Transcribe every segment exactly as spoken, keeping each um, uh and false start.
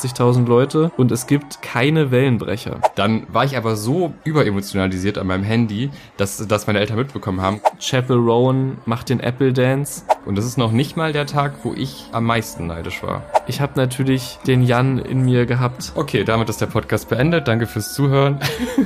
achtzigtausend Leute und es gibt keine Wellenbrecher. Dann war ich aber so überemotionalisiert an meinem Handy, dass, dass meine Eltern mitbekommen haben. Chappell Rowan macht den Apple Dance. Und das ist noch nicht mal der Tag, wo ich am meisten neidisch war. Ich habe natürlich den Jan in mir gehabt. Okay, damit ist der Podcast beendet. Danke fürs Zuhören.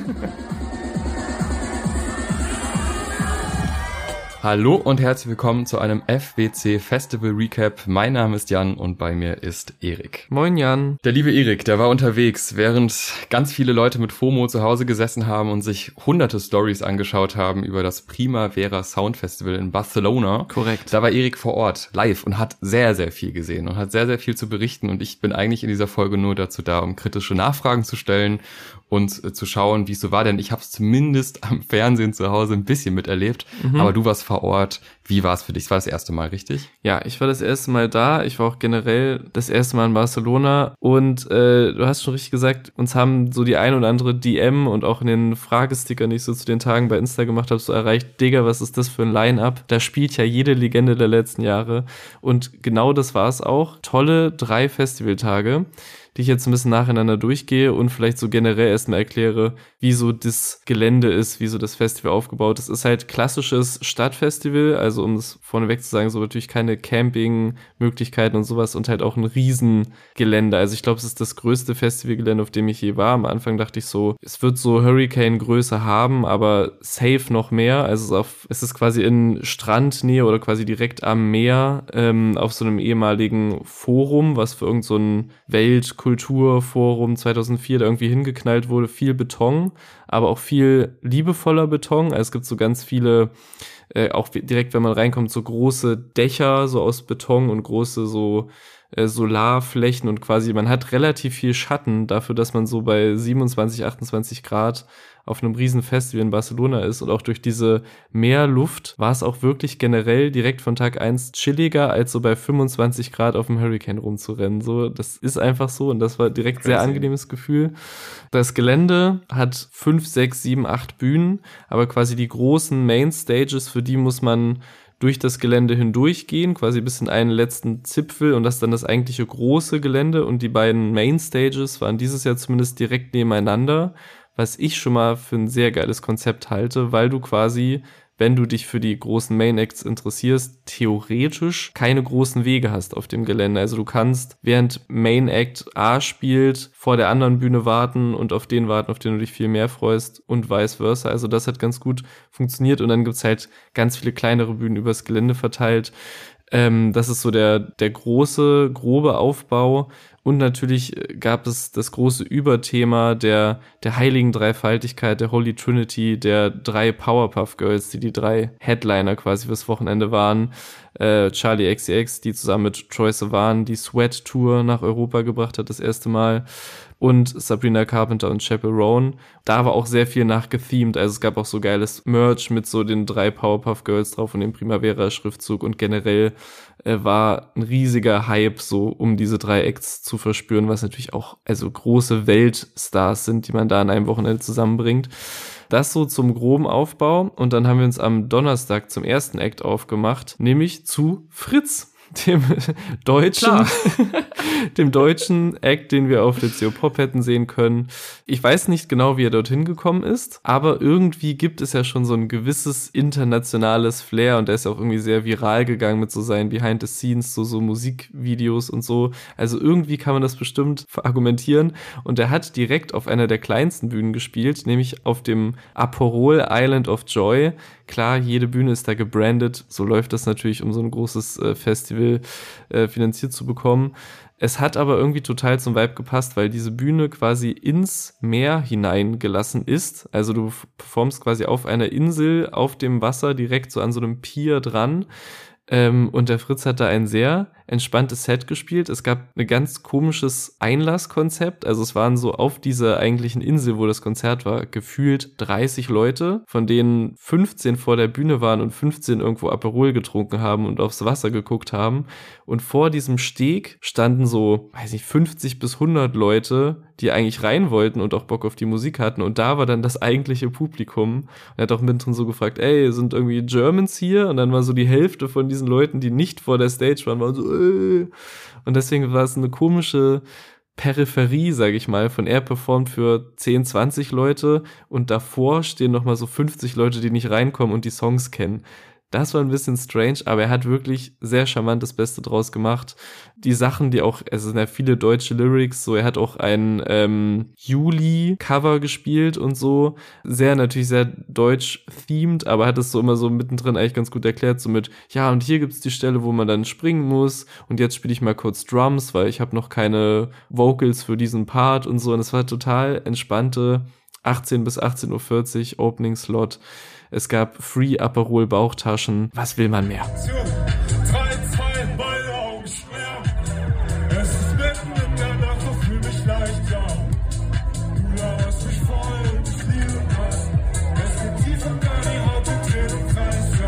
Hallo und herzlich willkommen zu einem F W C Festival Recap. Mein Name ist Jan und bei mir ist Erik. Moin Jan. Der liebe Erik, der war unterwegs, während ganz viele Leute mit FOMO zu Hause gesessen haben und sich hunderte Stories angeschaut haben über das Primavera Sound Festival in Barcelona. Korrekt. Da war Erik vor Ort, live, und hat sehr, sehr viel gesehen und hat sehr, sehr viel zu berichten. Und ich bin eigentlich in dieser Folge nur dazu da, um kritische Nachfragen zu stellen und äh, zu schauen, wie es so war. Denn ich habe es zumindest am Fernsehen zu Hause ein bisschen miterlebt. Mhm. Aber du warst vor Ort. Wie war es für dich? Das war das erste Mal, richtig? Ja, ich war das erste Mal da. Ich war auch generell das erste Mal in Barcelona. Und äh, du hast schon richtig gesagt, uns haben so die ein oder andere D M und auch in den Fragestickern, die ich so zu den Tagen bei Insta gemacht habe, so erreicht, Digga, was ist das für ein Line-Up? Da spielt ja jede Legende der letzten Jahre. Und genau das war es auch. Tolle drei Festivaltage, die ich jetzt ein bisschen nacheinander durchgehe und vielleicht so generell erstmal erkläre, wie so das Gelände ist, wie so das Festival aufgebaut ist. Es ist halt klassisches Stadtfestival, also um es vorneweg zu sagen, so natürlich keine Campingmöglichkeiten und sowas und halt auch ein Riesengelände. Also ich glaube, es ist das größte Festivalgelände, auf dem ich je war. Am Anfang dachte ich so, es wird so Hurricane-Größe haben, aber safe noch mehr. Also es ist, auf, es ist quasi in Strandnähe oder quasi direkt am Meer ähm, auf so einem ehemaligen Forum, was für irgend so ein Welt- Kulturforum zweitausendvier da irgendwie hingeknallt wurde, viel Beton, aber auch viel liebevoller Beton. Also es gibt so ganz viele, äh, auch direkt, wenn man reinkommt, so große Dächer, so aus Beton und große so äh, Solarflächen und quasi, man hat relativ viel Schatten dafür, dass man so bei siebenundzwanzig, achtundzwanzig Grad auf einem riesen Festival in Barcelona ist und auch durch diese Meerluft war es auch wirklich generell direkt von Tag eins chilliger, als so bei fünfundzwanzig Grad auf dem Hurricane rumzurennen. So, das ist einfach so und das war direkt Crazy. Sehr angenehmes Gefühl. Das Gelände hat fünf, sechs, sieben, acht Bühnen, aber quasi die großen Main-Stages, für die muss man durch das Gelände hindurchgehen, quasi bis in einen letzten Zipfel und das ist dann das eigentliche große Gelände und die beiden Main-Stages waren dieses Jahr zumindest direkt nebeneinander, was ich schon mal für ein sehr geiles Konzept halte, weil du quasi, wenn du dich für die großen Main Acts interessierst, theoretisch keine großen Wege hast auf dem Gelände. Also du kannst, während Main Act A spielt, vor der anderen Bühne warten und auf den warten, auf den du dich viel mehr freust und vice versa. Also das hat ganz gut funktioniert und dann gibt's halt ganz viele kleinere Bühnen übers Gelände verteilt. Ähm, das ist so der, der große, grobe Aufbau. Und natürlich gab es das große Überthema der, der heiligen Dreifaltigkeit, der Holy Trinity, der drei Powerpuff Girls, die die drei Headliner quasi fürs Wochenende waren. Äh, Charli X C X, die zusammen mit Troye Sivan die Sweat Tour nach Europa gebracht hat, das erste Mal. Und Sabrina Carpenter und Chappell Rowan. Da war auch sehr viel nachgethemed, also es gab auch so geiles Merch mit so den drei Powerpuff Girls drauf und dem Primavera-Schriftzug und generell äh, war ein riesiger Hype so, um diese drei Acts zu verspüren, was natürlich auch also große Weltstars sind, die man da an einem Wochenende zusammenbringt. Das so zum groben Aufbau und dann haben wir uns am Donnerstag zum ersten Act aufgemacht, nämlich zu Fritz, dem deutschen, dem deutschen Act, den wir auf der C O Pop hätten sehen können. Ich weiß nicht genau, wie er dorthin gekommen ist, aber irgendwie gibt es ja schon so ein gewisses internationales Flair und er ist ja auch irgendwie sehr viral gegangen mit so seinen Behind the Scenes, so, so Musikvideos und so. Also irgendwie kann man das bestimmt verargumentieren und er hat direkt auf einer der kleinsten Bühnen gespielt, nämlich auf dem Aperol Island of Joy. Klar, jede Bühne ist da gebrandet, so läuft das natürlich, um so ein großes äh, Festival äh, finanziert zu bekommen. Es hat aber irgendwie total zum Vibe gepasst, weil diese Bühne quasi ins Meer hineingelassen ist. Also du performst quasi auf einer Insel auf dem Wasser direkt so an so einem Pier dran. Ähm, und der Fritz hat da ein sehr entspanntes Set gespielt. Es gab ein ganz komisches Einlasskonzept. Also es waren so auf dieser eigentlichen Insel, wo das Konzert war, gefühlt dreißig Leute, von denen fünfzehn vor der Bühne waren und fünfzehn irgendwo Aperol getrunken haben und aufs Wasser geguckt haben. Und vor diesem Steg standen so, weiß nicht, fünfzig bis hundert Leute, die eigentlich rein wollten und auch Bock auf die Musik hatten. Und da war dann das eigentliche Publikum. Und er hat auch mittendrin so gefragt, ey, sind irgendwie Germans hier? Und dann war so die Hälfte von diesen Leuten, die nicht vor der Stage waren, waren so, äh. Und deswegen war es eine komische Peripherie, sage ich mal, von er performt für zehn, zwanzig Leute und davor stehen nochmal so fünfzig Leute, die nicht reinkommen und die Songs kennen. Das war ein bisschen strange, aber er hat wirklich sehr charmant das Beste draus gemacht. Die Sachen, die auch, es sind ja viele deutsche Lyrics, so er hat auch ein ähm, Juli-Cover gespielt und so. Sehr, natürlich sehr deutsch-themed, aber hat es so immer so mittendrin eigentlich ganz gut erklärt, so mit, ja, und hier gibt's die Stelle, wo man dann springen muss und jetzt spiele ich mal kurz Drums, weil ich habe noch keine Vocals für diesen Part und so. Und es war total entspannte achtzehn bis achtzehn Uhr vierzig Opening Slot. Es gab Free Aperol Bauchtaschen. Was will man mehr? drei, zwei, meine Augen schwer. Es ist mitten in der Nacht, doch fühl mich leicht, ja. Du lauerst mich voll und ich liebe das. Es geht tief unter die Haut und dreht im Kreis,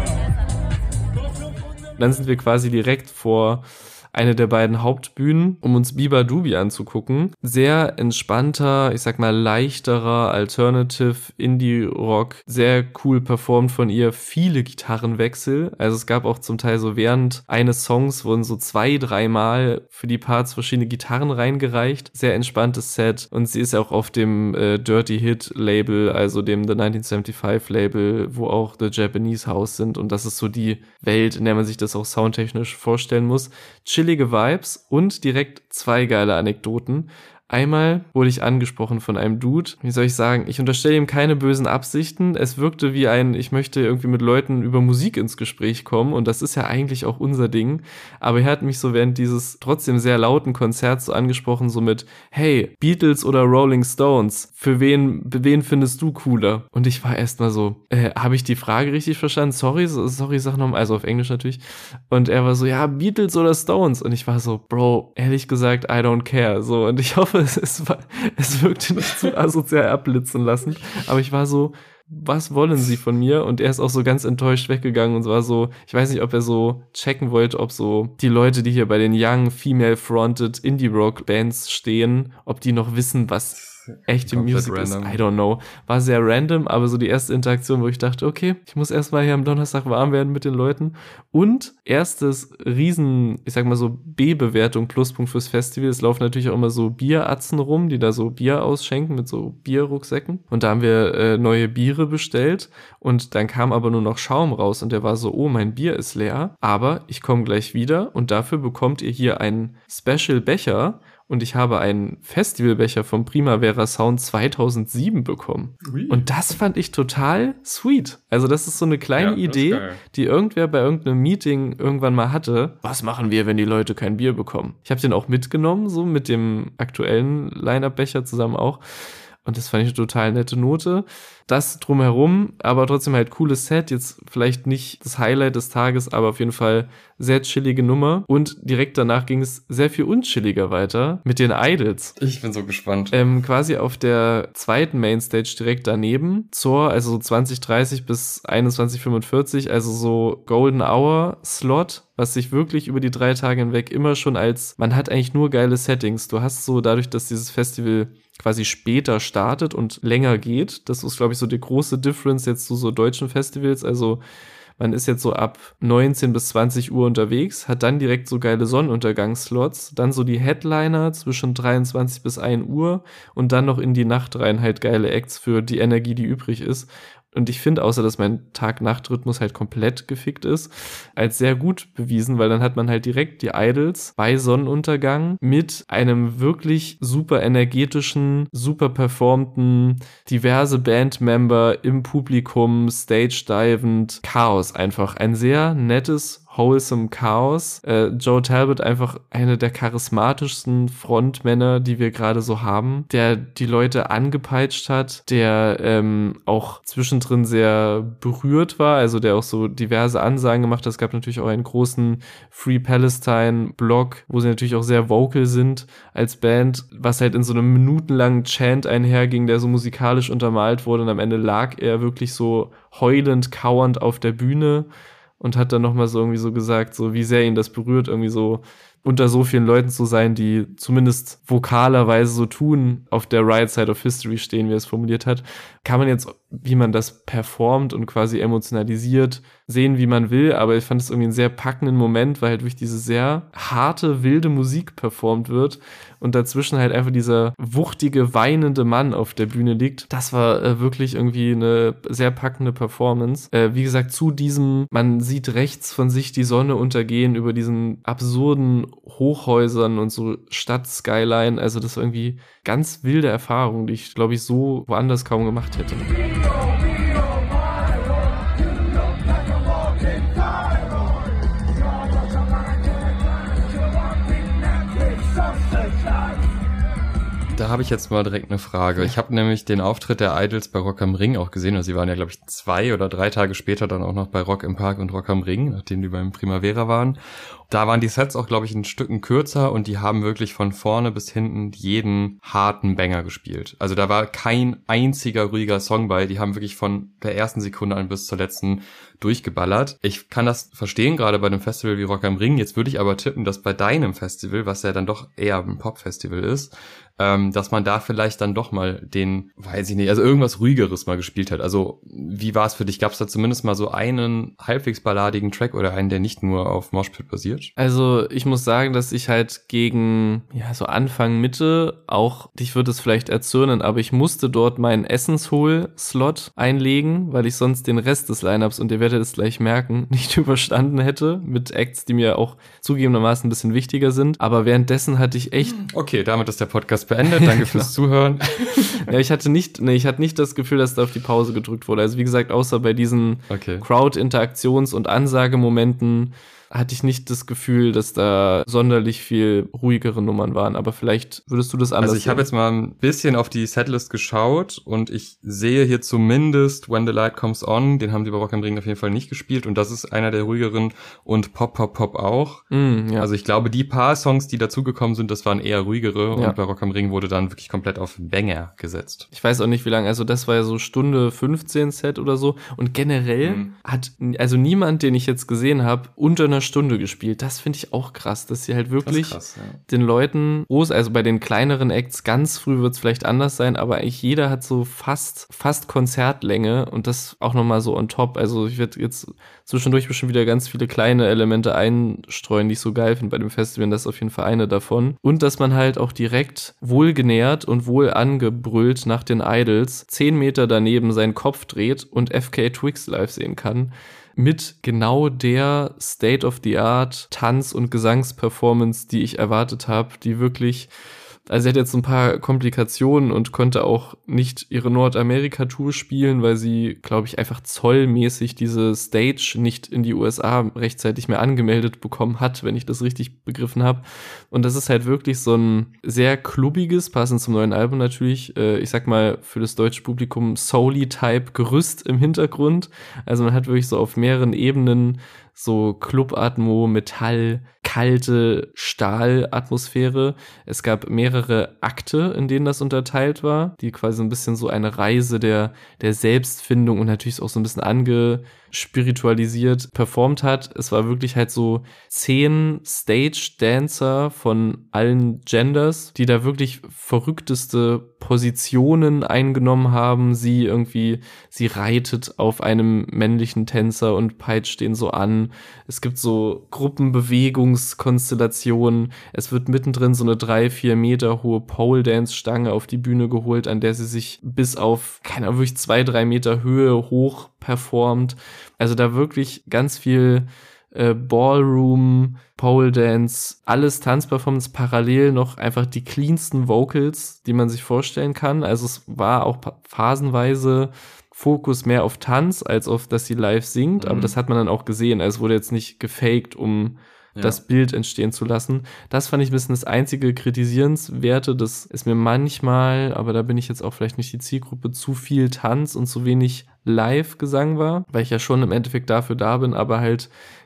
ja. Dann sind wir quasi direkt vor eine der beiden Hauptbühnen, um uns Biba Dubi anzugucken. Sehr entspannter, ich sag mal leichterer Alternative Indie-Rock, sehr cool performt von ihr, viele Gitarrenwechsel. Also es gab auch zum Teil so während eines Songs wurden so zwei, dreimal für die Parts verschiedene Gitarren reingereicht. Sehr entspanntes Set und sie ist ja auch auf dem äh, Dirty Hit Label, also dem The neunzehnhundertfünfundsiebzig Label, wo auch The Japanese House sind und das ist so die Welt, in der man sich das auch soundtechnisch vorstellen muss. Chillige Vibes und direkt zwei geile Anekdoten. Einmal wurde ich angesprochen von einem Dude, wie soll ich sagen, ich unterstelle ihm keine bösen Absichten, es wirkte wie ein, ich möchte irgendwie mit Leuten über Musik ins Gespräch kommen und das ist ja eigentlich auch unser Ding, aber er hat mich so während dieses trotzdem sehr lauten Konzerts so angesprochen, so mit, hey, Beatles oder Rolling Stones, für wen, wen findest du cooler? Und ich war erstmal so, äh, habe ich die Frage richtig verstanden? Sorry, sorry, sag nochmal, also auf Englisch natürlich. Und er war so, ja, Beatles oder Stones? Und ich war so, Bro, ehrlich gesagt, I don't care, so, und ich hoffe, Es, es, war, es wirkte nicht zu asozial abblitzen lassen, aber ich war so, was wollen sie von mir? Und er ist auch so ganz enttäuscht weggegangen und war so, ich weiß nicht, ob er so checken wollte, ob so die Leute, die hier bei den Young Female-Fronted Indie-Rock-Bands stehen, ob die noch wissen, was echte Musik ist, I don't know. War sehr random, aber so die erste Interaktion, wo ich dachte, okay, ich muss erstmal hier am Donnerstag warm werden mit den Leuten. Und erstes riesen, ich sag mal so B-Bewertung, Pluspunkt fürs Festival. Es laufen natürlich auch immer so Bieratzen rum, die da so Bier ausschenken mit so Bierrucksäcken. Und da haben wir äh, neue Biere bestellt und dann kam aber nur noch Schaum raus und der war so, oh, mein Bier ist leer, aber ich komme gleich wieder und dafür bekommt ihr hier einen Special-Becher. Und ich habe einen Festivalbecher vom Primavera Sound zweitausendsieben bekommen. Ui. Und das fand ich total sweet. Also das ist so eine kleine ja, Idee, die irgendwer bei irgendeinem Meeting irgendwann mal hatte. Was machen wir, wenn die Leute kein Bier bekommen? Ich habe den auch mitgenommen, so mit dem aktuellen Line-Up-Becher zusammen auch. Und das fand ich eine total nette Note. Das drumherum, aber trotzdem halt cooles Set. Jetzt vielleicht nicht das Highlight des Tages, aber auf jeden Fall sehr chillige Nummer. Und direkt danach ging es sehr viel unchilliger weiter mit den Idols. Ich bin so gespannt. Ähm, quasi auf der zweiten Mainstage direkt daneben. Zur, also so zwanzig dreißig bis einundzwanzig fünfundvierzig, also so Golden Hour Slot, was sich wirklich über die drei Tage hinweg immer schon als, man hat eigentlich nur geile Settings. Du hast so dadurch, dass dieses Festival quasi später startet und länger geht. Das ist, glaube ich, so die große Difference jetzt zu so deutschen Festivals. Also man ist jetzt so ab neunzehn bis zwanzig Uhr unterwegs, hat dann direkt so geile Sonnenuntergangsslots, dann so die Headliner zwischen dreiundzwanzig bis ein Uhr und dann noch in die Nacht rein halt geile Acts für die Energie, die übrig ist. Und ich finde, außer dass mein Tag-Nacht-Rhythmus halt komplett gefickt ist, als sehr gut bewiesen, weil dann hat man halt direkt die Idols bei Sonnenuntergang mit einem wirklich super energetischen, super performten, diverse Bandmember im Publikum, stage-divend, Chaos einfach. Ein sehr nettes, wholesome Chaos. Äh, Joe Talbot einfach eine der charismatischsten Frontmänner, die wir gerade so haben, der die Leute angepeitscht hat, der ähm, auch zwischendrin sehr berührt war, also der auch so diverse Ansagen gemacht hat. Es gab natürlich auch einen großen Free Palestine-Blog, wo sie natürlich auch sehr vocal sind als Band, was halt in so einem minutenlangen Chant einherging, der so musikalisch untermalt wurde und am Ende lag er wirklich so heulend, kauernd auf der Bühne und hat dann nochmal so irgendwie so gesagt, so wie sehr ihn das berührt, irgendwie so unter so vielen Leuten zu sein, die zumindest vokalerweise so tun, auf der right side of history stehen, wie er es formuliert hat. Kann man jetzt wie man das performt und quasi emotionalisiert, sehen, wie man will, aber ich fand es irgendwie einen sehr packenden Moment, weil halt durch diese sehr harte, wilde Musik performt wird und dazwischen halt einfach dieser wuchtige, weinende Mann auf der Bühne liegt. Das war äh, wirklich irgendwie eine sehr packende Performance. Äh, wie gesagt, zu diesem, man sieht rechts von sich die Sonne untergehen über diesen absurden Hochhäusern und so Stadt-Skyline, also das war irgendwie ganz wilde Erfahrung, die ich, glaube ich, so woanders kaum gemacht hätte. Da habe ich jetzt mal direkt eine Frage. Ich habe nämlich den Auftritt der Idols bei Rock am Ring auch gesehen. Also sie waren ja, glaube ich, zwei oder drei Tage später dann auch noch bei Rock im Park und Rock am Ring, nachdem die beim Primavera waren. Da waren die Sets auch, glaube ich, ein Stücken kürzer und die haben wirklich von vorne bis hinten jeden harten Banger gespielt. Also da war kein einziger ruhiger Song bei. Die haben wirklich von der ersten Sekunde an bis zur letzten durchgeballert. Ich kann das verstehen, gerade bei einem Festival wie Rock am Ring. Jetzt würde ich aber tippen, dass bei deinem Festival, was ja dann doch eher ein Pop-Festival ist, ähm, dass man da vielleicht dann doch mal den, weiß ich nicht, also irgendwas Ruhigeres mal gespielt hat. Also wie war es für dich? Gab es da zumindest mal so einen halbwegs balladigen Track oder einen, der nicht nur auf Moshpit basiert? Also ich muss sagen, dass ich halt gegen, ja, so Anfang, Mitte auch, dich würde es vielleicht erzürnen, aber ich musste dort meinen Essenshol-Slot einlegen, weil ich sonst den Rest des Lineups, und ihr werdet es gleich merken, nicht überstanden hätte mit Acts, die mir auch zugegebenermaßen ein bisschen wichtiger sind. Aber währenddessen hatte ich echt... Okay, damit ist der Podcast beendet. Danke fürs Zuhören. Ja, ich hatte nicht, nee, ich hatte nicht das Gefühl, dass da auf die Pause gedrückt wurde. Also wie gesagt, außer bei diesen okay. Crowd-Interaktions- und Ansagemomenten hatte ich nicht das Gefühl, dass da sonderlich viel ruhigere Nummern waren, aber vielleicht würdest du das anders Also ich habe jetzt mal ein bisschen auf die Setlist geschaut und ich sehe hier zumindest When the Light Comes On, den haben die bei Rock am Ring auf jeden Fall nicht gespielt und das ist einer der ruhigeren und Pop, Pop, Pop auch. Mm, ja. Also ich glaube, die paar Songs, die dazugekommen sind, das waren eher ruhigere ja. und bei Rock am Ring wurde dann wirklich komplett auf Banger gesetzt. Ich weiß auch nicht, wie lange, also das war ja so Stunde fünfzehn Set oder so und generell mm. hat also niemand, den ich jetzt gesehen habe, unter einer Stunde gespielt. Das finde ich auch krass, dass sie halt wirklich krass, ja. den Leuten, also bei den kleineren Acts, ganz früh wird es vielleicht anders sein, aber eigentlich jeder hat so fast fast Konzertlänge und das auch nochmal so on top. Also ich werde jetzt zwischendurch bestimmt wieder ganz viele kleine Elemente einstreuen, die ich so geil finde bei dem Festival. Das ist auf jeden Fall eine davon. Und dass man halt auch direkt wohlgenährt und wohl angebrüllt nach den Idols zehn Meter daneben seinen Kopf dreht und F K Twigs live sehen kann. Mit genau der State-of-the-Art Tanz- und Gesangsperformance, die ich erwartet habe, die wirklich, also sie hat jetzt ein paar Komplikationen und konnte auch nicht ihre Nordamerika-Tour spielen, weil sie, glaube ich, einfach zollmäßig diese Stage nicht in die U S A rechtzeitig mehr angemeldet bekommen hat, wenn ich das richtig begriffen habe. Und das ist halt wirklich so ein sehr klubbiges, passend zum neuen Album natürlich, äh, ich sag mal für das deutsche Publikum Soul-Type Gerüst im Hintergrund. Also man hat wirklich so auf mehreren Ebenen so Club-Atmo, Metall, kalte Stahl-Atmosphäre. Es gab mehrere Akte, in denen das unterteilt war, die quasi ein bisschen so eine Reise der, der Selbstfindung und natürlich auch so ein bisschen angespiritualisiert performt hat. Es war wirklich halt so zehn Stage-Dancer von allen Genders, die da wirklich verrückteste Positionen eingenommen haben. Sie irgendwie, sie reitet auf einem männlichen Tänzer und peitscht den so an. Es gibt so Gruppenbewegungskonstellationen. Es wird mittendrin so eine drei, vier Meter hohe Pole-Dance-Stange auf die Bühne geholt, an der sie sich bis auf, keine Ahnung, wirklich zwei, drei Meter Höhe hoch performt. Also da wirklich ganz viel äh, Ballroom, Pole Dance, alles Tanzperformance, parallel noch einfach die cleansten Vocals, die man sich vorstellen kann. Also es war auch phasenweise Fokus mehr auf Tanz, als auf, dass sie live singt, mhm. aber das hat man dann auch gesehen. Also es wurde jetzt nicht gefaked, um ja. das Bild entstehen zu lassen. Das fand ich ein bisschen das einzige Kritisierenswerte, das ist mir manchmal, aber da bin ich jetzt auch vielleicht nicht die Zielgruppe, zu viel Tanz und zu wenig Live-Gesang war, weil ich ja schon im Endeffekt dafür da bin, aber halt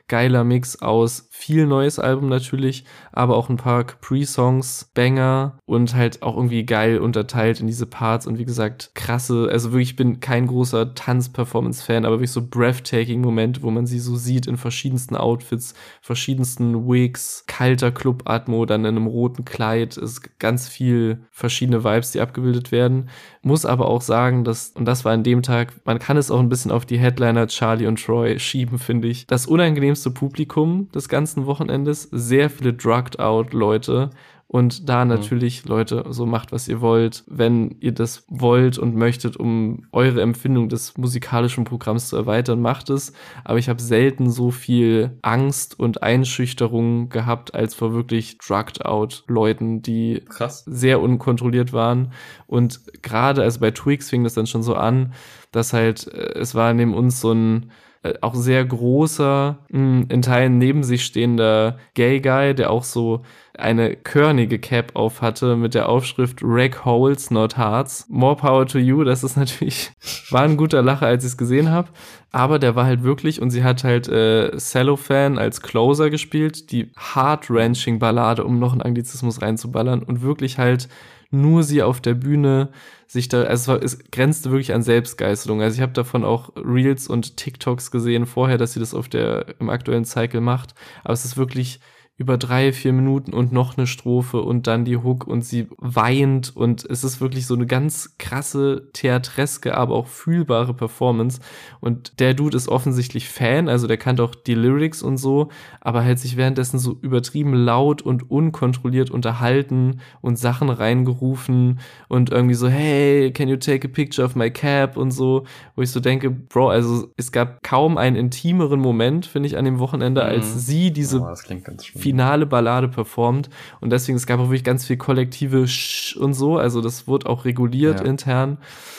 geiler Mix aus viel neues Album natürlich, aber auch ein paar Capri-Songs, Banger und halt auch irgendwie geil unterteilt in diese Parts und wie gesagt, krasse, also wirklich, ich bin kein großer Tanz-Performance-Fan, aber wirklich so breathtaking Momente, wo man sie so sieht in verschiedensten Outfits, verschiedensten Wigs, kalter Club-Atmo, dann in einem roten Kleid, es ist ganz viel verschiedene Vibes, die abgebildet werden. Muss aber auch sagen, dass, und das war an dem Tag, man kann es auch ein bisschen auf die Headliner Charlie und Troy schieben, finde ich. Das unangenehmste Publikum des ganzen Wochenendes, sehr viele drugged-out-Leute. Und da natürlich, mhm. Leute, so macht, was ihr wollt. Wenn ihr das wollt und möchtet, um eure Empfindung des musikalischen Programms zu erweitern, macht es. Aber ich habe selten so viel Angst und Einschüchterung gehabt, als vor wirklich drugged-out-Leuten, die Krass. sehr unkontrolliert waren. Und gerade, also bei Twigs fing das dann schon so an, dass halt, es war neben uns so ein auch sehr großer, in Teilen neben sich stehender Gay Guy, der auch so eine körnige Cap auf hatte mit der Aufschrift Wreck Holes, not Hearts. More power to you. Das ist natürlich, war ein guter Lacher, als ich es gesehen habe. Aber der war halt wirklich, und sie hat halt äh, Cellophane als Closer gespielt, die Heart-Wrenching-Ballade, um noch einen Anglizismus reinzuballern und wirklich halt nur sie auf der Bühne sich da, also es, war, es grenzte wirklich an Selbstgeißelung. Also ich habe davon auch Reels und TikToks gesehen vorher, dass sie das auf der im aktuellen Cycle macht. Aber es ist wirklich über drei, vier Minuten und noch eine Strophe und dann die Hook und sie weint und es ist wirklich so eine ganz krasse, theatreske, aber auch fühlbare Performance und der Dude ist offensichtlich Fan, also der kannte auch die Lyrics und so, aber hält sich währenddessen so übertrieben laut und unkontrolliert unterhalten und Sachen reingerufen und irgendwie so, hey, can you take a picture of my cap und so, wo ich so denke, Bro, also es gab kaum einen intimeren Moment, finde ich, an dem Wochenende, mhm. als sie diese oh, das klingt ganz schön. finale Ballade performt und deswegen, es gab auch wirklich ganz viel kollektive Sch und so, also das wurde auch reguliert ja. intern,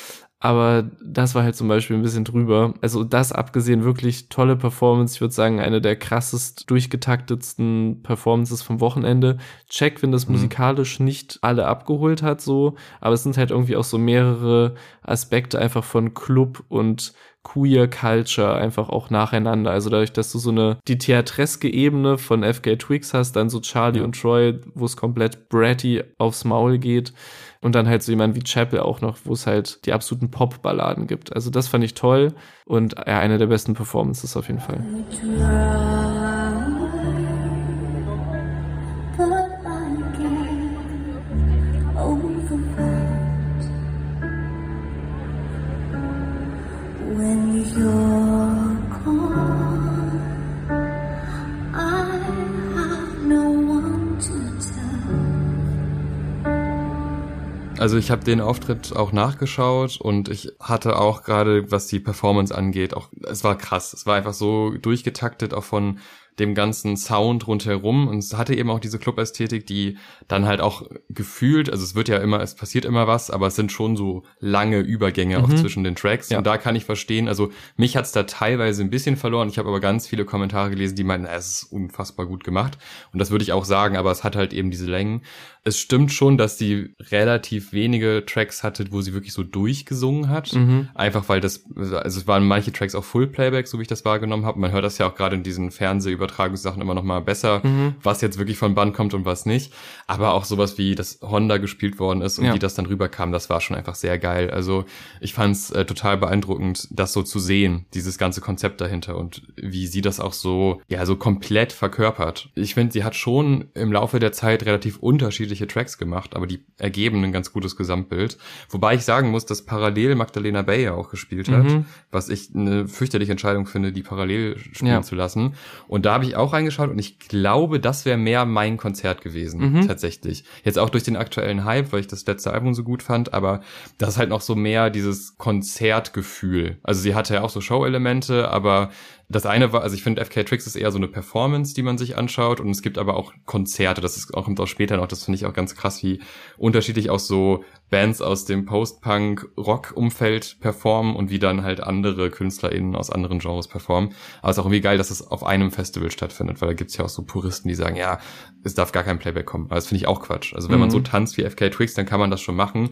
aber das war halt zum Beispiel ein bisschen drüber, also das abgesehen wirklich tolle Performance, ich würde sagen, eine der krassest durchgetaktetsten Performances vom Wochenende. Check, wenn das mhm. musikalisch nicht alle abgeholt hat so, aber es sind halt irgendwie auch so mehrere Aspekte einfach von Club und Queer Culture einfach auch nacheinander. Also dadurch, dass du so eine, die theatreske Ebene von F K Twigs hast, dann so Charlie ja. und Troy, wo es komplett bratty aufs Maul geht und dann halt so jemand wie Chapel auch noch, wo es halt die absoluten Pop-Balladen gibt. Also das fand ich toll und ja, eine der besten Performances auf jeden Fall. Also ich habe den Auftritt auch nachgeschaut und ich hatte auch gerade, was die Performance angeht, auch es war krass. Es war einfach so durchgetaktet, auch von dem ganzen Sound rundherum und es hatte eben auch diese Club-Ästhetik, die dann halt auch gefühlt, also es wird ja immer, es passiert immer was, aber es sind schon so lange Übergänge mhm. auch zwischen den Tracks ja. und da kann ich verstehen, also mich hat's da teilweise ein bisschen verloren, ich habe aber ganz viele Kommentare gelesen, die meinten, es ist unfassbar gut gemacht und das würde ich auch sagen, aber es hat halt eben diese Längen. Es stimmt schon, dass die relativ wenige Tracks hatte, wo sie wirklich so durchgesungen hat, mhm. einfach weil das, also es waren manche Tracks auch Full-Playback, so wie ich das wahrgenommen habe, man hört das ja auch gerade in diesen Fernseh- Übertragungssachen immer noch mal besser, mhm. was jetzt wirklich von Band kommt und was nicht. Aber auch sowas wie, dass Honda gespielt worden ist und ja. wie das dann rüberkam, das war schon einfach sehr geil. Also ich fand's äh, total beeindruckend, das so zu sehen, dieses ganze Konzept dahinter und wie sie das auch so, ja, so komplett verkörpert. Ich finde, sie hat schon im Laufe der Zeit relativ unterschiedliche Tracks gemacht, aber die ergeben ein ganz gutes Gesamtbild. Wobei ich sagen muss, dass parallel Magdalena Bay ja auch gespielt hat, mhm. was ich eine fürchterliche Entscheidung finde, die parallel spielen ja. zu lassen. Und da habe ich auch reingeschaut und ich glaube, das wäre mehr mein Konzert gewesen, mhm. tatsächlich. Jetzt auch durch den aktuellen Hype, weil ich das letzte Album so gut fand, aber das ist halt noch so mehr dieses Konzertgefühl. Also sie hatte ja auch so Show-Elemente, aber das eine war, also ich finde, F K Twigs ist eher so eine Performance, die man sich anschaut und es gibt aber auch Konzerte, das ist auch, kommt auch später noch, das finde ich auch ganz krass, wie unterschiedlich auch so Bands aus dem Post-Punk-Rock-Umfeld performen und wie dann halt andere KünstlerInnen aus anderen Genres performen. Aber es ist auch irgendwie geil, dass es auf einem Festival stattfindet, weil da gibt's ja auch so Puristen, die sagen, ja, es darf gar kein Playback kommen. Aber das finde ich auch Quatsch. Also wenn mhm. man so tanzt wie F K Twigs, dann kann man das schon machen.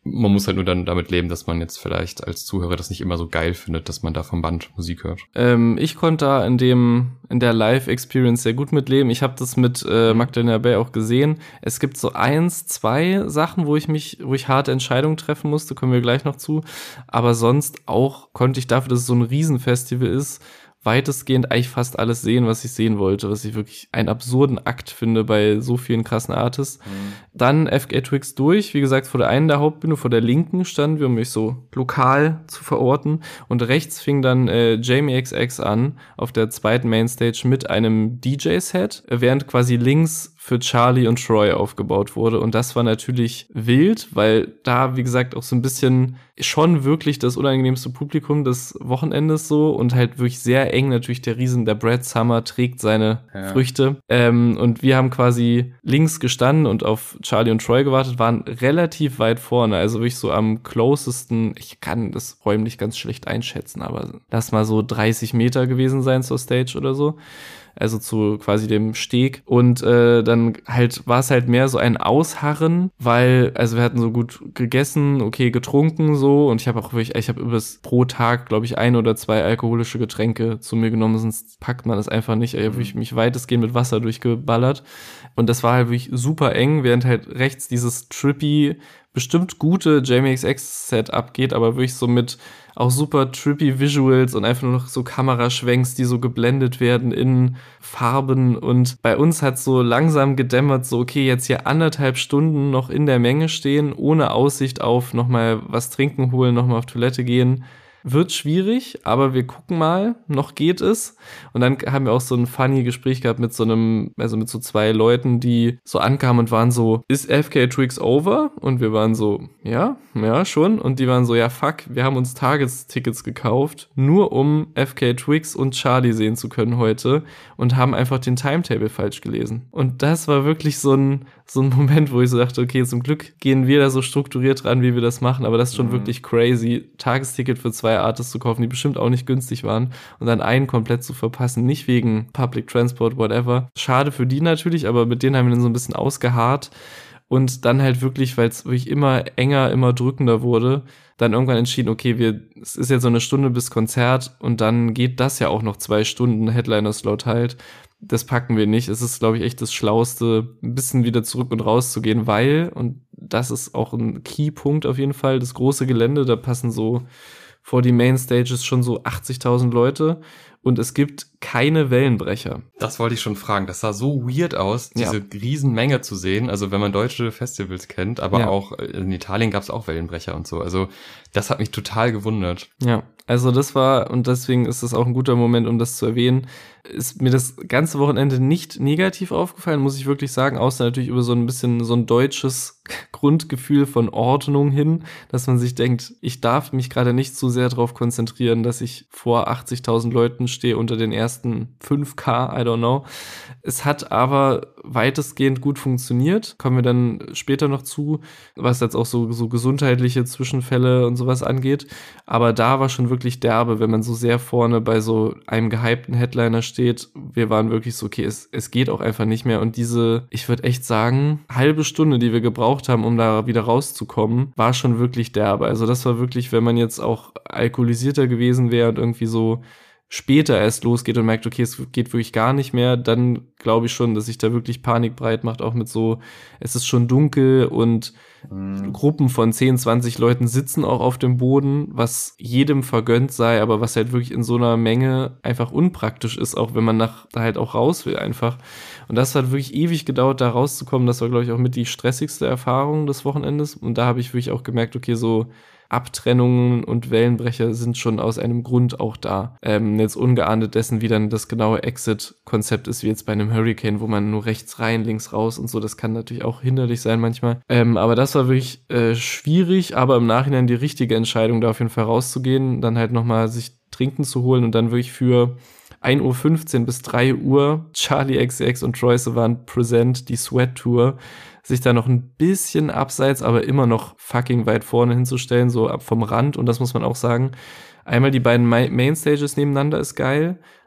man muss halt nur dann damit leben, dass man jetzt vielleicht als Zuhörer das nicht immer so geil findet, dass man da vom Band Musik hört. Ähm, ich konnte da in dem in der Live-Experience sehr gut mitleben. Ich habe das mit äh, Magdalena Bay auch gesehen. Es gibt so eins, zwei Sachen, wo ich mich, wo ich harte Entscheidungen treffen musste, kommen wir gleich noch zu. Aber sonst auch konnte ich dafür, dass es so ein Riesenfestival ist, weitestgehend eigentlich fast alles sehen, was ich sehen wollte, was ich wirklich einen absurden Akt finde bei so vielen krassen Artists. Mhm. Dann F K Twigs durch, wie gesagt, vor der einen der Hauptbühne, vor der linken standen wir, um mich so lokal zu verorten, und rechts fing dann äh, Jamie X X an, auf der zweiten Mainstage mit einem D J-Set, während quasi links für Charlie und Troy aufgebaut wurde, und das war natürlich wild, weil da, wie gesagt, auch so ein bisschen schon wirklich das unangenehmste Publikum des Wochenendes so, und halt wirklich sehr eng natürlich der Riesen, der Brad Summer trägt seine ja. Früchte, ähm, und wir haben quasi links gestanden und auf Charlie und Troy gewartet, waren relativ weit vorne, also wirklich so am closesten, ich kann das räumlich ganz schlecht einschätzen, aber lass mal so dreißig Meter gewesen sein zur Stage oder so. Also zu quasi dem Steg, und äh, dann halt war es halt mehr so ein Ausharren, weil, also wir hatten so gut gegessen, okay, getrunken so, und ich habe auch wirklich, ich habe übers pro Tag, glaube ich, ein oder zwei alkoholische Getränke zu mir genommen, sonst packt man das einfach nicht. Ich habe wirklich mich weitestgehend mit Wasser durchgeballert, und das war halt wirklich super eng, während halt rechts dieses trippy, bestimmt gute Jamie X X Set abgeht, aber wirklich so mit auch super trippy Visuals und einfach nur noch so Kameraschwenks, die so geblendet werden in Farben, und bei uns hat so langsam gedämmert, so okay, jetzt hier anderthalb Stunden noch in der Menge stehen, ohne Aussicht auf nochmal was trinken holen, nochmal auf Toilette gehen. Wird schwierig, aber wir gucken mal, noch geht es. Und dann haben wir auch so ein funny Gespräch gehabt mit so einem, also mit so zwei Leuten, die so ankamen und waren so, ist F K Twigs over? Und wir waren so, ja, ja, schon. Und die waren so, ja, fuck, wir haben uns Tagestickets gekauft, nur um F K Twigs und Charlie sehen zu können heute, und haben einfach den Timetable falsch gelesen. Und das war wirklich so ein, so ein Moment, wo ich so dachte, okay, zum Glück gehen wir da so strukturiert ran, wie wir das machen, aber das ist schon mhm. wirklich crazy, Tagesticket für zwei Artists zu kaufen, die bestimmt auch nicht günstig waren, und dann einen komplett zu verpassen, nicht wegen Public Transport, whatever. Schade für die natürlich, aber mit denen haben wir dann so ein bisschen ausgeharrt, und dann halt wirklich, weil es wirklich immer enger, immer drückender wurde, dann irgendwann entschieden, okay, wir, es ist jetzt so eine Stunde bis Konzert, und dann geht das ja auch noch zwei Stunden, Headliner-Slot halt. Das packen wir nicht. Es ist, glaube ich, echt das Schlauste, ein bisschen wieder zurück und raus zu gehen, weil, und das ist auch ein Key-Punkt auf jeden Fall, das große Gelände, da passen so vor die Mainstages schon so achtzigtausend Leute, und es gibt keine Wellenbrecher. Das wollte ich schon fragen. Das sah so weird aus, diese ja. Riesenmenge zu sehen. Also wenn man deutsche Festivals kennt, aber ja. auch in Italien gab es auch Wellenbrecher und so. Also das hat mich total gewundert. Ja, also das war, und deswegen ist es auch ein guter Moment, um das zu erwähnen, ist mir das ganze Wochenende nicht negativ aufgefallen, muss ich wirklich sagen, außer natürlich über so ein bisschen so ein deutsches Grundgefühl von Ordnung hin, dass man sich denkt, ich darf mich gerade nicht zu sehr darauf konzentrieren, dass ich vor achtzigtausend Leuten stehe unter den ersten fünf K, I don't know. Es hat aber weitestgehend gut funktioniert, kommen wir dann später noch zu, was jetzt auch so, so gesundheitliche Zwischenfälle und sowas angeht, aber da war schon wirklich derbe, wenn man so sehr vorne bei so einem gehypten Headliner steht. Wir waren wirklich so, okay, es, es geht auch einfach nicht mehr, und diese, ich würde echt sagen, halbe Stunde, die wir gebraucht haben, um da wieder rauszukommen, war schon wirklich derbe. Also das war wirklich, wenn man jetzt auch alkoholisierter gewesen wäre und irgendwie so später erst losgeht und merkt, okay, es geht wirklich gar nicht mehr, dann glaube ich schon, dass sich da wirklich Panik breit macht, auch mit so, es ist schon dunkel und mhm. Gruppen von zehn, zwanzig Leuten sitzen auch auf dem Boden, was jedem vergönnt sei, aber was halt wirklich in so einer Menge einfach unpraktisch ist, auch wenn man nach da halt auch raus will einfach. Und das hat wirklich ewig gedauert, da rauszukommen. Das war, glaube ich, auch mit die stressigste Erfahrung des Wochenendes, und da habe ich wirklich auch gemerkt, okay, so Abtrennungen und Wellenbrecher sind schon aus einem Grund auch da. Ähm, jetzt ungeahndet dessen, wie dann das genaue Exit-Konzept ist, wie jetzt bei einem Hurricane, wo man nur rechts rein, links raus und so, das kann natürlich auch hinderlich sein manchmal. Ähm, aber das war wirklich äh, schwierig, aber im Nachhinein die richtige Entscheidung, da auf jeden Fall rauszugehen, dann halt nochmal sich Trinken zu holen und dann wirklich für ein Uhr fünfzehn bis drei Uhr Charlie X C X und Troye Sivan Present, die Sweat Tour, sich da noch ein bisschen abseits, aber immer noch fucking weit vorne hinzustellen, so ab vom Rand. Und das muss man auch sagen, einmal die beiden Mainstages nebeneinander ist geil,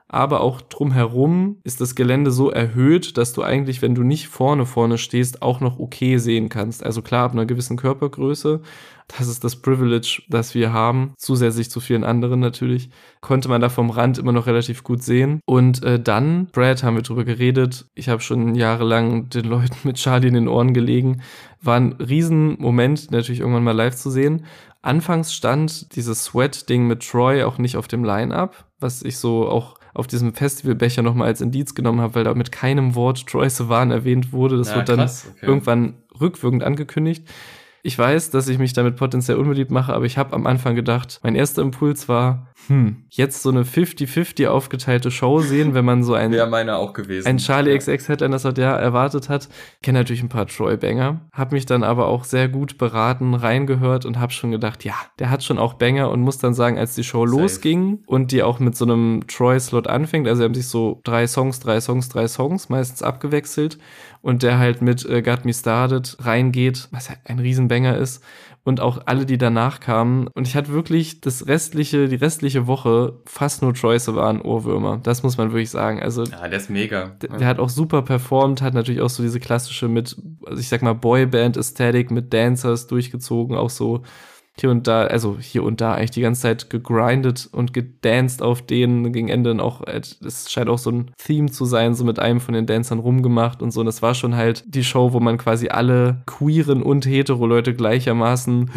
aber auch drumherum ist das Gelände so erhöht, dass du eigentlich, wenn du nicht vorne vorne stehst, auch noch okay sehen kannst. Also klar, ab einer gewissen Körpergröße, das ist das Privilege, das wir haben, zusätzlich zu vielen anderen natürlich, konnte man da vom Rand immer noch relativ gut sehen. Und äh, dann, Brad, haben wir drüber geredet, ich habe schon jahrelang den Leuten mit Charlie in den Ohren gelegen, war ein Riesenmoment, natürlich irgendwann mal live zu sehen. Anfangs stand dieses Sweat-Ding mit Troy auch nicht auf dem Line-Up, was ich so auch auf diesem Festivalbecher nochmal als Indiz genommen habe, weil da mit keinem Wort Troye Sivan erwähnt wurde. Das ja, wird dann krass, okay. irgendwann rückwirkend angekündigt. Ich weiß, dass ich mich damit potenziell unbeliebt mache, aber ich habe am Anfang gedacht, mein erster Impuls war, hm, jetzt so eine fifty fifty aufgeteilte Show sehen, wenn man so ein, wäre meine auch gewesen. ein Charlie ja. X X Headline, das hat ja erwartet hat. Ich kenne natürlich ein paar Troy-Banger, habe mich dann aber auch sehr gut beraten, reingehört und habe schon gedacht, ja, der hat schon auch Banger und muss dann sagen, als die Show Safe. losging und die auch mit so einem Troy-Slot anfängt, also sie haben sich so drei Songs, drei Songs, drei Songs meistens abgewechselt und der halt mit äh, Got Me Started reingeht, was halt ein Riesenbanger ist. Und auch alle, die danach kamen. Und ich hatte wirklich das restliche, die restliche Woche fast nur Troye Sivan Ohrwürmer. Das muss man wirklich sagen. Also, ja, der ist mega. Der, der hat auch super performt, hat natürlich auch so diese klassische mit, also ich sag mal, Boyband-Ästhetik mit Dancers durchgezogen, auch so hier und da, also hier und da eigentlich die ganze Zeit gegrindet und gedanced auf denen, gegen Ende dann auch, es scheint auch so ein Theme zu sein, so mit einem von den Dancern rumgemacht und so, und das war schon halt die Show, wo man quasi alle queeren und hetero Leute gleichermaßen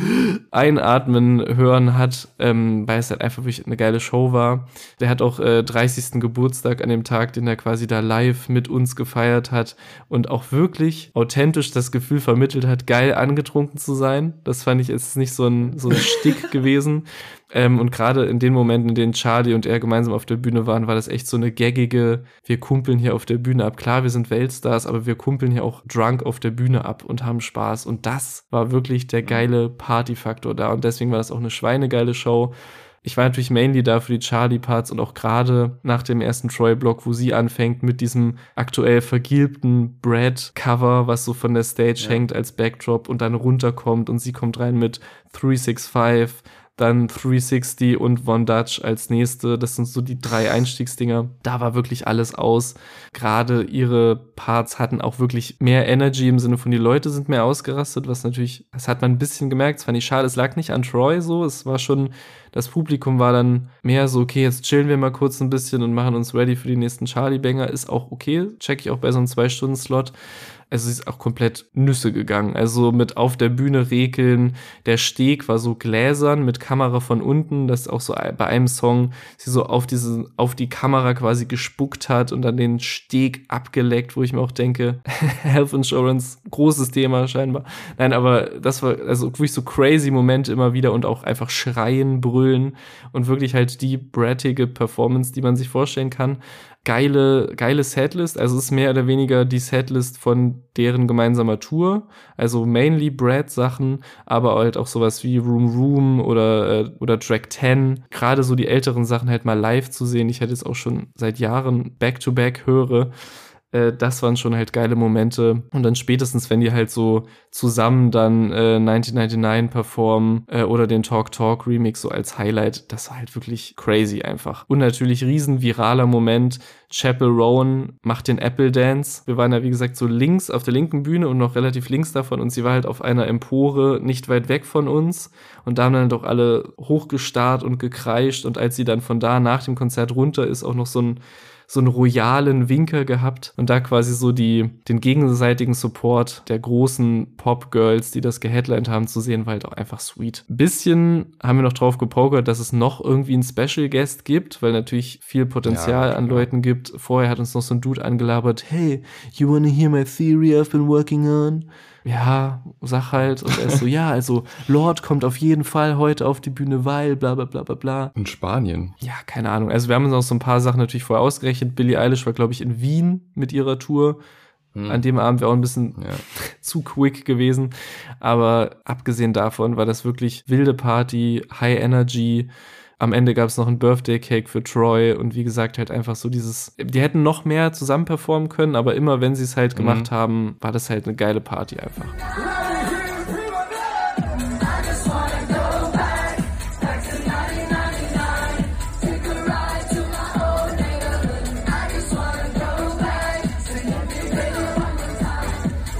einatmen hören hat, ähm, weil es halt einfach wirklich eine geile Show war. Der hat auch äh, dreißigsten Geburtstag an dem Tag, den er quasi da live mit uns gefeiert hat und auch wirklich authentisch das Gefühl vermittelt hat, geil angetrunken zu sein. Das fand ich, es ist nicht so ein so ein Stick gewesen. Ähm, und gerade in den Momenten, in denen Charlie und er gemeinsam auf der Bühne waren, war das echt so eine gaggige, wir kumpeln hier auf der Bühne ab. Klar, wir sind Weltstars, aber wir kumpeln hier auch drunk auf der Bühne ab und haben Spaß. Und das war wirklich der geile Partyfaktor da. Und deswegen war das auch eine schweinegeile Show. Ich war natürlich mainly da für die Charlie-Parts und auch gerade nach dem ersten Troy-Block, wo sie anfängt mit diesem aktuell vergilbten Brad-Cover, was so von der Stage ja. hängt als Backdrop und dann runterkommt und sie kommt rein mit three sixty-five, dann three sixty und Von Dutch als nächste. Das sind so die drei Einstiegsdinger. Da war wirklich alles aus. Gerade ihre Parts hatten auch wirklich mehr Energy im Sinne von, die Leute sind mehr ausgerastet, was natürlich, das hat man ein bisschen gemerkt. Das fand ich schade. Es lag nicht an Troy so. Es war schon, das Publikum war dann mehr so, okay, jetzt chillen wir mal kurz ein bisschen und machen uns ready für die nächsten Charlie-Banger. Ist auch okay. Check ich auch bei so einem zwei-Stunden-Slot. Also sie ist auch komplett Nüsse gegangen. Also mit auf der Bühne rekeln. Der Steg war so gläsern mit Kamera von unten, dass auch so bei einem Song sie so auf diese, auf die Kamera quasi gespuckt hat und dann den Steg abgeleckt, wo ich mir auch denke, Health Insurance, großes Thema scheinbar. Nein, aber das war also wirklich so crazy Momente immer wieder und auch einfach schreien, brüllen und wirklich halt die brattige Performance, die man sich vorstellen kann. Geile, geile Setlist, also es ist mehr oder weniger die Setlist von deren gemeinsamer Tour, also mainly Brad-Sachen, aber halt auch sowas wie Room Room oder, äh, oder Track ten, gerade so die älteren Sachen halt mal live zu sehen, ich hätte es auch schon seit Jahren Back-to-Back höre, äh, das waren schon halt geile Momente und dann spätestens, wenn die halt so zusammen dann äh, neunzehnhundertneunundneunzig performen äh, oder den Talk Talk Remix so als Highlight, das war halt wirklich crazy einfach. Und natürlich riesen viraler Moment, Chappell Rowan macht den Apple Dance. Wir waren ja wie gesagt so links auf der linken Bühne und noch relativ links davon und sie war halt auf einer Empore nicht weit weg von uns und da haben dann doch alle hochgestarrt und gekreischt und als sie dann von da nach dem Konzert runter ist, auch noch so ein so einen royalen Winker gehabt und da quasi so die den gegenseitigen Support der großen Pop-Girls, die das geheadlined haben, zu sehen, war halt auch einfach sweet. Ein bisschen haben wir noch drauf gepokert, dass es noch irgendwie einen Special Guest gibt, weil natürlich viel Potenzial ja, an Leuten gibt. Vorher hat uns noch so ein Dude angelabert, hey, you wanna hear my theory I've been working on? Ja, sag halt. Und er ist so, ja, also Lord kommt auf jeden Fall heute auf die Bühne, weil bla bla bla bla bla. In Spanien? Ja, keine Ahnung. Also wir haben uns auch so ein paar Sachen natürlich vorher ausgerechnet. Billie Eilish war, glaube ich, in Wien mit ihrer Tour. Hm. An dem Abend wäre auch ein bisschen ja. zu quick gewesen. Aber abgesehen davon war das wirklich wilde Party, High Energy. Am Ende gab es noch ein Birthday-Cake für Troy und wie gesagt halt einfach so dieses, die hätten noch mehr zusammen performen können, aber immer wenn sie es halt gemacht mhm. haben, war das halt eine geile Party einfach.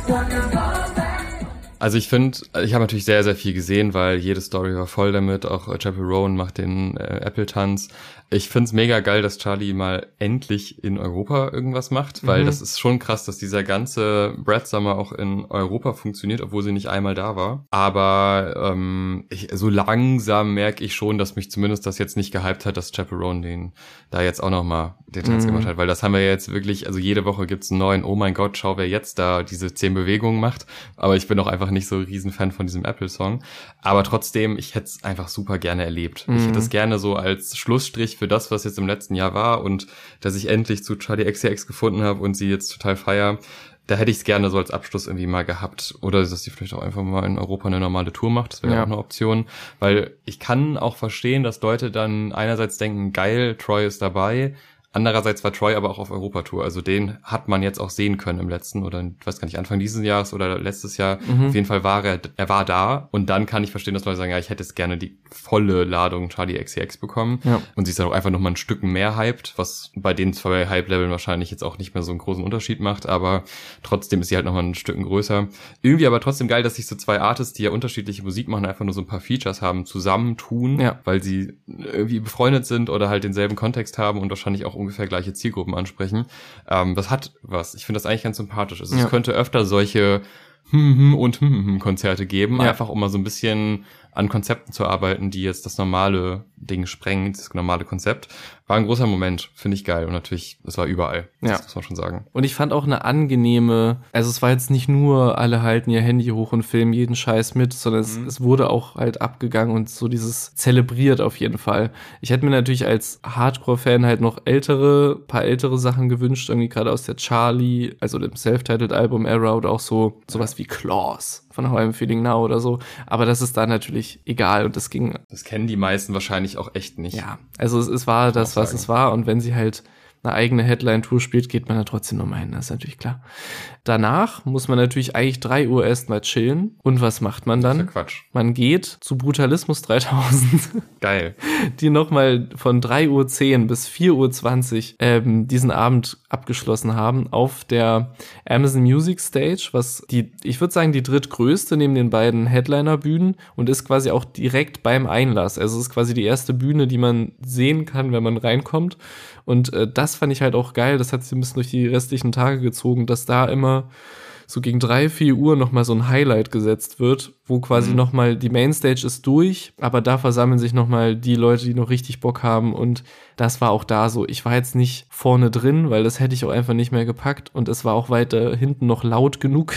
Also ich finde, ich habe natürlich sehr, sehr viel gesehen, weil jede Story war voll damit. Auch Chappell Rowan macht den äh, Apple-Tanz. Ich find's mega geil, dass Charlie mal endlich in Europa irgendwas macht, weil mhm. das ist schon krass, dass dieser ganze Brad Summer auch in Europa funktioniert, obwohl sie nicht einmal da war. Aber ähm, ich, so langsam merke ich schon, dass mich zumindest das jetzt nicht gehypt hat, dass Chappell Rowan den da jetzt auch nochmal den Tanz mhm. gemacht hat, weil das haben wir jetzt wirklich, also jede Woche gibt's einen neuen, oh mein Gott, schau, wer jetzt da diese zehn Bewegungen macht. Aber ich bin auch einfach nicht so ein Riesenfan von diesem Apple-Song. Aber trotzdem, ich hätte es einfach super gerne erlebt. Mhm. Ich hätte es gerne so als Schlussstrich für das, was jetzt im letzten Jahr war und dass ich endlich zu Charli X C X gefunden habe und sie jetzt total feier. Da hätte ich es gerne so als Abschluss irgendwie mal gehabt. Oder dass sie vielleicht auch einfach mal in Europa eine normale Tour macht. Das wäre ja auch eine Option. Weil ich kann auch verstehen, dass Leute dann einerseits denken, geil, Troy ist dabei. Andererseits war Troy aber auch auf Europatour. Also den hat man jetzt auch sehen können im letzten oder ich weiß gar nicht, Anfang dieses Jahres oder letztes Jahr. Mhm. Auf jeden Fall war er, er war da. Und dann kann ich verstehen, dass Leute sagen, ja, ich hätte jetzt gerne die volle Ladung Charli X C X bekommen. Ja. Und sie ist dann auch einfach nochmal ein Stück mehr hyped, was bei den zwei Hype-Leveln wahrscheinlich jetzt auch nicht mehr so einen großen Unterschied macht. Aber trotzdem ist sie halt nochmal ein Stück größer. Irgendwie aber trotzdem geil, dass sich so zwei Artists, die ja unterschiedliche Musik machen, einfach nur so ein paar Features haben, zusammentun, ja. weil sie irgendwie befreundet sind oder halt denselben Kontext haben und wahrscheinlich auch ungefähr gleiche Zielgruppen ansprechen. Ähm, das hat was. Ich finde das eigentlich ganz sympathisch. Also ja. Es könnte öfter solche Hm-Hm und Hm-Hm-Konzerte geben, ja. einfach um mal so ein bisschen an Konzepten zu arbeiten, die jetzt das normale Ding sprengen, das normale Konzept. War ein großer Moment, finde ich geil. Und natürlich, es war überall, das ja. muss man schon sagen. Und ich fand auch eine angenehme, also es war jetzt nicht nur, alle halten ihr Handy hoch und filmen jeden Scheiß mit, sondern mhm. es, es wurde auch halt abgegangen und so dieses zelebriert auf jeden Fall. Ich hätte mir natürlich als Hardcore-Fan halt noch ältere, paar ältere Sachen gewünscht, irgendwie gerade aus der Charli, also dem Self-Titled-Album Era oder auch so sowas wie Claws von How I'm Feeling Now oder so. Aber das ist da natürlich egal und das ging. Das kennen die meisten wahrscheinlich auch echt nicht. Ja, also es, es war das, was es war und wenn sie halt eine eigene Headline-Tour spielt, geht man da trotzdem nochmal hin, das ist natürlich klar. Danach muss man natürlich eigentlich drei Uhr erstmal chillen. Und was macht man dann? Das ist ja Quatsch. Man geht zu Brutalismus dreitausend. Geil. Die nochmal von drei Uhr zehn bis vier Uhr zwanzig ähm, diesen Abend abgeschlossen haben auf der Amazon Music Stage, was die, ich würde sagen, die drittgrößte neben den beiden Headliner-Bühnen und ist quasi auch direkt beim Einlass. Also es ist quasi die erste Bühne, die man sehen kann, wenn man reinkommt. Und äh, das fand ich halt auch geil, das hat sich ein bisschen durch die restlichen Tage gezogen, dass da immer so gegen drei, vier Uhr nochmal so ein Highlight gesetzt wird, wo quasi mhm. nochmal die Mainstage ist durch, aber da versammeln sich nochmal die Leute, die noch richtig Bock haben und das war auch da so. Ich war jetzt nicht vorne drin, weil das hätte ich auch einfach nicht mehr gepackt und es war auch weiter hinten noch laut genug.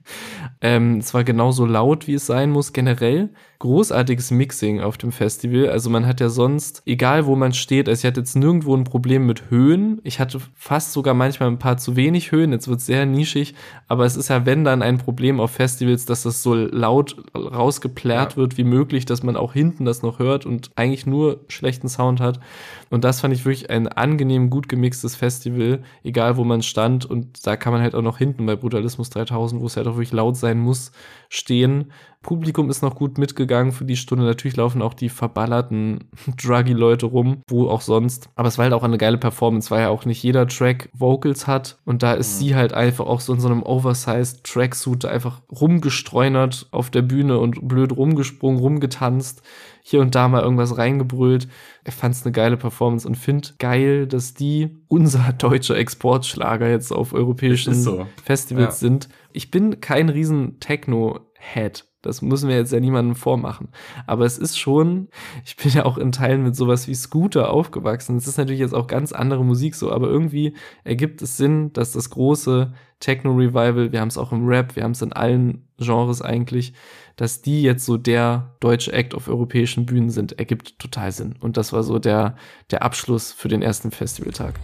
ähm, es war genauso laut, wie es sein muss, generell. Großartiges Mixing auf dem Festival, also man hat ja sonst, egal wo man steht, also ich hatte jetzt nirgendwo ein Problem mit Höhen, ich hatte fast sogar manchmal ein paar zu wenig Höhen, jetzt wird es sehr nischig, aber es ist ja wenn dann ein Problem auf Festivals, dass das so laut rausgeplärrt ja. wird wie möglich, dass man auch hinten das noch hört und eigentlich nur schlechten Sound hat und das fand ich wirklich ein angenehm gut gemixtes Festival, egal wo man stand und da kann man halt auch noch hinten bei Brutalismus dreitausend, wo es halt auch wirklich laut sein muss, stehen. Publikum ist noch gut mitgegangen für die Stunde. Natürlich laufen auch die verballerten Druggy-Leute rum, wo auch sonst. Aber es war halt auch eine geile Performance, weil ja auch nicht jeder Track Vocals hat. Und da ist mhm. sie halt einfach auch so in so einem Oversized Tracksuit einfach rumgestreunert auf der Bühne und blöd rumgesprungen, rumgetanzt. Hier und da mal irgendwas reingebrüllt. Ich fand's eine geile Performance und find geil, dass die unser deutscher Exportschlager jetzt auf europäischen so. Festivals ja. sind. Ich bin kein riesen Techno-Head. Das müssen wir jetzt ja niemandem vormachen. Aber es ist schon, ich bin ja auch in Teilen mit sowas wie Scooter aufgewachsen. Es ist natürlich jetzt auch ganz andere Musik so, aber irgendwie ergibt es Sinn, dass das große Techno-Revival, wir haben es auch im Rap, wir haben es in allen Genres eigentlich, dass die jetzt so der deutsche Act auf europäischen Bühnen sind, ergibt total Sinn. Und das war so der, der Abschluss für den ersten Festivaltag.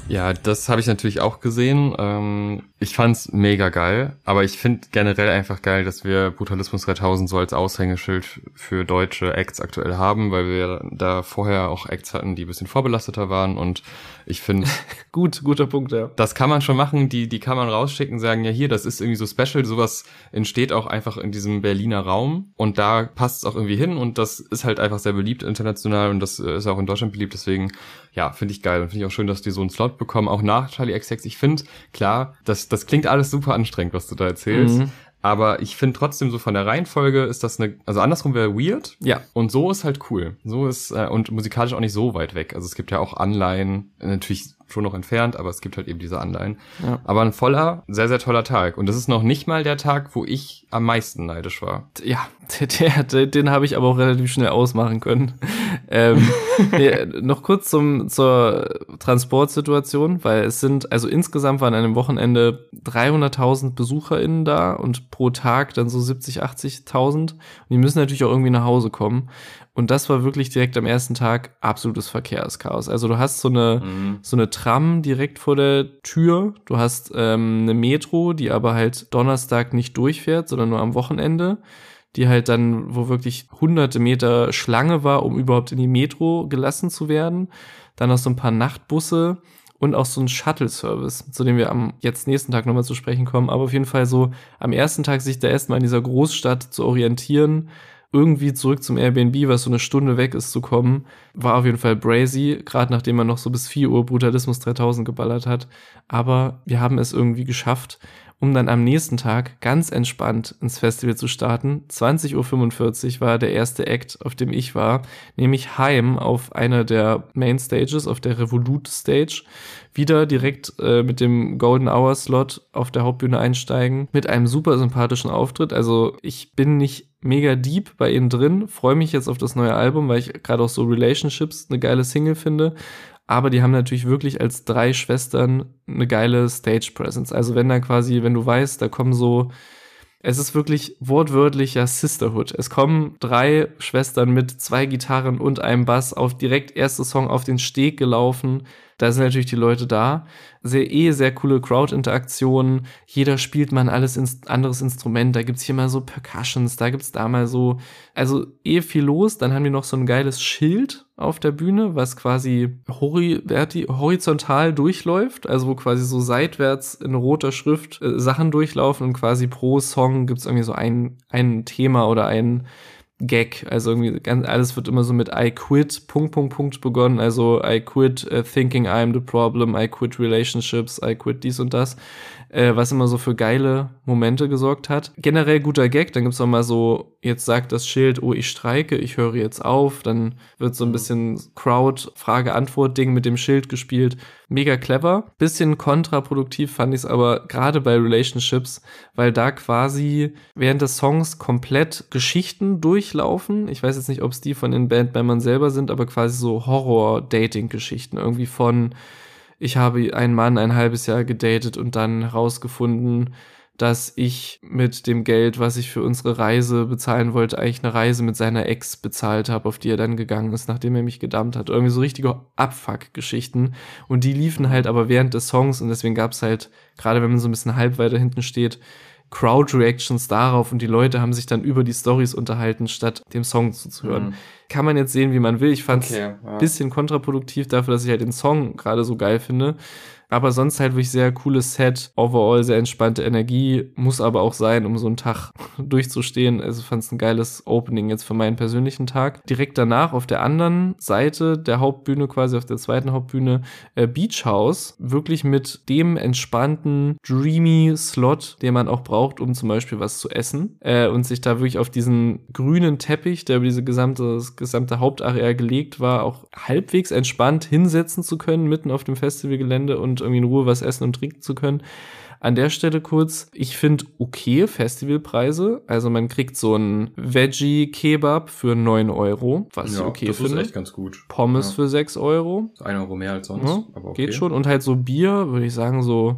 Ja, das habe ich natürlich auch gesehen. Ähm, ich fand's mega geil, aber ich finde generell einfach geil, dass wir Brutalismus dreitausend so als Aushängeschild für deutsche Acts aktuell haben, weil wir da vorher auch Acts hatten, die ein bisschen vorbelasteter waren und ich finde... Gut, guter Punkt, ja. Das kann man schon machen, die die kann man rausschicken, sagen, ja hier, das ist irgendwie so special, sowas entsteht auch einfach in diesem Berliner Raum und da passt es auch irgendwie hin und das ist halt einfach sehr beliebt international und das ist auch in Deutschland beliebt, deswegen, ja, finde ich geil und finde ich auch schön, dass die so einen Slot bekommen, auch nach Charlie X C X. Ich finde, klar, das, das klingt alles super anstrengend, was du da erzählst. Mhm. Aber ich finde trotzdem so von der Reihenfolge ist das eine, also andersrum wäre weird. Ja. Und so ist halt cool. So ist, äh, und musikalisch auch nicht so weit weg. Also es gibt ja auch Anleihen, natürlich schon noch entfernt, aber es gibt halt eben diese Anleihen. Ja. Aber ein voller, sehr, sehr toller Tag. Und das ist noch nicht mal der Tag, wo ich am meisten neidisch war. Ja, der, der, den habe ich aber auch relativ schnell ausmachen können. ähm, nee, noch kurz zum zur Transportsituation, weil es sind, also insgesamt waren an einem Wochenende dreihunderttausend BesucherInnen da und pro Tag dann so siebzig, achtzigtausend. Und die müssen natürlich auch irgendwie nach Hause kommen. Und das war wirklich direkt am ersten Tag absolutes Verkehrschaos. Also du hast so eine mhm. so eine Tram direkt vor der Tür. Du hast ähm, eine Metro, die aber halt Donnerstag nicht durchfährt, sondern nur am Wochenende. Die halt dann, wo wirklich hunderte Meter Schlange war, um überhaupt in die Metro gelassen zu werden. Dann noch so ein paar Nachtbusse und auch so ein Shuttle-Service, zu dem wir am jetzt nächsten Tag nochmal zu sprechen kommen. Aber auf jeden Fall so am ersten Tag sich da erstmal in dieser Großstadt zu orientieren, irgendwie zurück zum Airbnb, was so eine Stunde weg ist, zu kommen, war auf jeden Fall brazy, gerade nachdem man noch so bis vier Uhr Brutalismus dreitausend geballert hat. Aber wir haben es irgendwie geschafft, um dann am nächsten Tag ganz entspannt ins Festival zu starten. zwanzig Uhr fünfundvierzig war der erste Act, auf dem ich war, nämlich Haim auf einer der Main Stages, auf der Revolut Stage, wieder direkt äh, mit dem Golden Hour Slot auf der Hauptbühne einsteigen, mit einem super sympathischen Auftritt. Also ich bin nicht mega deep bei ihnen drin, freue mich jetzt auf das neue Album, weil ich gerade auch so Relationships eine geile Single finde. Aber die haben natürlich wirklich als drei Schwestern eine geile Stage-Presence. Also wenn da quasi, wenn du weißt, da kommen so, es ist wirklich wortwörtlicher Sisterhood. Es kommen drei Schwestern mit zwei Gitarren und einem Bass auf direkt erste Song auf den Steg gelaufen. Da sind natürlich die Leute da. Sehr eh, sehr coole Crowd-Interaktionen. Jeder spielt mal ein alles ins, anderes Instrument. Da gibt's hier mal so Percussions, da gibt's da mal so, also eh viel los. Dann haben die noch so ein geiles Schild auf der Bühne, was quasi hori- verti- horizontal durchläuft. Also wo quasi so seitwärts in roter Schrift äh, Sachen durchlaufen und quasi pro Song gibt's irgendwie so ein, ein Thema oder ein Gag, also irgendwie ganz, alles wird immer so mit I quit, Punkt, Punkt, Punkt begonnen, also I quit uh, thinking I'm the problem, I quit relationships, I quit dies und das, äh, was immer so für geile Momente gesorgt hat. Generell guter Gag, dann gibt's auch mal so, jetzt sagt das Schild, oh, ich streike, ich höre jetzt auf, dann wird so ein bisschen Crowd-Frage-Antwort-Ding mit dem Schild gespielt. Mega clever. Bisschen kontraproduktiv fand ich es aber gerade bei Relationships, weil da quasi während des Songs komplett Geschichten durchlaufen. Ich weiß jetzt nicht, ob es die von den Bandmembern selber sind, aber quasi so Horror-Dating-Geschichten. Irgendwie von, ich habe einen Mann ein halbes Jahr gedatet und dann herausgefunden, dass ich mit dem Geld, was ich für unsere Reise bezahlen wollte, eigentlich eine Reise mit seiner Ex bezahlt habe, auf die er dann gegangen ist, nachdem er mich gedammt hat. Irgendwie so richtige Abfuck-Geschichten. Und die liefen halt aber während des Songs und deswegen gab's halt, gerade wenn man so ein bisschen halb weiter hinten steht, Crowd-Reactions darauf und die Leute haben sich dann über die Storys unterhalten, statt dem Song zuzuhören. Mhm. Kann man jetzt sehen, wie man will. Ich fand's okay, ja. bisschen kontraproduktiv dafür, dass ich halt den Song gerade so geil finde. Aber sonst halt wirklich sehr cooles Set, overall sehr entspannte Energie, muss aber auch sein, um so einen Tag durchzustehen. Also fand es ein geiles Opening jetzt für meinen persönlichen Tag. Direkt danach auf der anderen Seite der Hauptbühne, quasi auf der zweiten Hauptbühne, äh, Beach House, wirklich mit dem entspannten, dreamy Slot, den man auch braucht, um zum Beispiel was zu essen. Äh, und sich da wirklich auf diesen grünen Teppich, der über diese gesamte, das gesamte Hauptareal gelegt war, auch halbwegs entspannt hinsetzen zu können, mitten auf dem Festivalgelände und irgendwie in Ruhe was essen und trinken zu können. An der Stelle kurz, ich finde okay Festivalpreise. Also man kriegt so einen Veggie-Kebab für neun Euro, was ja, ich okay das finde. Das ist echt ganz gut. Pommes ja. für sechs Euro. ein Euro mehr als sonst, ja, aber okay. Geht schon. Und halt so Bier, würde ich sagen, so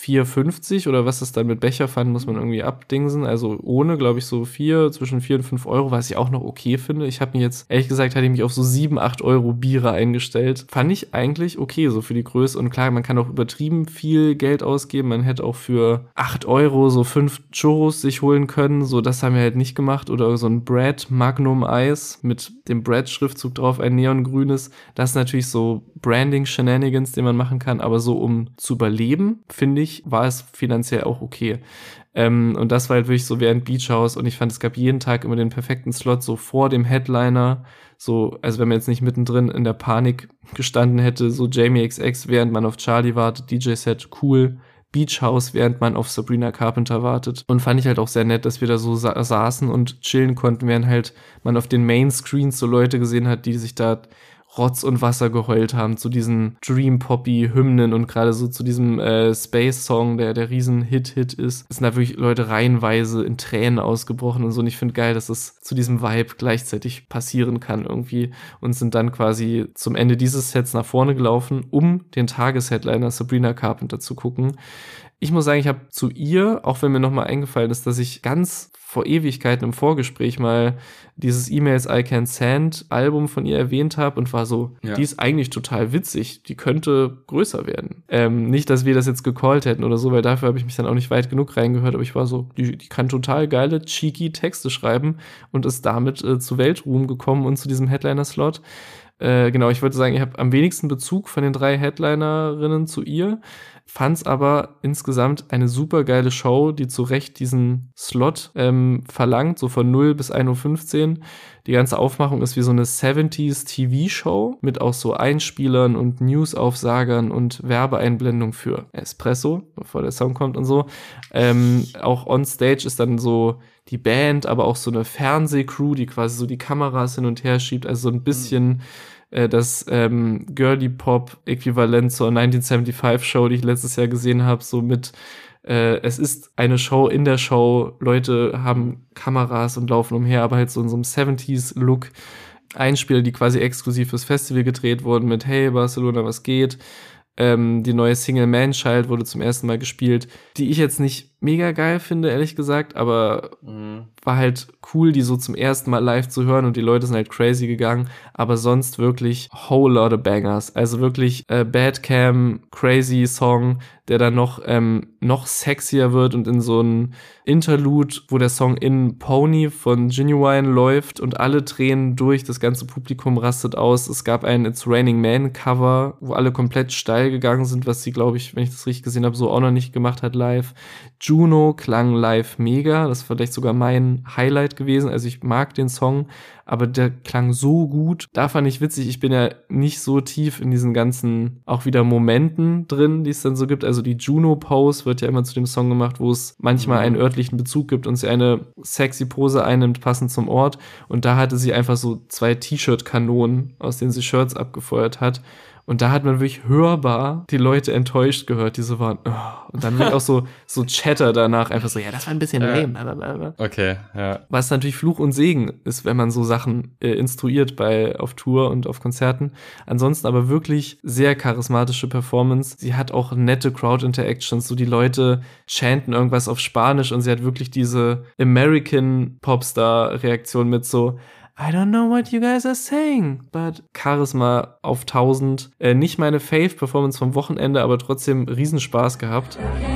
vier fünfzig oder was ist dann mit Becherpfannen, muss man irgendwie abdingsen. Also ohne, glaube ich, so vier, zwischen vier und fünf Euro, was ich auch noch okay finde. Ich habe mir jetzt, ehrlich gesagt, hatte ich mich auf so sieben, acht Euro Biere eingestellt. Fand ich eigentlich okay, so für die Größe. Und klar, man kann auch übertrieben viel Geld ausgeben. Man hätte auch für acht Euro so fünf Churros sich holen können. So, das haben wir halt nicht gemacht. Oder so ein Brad Magnum Eis mit dem Brad-Schriftzug drauf, ein neongrünes. Das ist natürlich so Branding-Shenanigans, den man machen kann. Aber so, um zu überleben, finde ich, war es finanziell auch okay. Ähm, und das war halt wirklich so während Beach House und ich fand, es gab jeden Tag immer den perfekten Slot so vor dem Headliner, so, also wenn man jetzt nicht mittendrin in der Panik gestanden hätte, so Jamie X X, während man auf Charlie wartet, D J-Set, cool, Beach House, während man auf Sabrina Carpenter wartet. Und fand ich halt auch sehr nett, dass wir da so sa- saßen und chillen konnten, während halt man auf den Main-Screens so Leute gesehen hat, die sich da Rotz und Wasser geheult haben zu diesen Dream-Poppy-Hymnen und gerade so zu diesem äh, Space-Song, der der Riesen-Hit-Hit ist. Es sind da wirklich Leute reihenweise in Tränen ausgebrochen und so. Und ich finde geil, dass es zu diesem Vibe gleichzeitig passieren kann irgendwie und sind dann quasi zum Ende dieses Sets nach vorne gelaufen, um den Tagesheadliner Sabrina Carpenter zu gucken. Ich muss sagen, ich habe zu ihr, auch wenn mir nochmal eingefallen ist, dass ich ganz vor Ewigkeiten im Vorgespräch mal dieses E-Mails I Can Send Album von ihr erwähnt habe und war so, ja. Die ist eigentlich total witzig, die könnte größer werden. Ähm, nicht, dass wir das jetzt gecallt hätten oder so, weil dafür habe ich mich dann auch nicht weit genug reingehört, aber ich war so, die, die kann total geile, cheeky Texte schreiben und ist damit äh, zu Weltruhm gekommen und zu diesem Headliner-Slot. Äh, genau, ich würde sagen, ich habe am wenigsten Bezug von den drei Headlinerinnen zu ihr, fand's aber insgesamt eine super geile Show, die zu Recht diesen Slot ähm, verlangt, so von null bis ein Uhr fünfzehn. Die ganze Aufmachung ist wie so eine siebziger T V-Show mit auch so Einspielern und News-Aufsagern und Werbeeinblendung für Espresso, bevor der Song kommt und so. Ähm, auch on stage ist dann so die Band, aber auch so eine Fernsehcrew, die quasi so die Kameras hin und her schiebt, also so ein bisschen mhm. äh, das ähm, Girly-Pop-Äquivalent zur neunzehnhundertfünfundsiebzig-Show, die ich letztes Jahr gesehen habe, so mit äh, es ist eine Show in der Show, Leute haben Kameras und laufen umher, aber halt so in so einem siebziger-Look. Einspieler, die quasi exklusiv fürs Festival gedreht wurden mit Hey Barcelona, was geht? Ähm, die neue Single Man Child wurde zum ersten Mal gespielt, die ich jetzt nicht mega geil finde, ehrlich gesagt, aber mhm. war halt cool, die so zum ersten Mal live zu hören und die Leute sind halt crazy gegangen, aber sonst wirklich whole lot of bangers, also wirklich äh, Bad Cam, crazy Song, der dann noch ähm, noch sexier wird und in so ein Interlude, wo der Song In Pony von Genuine läuft und alle Tränen durch, das ganze Publikum rastet aus. Es gab ein It's Raining Man Cover, wo alle komplett steil gegangen sind, was sie, glaube ich, wenn ich das richtig gesehen habe, so auch noch nicht gemacht hat live. Juno klang live mega, das ist vielleicht sogar mein Highlight gewesen, also ich mag den Song, aber der klang so gut. Da fand ich witzig, ich bin ja nicht so tief in diesen ganzen, auch wieder Momenten drin, die es dann so gibt, also die Juno-Pose wird ja immer zu dem Song gemacht, wo es manchmal einen örtlichen Bezug gibt und sie eine sexy Pose einnimmt, passend zum Ort, und da hatte sie einfach so zwei T-Shirt-Kanonen, aus denen sie Shirts abgefeuert hat. Und da hat man wirklich hörbar die Leute enttäuscht gehört, die so waren. Oh. Und dann wirklich auch so, so Chatter danach, einfach so, ja, das war ein bisschen äh, lame. Okay, ja. Was natürlich Fluch und Segen ist, wenn man so Sachen äh, instruiert bei auf Tour und auf Konzerten. Ansonsten aber wirklich sehr charismatische Performance. Sie hat auch nette Crowd-Interactions, so die Leute chanten irgendwas auf Spanisch und sie hat wirklich diese American Popstar-Reaktion mit so I don't know what you guys are saying, but Charisma auf tausend. Äh, nicht meine Fave-Performance vom Wochenende, aber trotzdem Riesenspaß gehabt.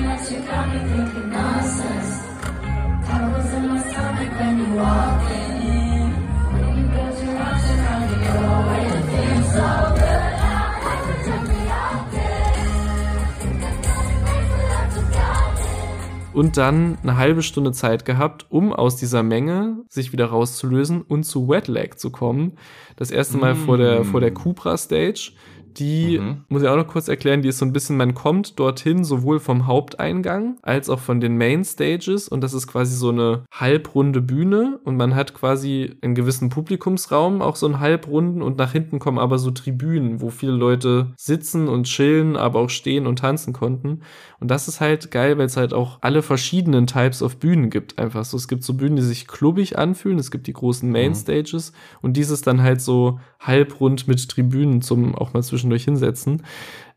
Und dann eine halbe Stunde Zeit gehabt, um aus dieser Menge sich wieder rauszulösen und zu Wet Leg zu kommen. Das erste Mal mm. vor der vor der Cupra Stage. Die, mhm. muss ich auch noch kurz erklären, die ist so ein bisschen, man kommt dorthin sowohl vom Haupteingang als auch von den Main Stages und das ist quasi so eine halbrunde Bühne und man hat quasi einen gewissen Publikumsraum, auch so einen halbrunden, und nach hinten kommen aber so Tribünen, wo viele Leute sitzen und chillen, aber auch stehen und tanzen konnten. Und das ist halt geil, weil es halt auch alle verschiedenen Types of Bühnen gibt einfach so. Es gibt so Bühnen, die sich klubbig anfühlen, es gibt die großen Main mhm. Stages und dieses dann halt so halbrund mit Tribünen zum auch mal zwischendurch hinsetzen.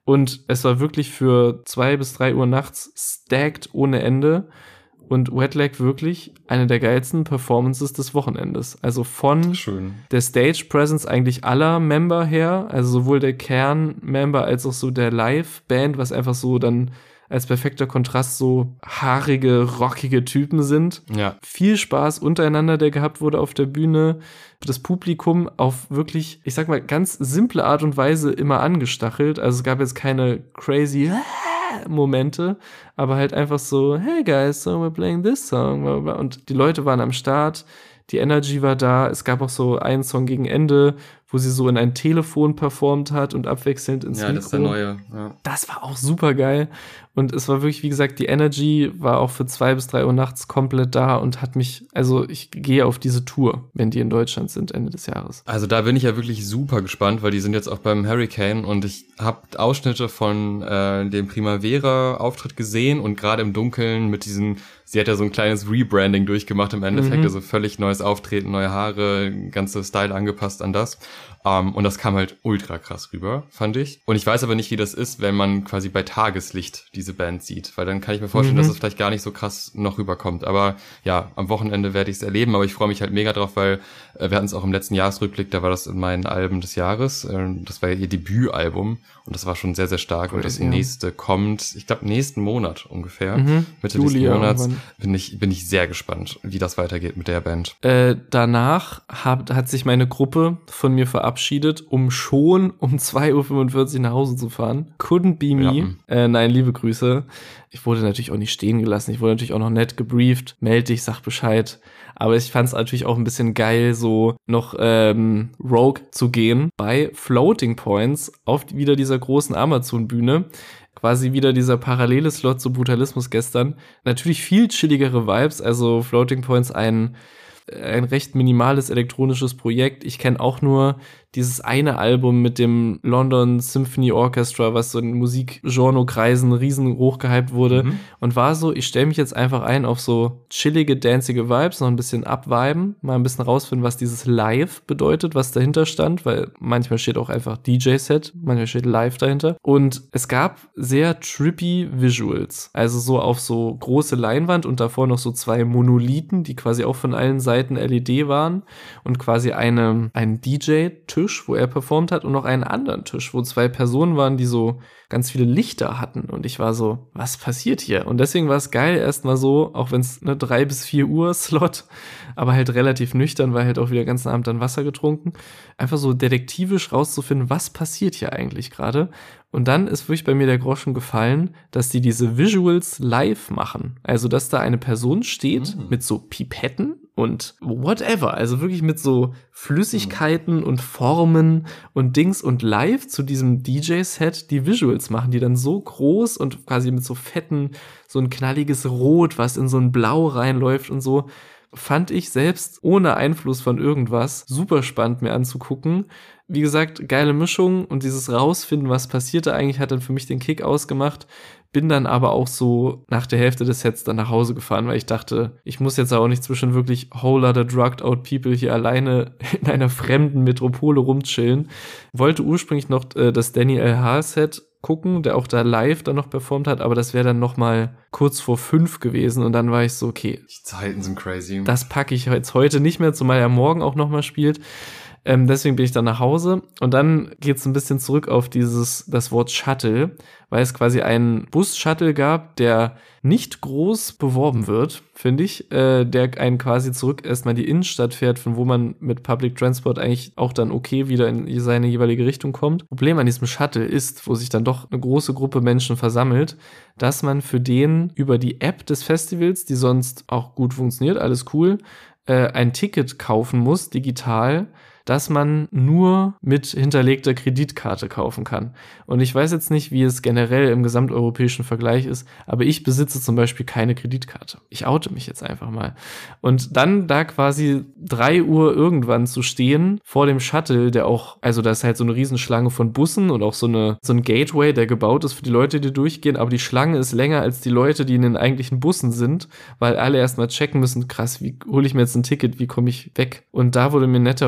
Und es war wirklich für zwei bis drei Uhr nachts stacked ohne Ende. Und Wet Leg wirklich eine der geilsten Performances des Wochenendes. Also von Schön. der Stage Presence eigentlich aller Member her, also sowohl der Kern-Member als auch so der Live-Band, was einfach so dann als perfekter Kontrast so haarige, rockige Typen sind. Ja. Viel Spaß untereinander, der gehabt wurde auf der Bühne. Das Publikum auf wirklich, ich sag mal, ganz simple Art und Weise immer angestachelt. Also es gab jetzt keine crazy Momente, aber halt einfach so, hey guys, so we're playing this song. Und die Leute waren am Start, die Energy war da. Es gab auch so einen Song gegen Ende, wo sie so in ein Telefon performt hat und abwechselnd ins Ja, Mikro. das ist der neue. Ja. Das war auch super geil. Und es war wirklich, wie gesagt, die Energy war auch für zwei bis drei Uhr nachts komplett da und hat mich, also ich gehe auf diese Tour, wenn die in Deutschland sind, Ende des Jahres. Also da bin ich ja wirklich super gespannt, weil die sind jetzt auch beim Hurricane und ich habe Ausschnitte von äh, dem Primavera-Auftritt gesehen und gerade im Dunkeln mit diesen, sie hat ja so ein kleines Rebranding durchgemacht im Endeffekt, Mhm. also völlig neues Auftreten, neue Haare, ganze Style angepasst an das. Um, und das kam halt ultra krass rüber, fand ich. Und ich weiß aber nicht, wie das ist, wenn man quasi bei Tageslicht diese Band sieht, weil dann kann ich mir vorstellen, Mhm. dass es vielleicht gar nicht so krass noch rüberkommt. Aber ja, am Wochenende werde ich es erleben, aber ich freue mich halt mega drauf, weil äh, wir hatten es auch im letzten Jahresrückblick, da war das in meinen Alben des Jahres. Äh, das war ja ihr Debütalbum und das war schon sehr, sehr stark. Und das Ja. nächste kommt, ich glaube, nächsten Monat ungefähr. Mhm. Mitte Juli nächsten Monats irgendwann. bin ich, bin ich sehr gespannt, wie das weitergeht mit der Band. Äh, danach hat, hat sich meine Gruppe von mir verabschiedet, um schon um zwei Uhr fünfundvierzig nach Hause zu fahren. Couldn't be me. Äh, nein, liebe Grüße. Ich wurde natürlich auch nicht stehen gelassen. Ich wurde natürlich auch noch nett gebrieft. Meld dich, sag Bescheid. Aber ich fand es natürlich auch ein bisschen geil, so noch ähm, Rogue zu gehen bei Floating Points auf wieder dieser großen Amazon-Bühne. Quasi wieder dieser parallele Slot zu Brutalismus gestern. Natürlich viel chilligere Vibes. Also Floating Points ein ein recht minimales elektronisches Projekt. Ich kenne auch nur dieses eine Album mit dem London Symphony Orchestra, was so in Musikgenrekreisen riesen hochgehypt wurde. Mhm. Und war so, ich stelle mich jetzt einfach ein auf so chillige, dancige Vibes, noch ein bisschen abviben, mal ein bisschen rausfinden, was dieses Live bedeutet, was dahinter stand, weil manchmal steht auch einfach D J-Set, manchmal steht Live dahinter. Und es gab sehr trippy Visuals, also so auf so große Leinwand und davor noch so zwei Monolithen, die quasi auch von allen Seiten L E D waren und quasi eine, ein D J-Tisch, wo er performt hat und noch einen anderen Tisch, wo zwei Personen waren, die so ganz viele Lichter hatten und ich war so, was passiert hier? Und deswegen war es geil, erstmal so, auch wenn es eine drei bis vier Uhr Slot, aber halt relativ nüchtern, weil halt auch wieder den ganzen Abend dann Wasser getrunken, einfach so detektivisch rauszufinden, was passiert hier eigentlich gerade. Und dann ist wirklich bei mir der Groschen gefallen, dass die diese Visuals live machen. Also, dass da eine Person steht Mhm. mit so Pipetten und whatever. Also wirklich mit so Flüssigkeiten und Formen und Dings und live zu diesem D J-Set die Visuals machen, die dann so groß und quasi mit so fetten, so ein knalliges Rot, was in so ein Blau reinläuft und so. Fand ich selbst ohne Einfluss von irgendwas super spannend mir anzugucken. Wie gesagt, geile Mischung und dieses Rausfinden, was passierte eigentlich, hat dann für mich den Kick ausgemacht. Bin dann aber auch so nach der Hälfte des Sets dann nach Hause gefahren, weil ich dachte, ich muss jetzt auch nicht zwischen wirklich whole lotta drugged out people hier alleine in einer fremden Metropole rumchillen. Wollte ursprünglich noch äh, das Danny L H Set gucken, der auch da live dann noch performt hat, aber das wäre dann noch mal kurz vor fünf gewesen und dann war ich so, okay, Die Zeiten sind crazy. das packe ich jetzt heute nicht mehr, zumal er morgen auch noch mal spielt. Ähm, deswegen bin ich dann nach Hause und dann geht's ein bisschen zurück auf dieses, das Wort Shuttle, weil es quasi einen Bus-Shuttle gab, der nicht groß beworben wird, finde ich, äh, der einen quasi zurück erstmal in die Innenstadt fährt, von wo man mit Public Transport eigentlich auch dann okay wieder in seine jeweilige Richtung kommt. Problem an diesem Shuttle ist, wo sich dann doch eine große Gruppe Menschen versammelt, dass man für den über die App des Festivals, die sonst auch gut funktioniert, alles cool, äh, ein Ticket kaufen muss, digital, dass man nur mit hinterlegter Kreditkarte kaufen kann. Und ich weiß jetzt nicht, wie es generell im gesamteuropäischen Vergleich ist, aber ich besitze zum Beispiel keine Kreditkarte. Ich oute mich jetzt einfach mal. Und dann da quasi drei Uhr irgendwann zu stehen vor dem Shuttle, der auch, also da ist halt so eine Riesenschlange von Bussen und auch so eine so ein Gateway, der gebaut ist für die Leute, die durchgehen, aber die Schlange ist länger als die Leute, die in den eigentlichen Bussen sind, weil alle erstmal checken müssen, krass, wie hole ich mir jetzt ein Ticket, wie komme ich weg? Und da wurde mir netterweise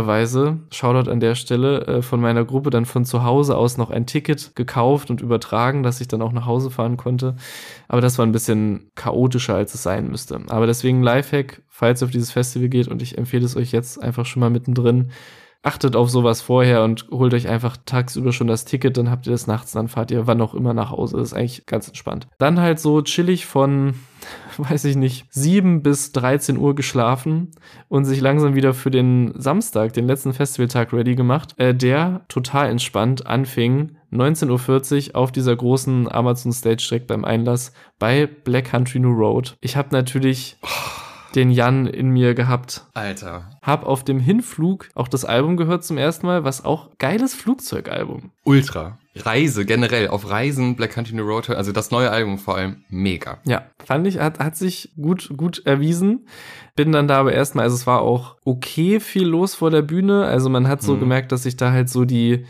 hatte, Shoutout an der Stelle, äh, von meiner Gruppe dann von zu Hause aus noch ein Ticket gekauft und übertragen, dass ich dann auch nach Hause fahren konnte. Aber das war ein bisschen chaotischer, als es sein müsste. Aber deswegen Lifehack, falls ihr auf dieses Festival geht, und ich empfehle es euch jetzt einfach schon mal mittendrin, achtet auf sowas vorher und holt euch einfach tagsüber schon das Ticket, dann habt ihr das nachts, dann fahrt ihr wann auch immer nach Hause. Das ist eigentlich ganz entspannt. Dann halt so chillig von, weiß ich nicht, sieben bis dreizehn Uhr geschlafen und sich langsam wieder für den Samstag, den letzten Festivaltag ready gemacht, äh, der total entspannt anfing, neunzehn Uhr vierzig auf dieser großen Amazon Stage direkt beim Einlass bei Black Country New Road. Ich habe natürlich den Jan in mir gehabt. Alter. Hab auf dem Hinflug auch das Album gehört zum ersten Mal, was auch geiles Flugzeugalbum. Ultra. Reise generell, auf Reisen, Black Country New Road, also das neue Album vor allem, mega. Ja, fand ich, hat, hat sich gut, gut erwiesen. Bin dann da aber erstmal, also es war auch okay viel los vor der Bühne, also man hat so mhm. gemerkt, dass sich da halt so die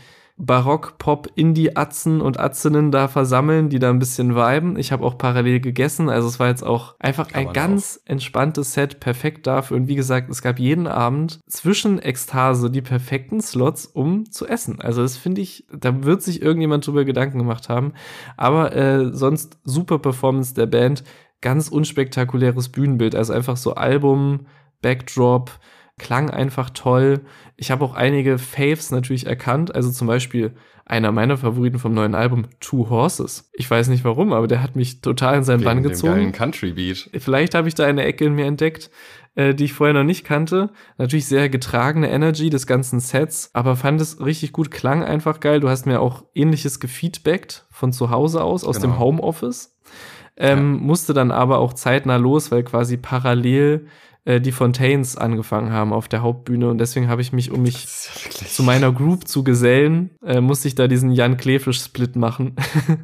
Barock-Pop-Indie-Atzen und Atzinnen da versammeln, die da ein bisschen viben. Ich habe auch parallel gegessen, also es war jetzt auch einfach Kann ein ganz auch. entspanntes Set, perfekt dafür. Und wie gesagt, es gab jeden Abend zwischen Ekstase die perfekten Slots, um zu essen. Also das finde ich, da wird sich irgendjemand drüber Gedanken gemacht haben. Aber äh, sonst super Performance der Band, ganz unspektakuläres Bühnenbild, also einfach so Album, Backdrop, klang einfach toll. Ich habe auch einige Faves natürlich erkannt, also zum Beispiel einer meiner Favoriten vom neuen Album, Two Horses. Ich weiß nicht warum, aber der hat mich total in seinen Bann gezogen. Geilen Country Beat. Vielleicht habe ich da eine Ecke in mir entdeckt, äh, die ich vorher noch nicht kannte. Natürlich sehr getragene Energy des ganzen Sets, aber fand es richtig gut, klang einfach geil. Du hast mir auch Ähnliches gefeedbackt von zu Hause aus, aus genau. dem Homeoffice. Ähm, ja. Musste dann aber auch zeitnah los, weil quasi parallel die Fontaines angefangen haben auf der Hauptbühne und deswegen habe ich mich, um mich ja zu meiner Group zu gesellen, äh, musste ich da diesen Jan Kleefisch-Split machen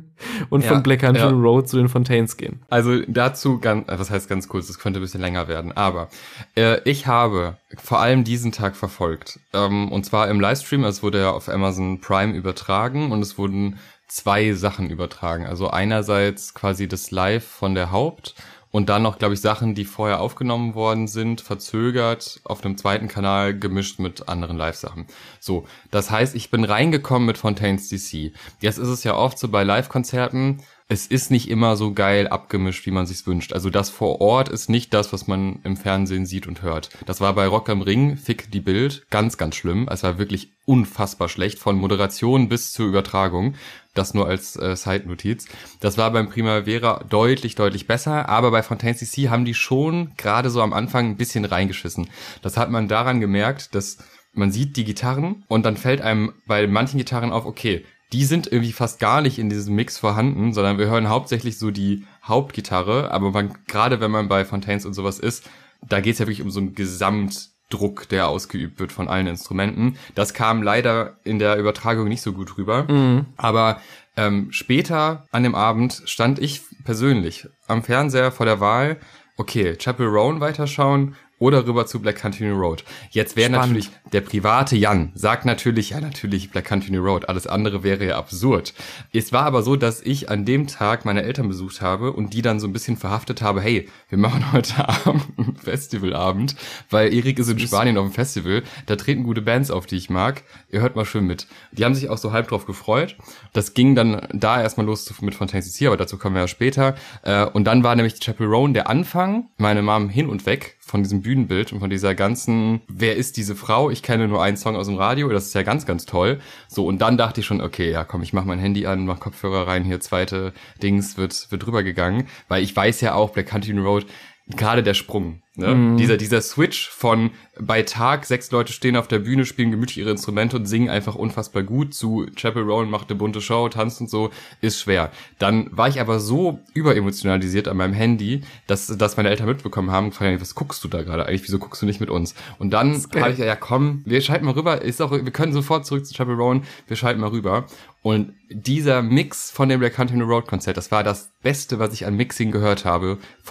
und ja, von Black Country ja. Road zu den Fontaines gehen. Also dazu, ganz, was heißt ganz kurz, das könnte ein bisschen länger werden, aber äh, ich habe vor allem diesen Tag verfolgt ähm, und zwar im Livestream, es wurde ja auf Amazon Prime übertragen und es wurden zwei Sachen übertragen, also einerseits quasi das Live von der Haupt und dann noch, glaube ich, Sachen, die vorher aufgenommen worden sind, verzögert auf einem zweiten Kanal gemischt mit anderen Live-Sachen. So, das heißt, ich bin reingekommen mit Fontaines D C. Jetzt ist es ja oft so bei Live-Konzerten, es ist nicht immer so geil abgemischt, wie man sich's wünscht. Also das vor Ort ist nicht das, was man im Fernsehen sieht und hört. Das war bei Rock am Ring, Fick die Bild, ganz, ganz schlimm. Es war wirklich unfassbar schlecht, von Moderation bis zur Übertragung. Das nur als äh, Side-Notiz. Das war beim Primavera deutlich, deutlich besser, aber bei Fontaines D C haben die schon gerade so am Anfang ein bisschen reingeschissen. Das hat man daran gemerkt, dass man sieht die Gitarren und dann fällt einem bei manchen Gitarren auf, okay, die sind irgendwie fast gar nicht in diesem Mix vorhanden, sondern wir hören hauptsächlich so die Hauptgitarre, aber man, gerade wenn man bei Fontaines und sowas ist, da geht's ja wirklich um so einen Gesamtdruck, der ausgeübt wird von allen Instrumenten. Das kam leider in der Übertragung nicht so gut rüber, mhm. aber ähm, später an dem Abend stand ich persönlich am Fernseher vor der Wahl, okay, Chapel Roan weiterschauen oder rüber zu Black Country New Road. Jetzt wäre natürlich der private Jan, sagt natürlich, ja natürlich Black Country New Road, alles andere wäre ja absurd. Es war aber so, dass ich an dem Tag meine Eltern besucht habe und die dann so ein bisschen verhaftet habe, hey, wir machen heute Abend einen Festivalabend, weil Erik ist in Spanien auf dem Festival, da treten gute Bands auf, die ich mag, ihr hört mal schön mit. Die haben sich auch so halb drauf gefreut. Das ging dann da erstmal los mit Fontaines D C, aber dazu kommen wir ja später. Und dann war nämlich Chapel Roan der Anfang, meine Mom hin und weg von diesem Bühnenbild und von dieser ganzen, wer ist diese Frau? Ich kenne nur einen Song aus dem Radio, das ist ja ganz, ganz toll. So, und dann dachte ich schon, okay, ja komm, ich mach mein Handy an, mach Kopfhörer rein, hier zweite Dings wird wird rübergegangen, weil ich weiß ja auch, Black Country New Road, gerade der Sprung, ne? Mhm. Dieser, dieser Switch von bei Tag, sechs Leute stehen auf der Bühne, spielen gemütlich ihre Instrumente und singen einfach unfassbar gut, zu Chapel Roan macht eine bunte Show, tanzt und so, ist schwer. Dann war ich aber so überemotionalisiert an meinem Handy, dass, dass meine Eltern mitbekommen haben, gefragt, was guckst du da gerade eigentlich, wieso guckst du nicht mit uns? Und dann habe ich ja, ja komm, wir schalten mal rüber, ist auch, wir können sofort zurück zu Chapel Roan, wir schalten mal rüber. Und dieser Mix von dem Black Country New Road Konzert, das war das Beste, was ich an Mixing gehört habe von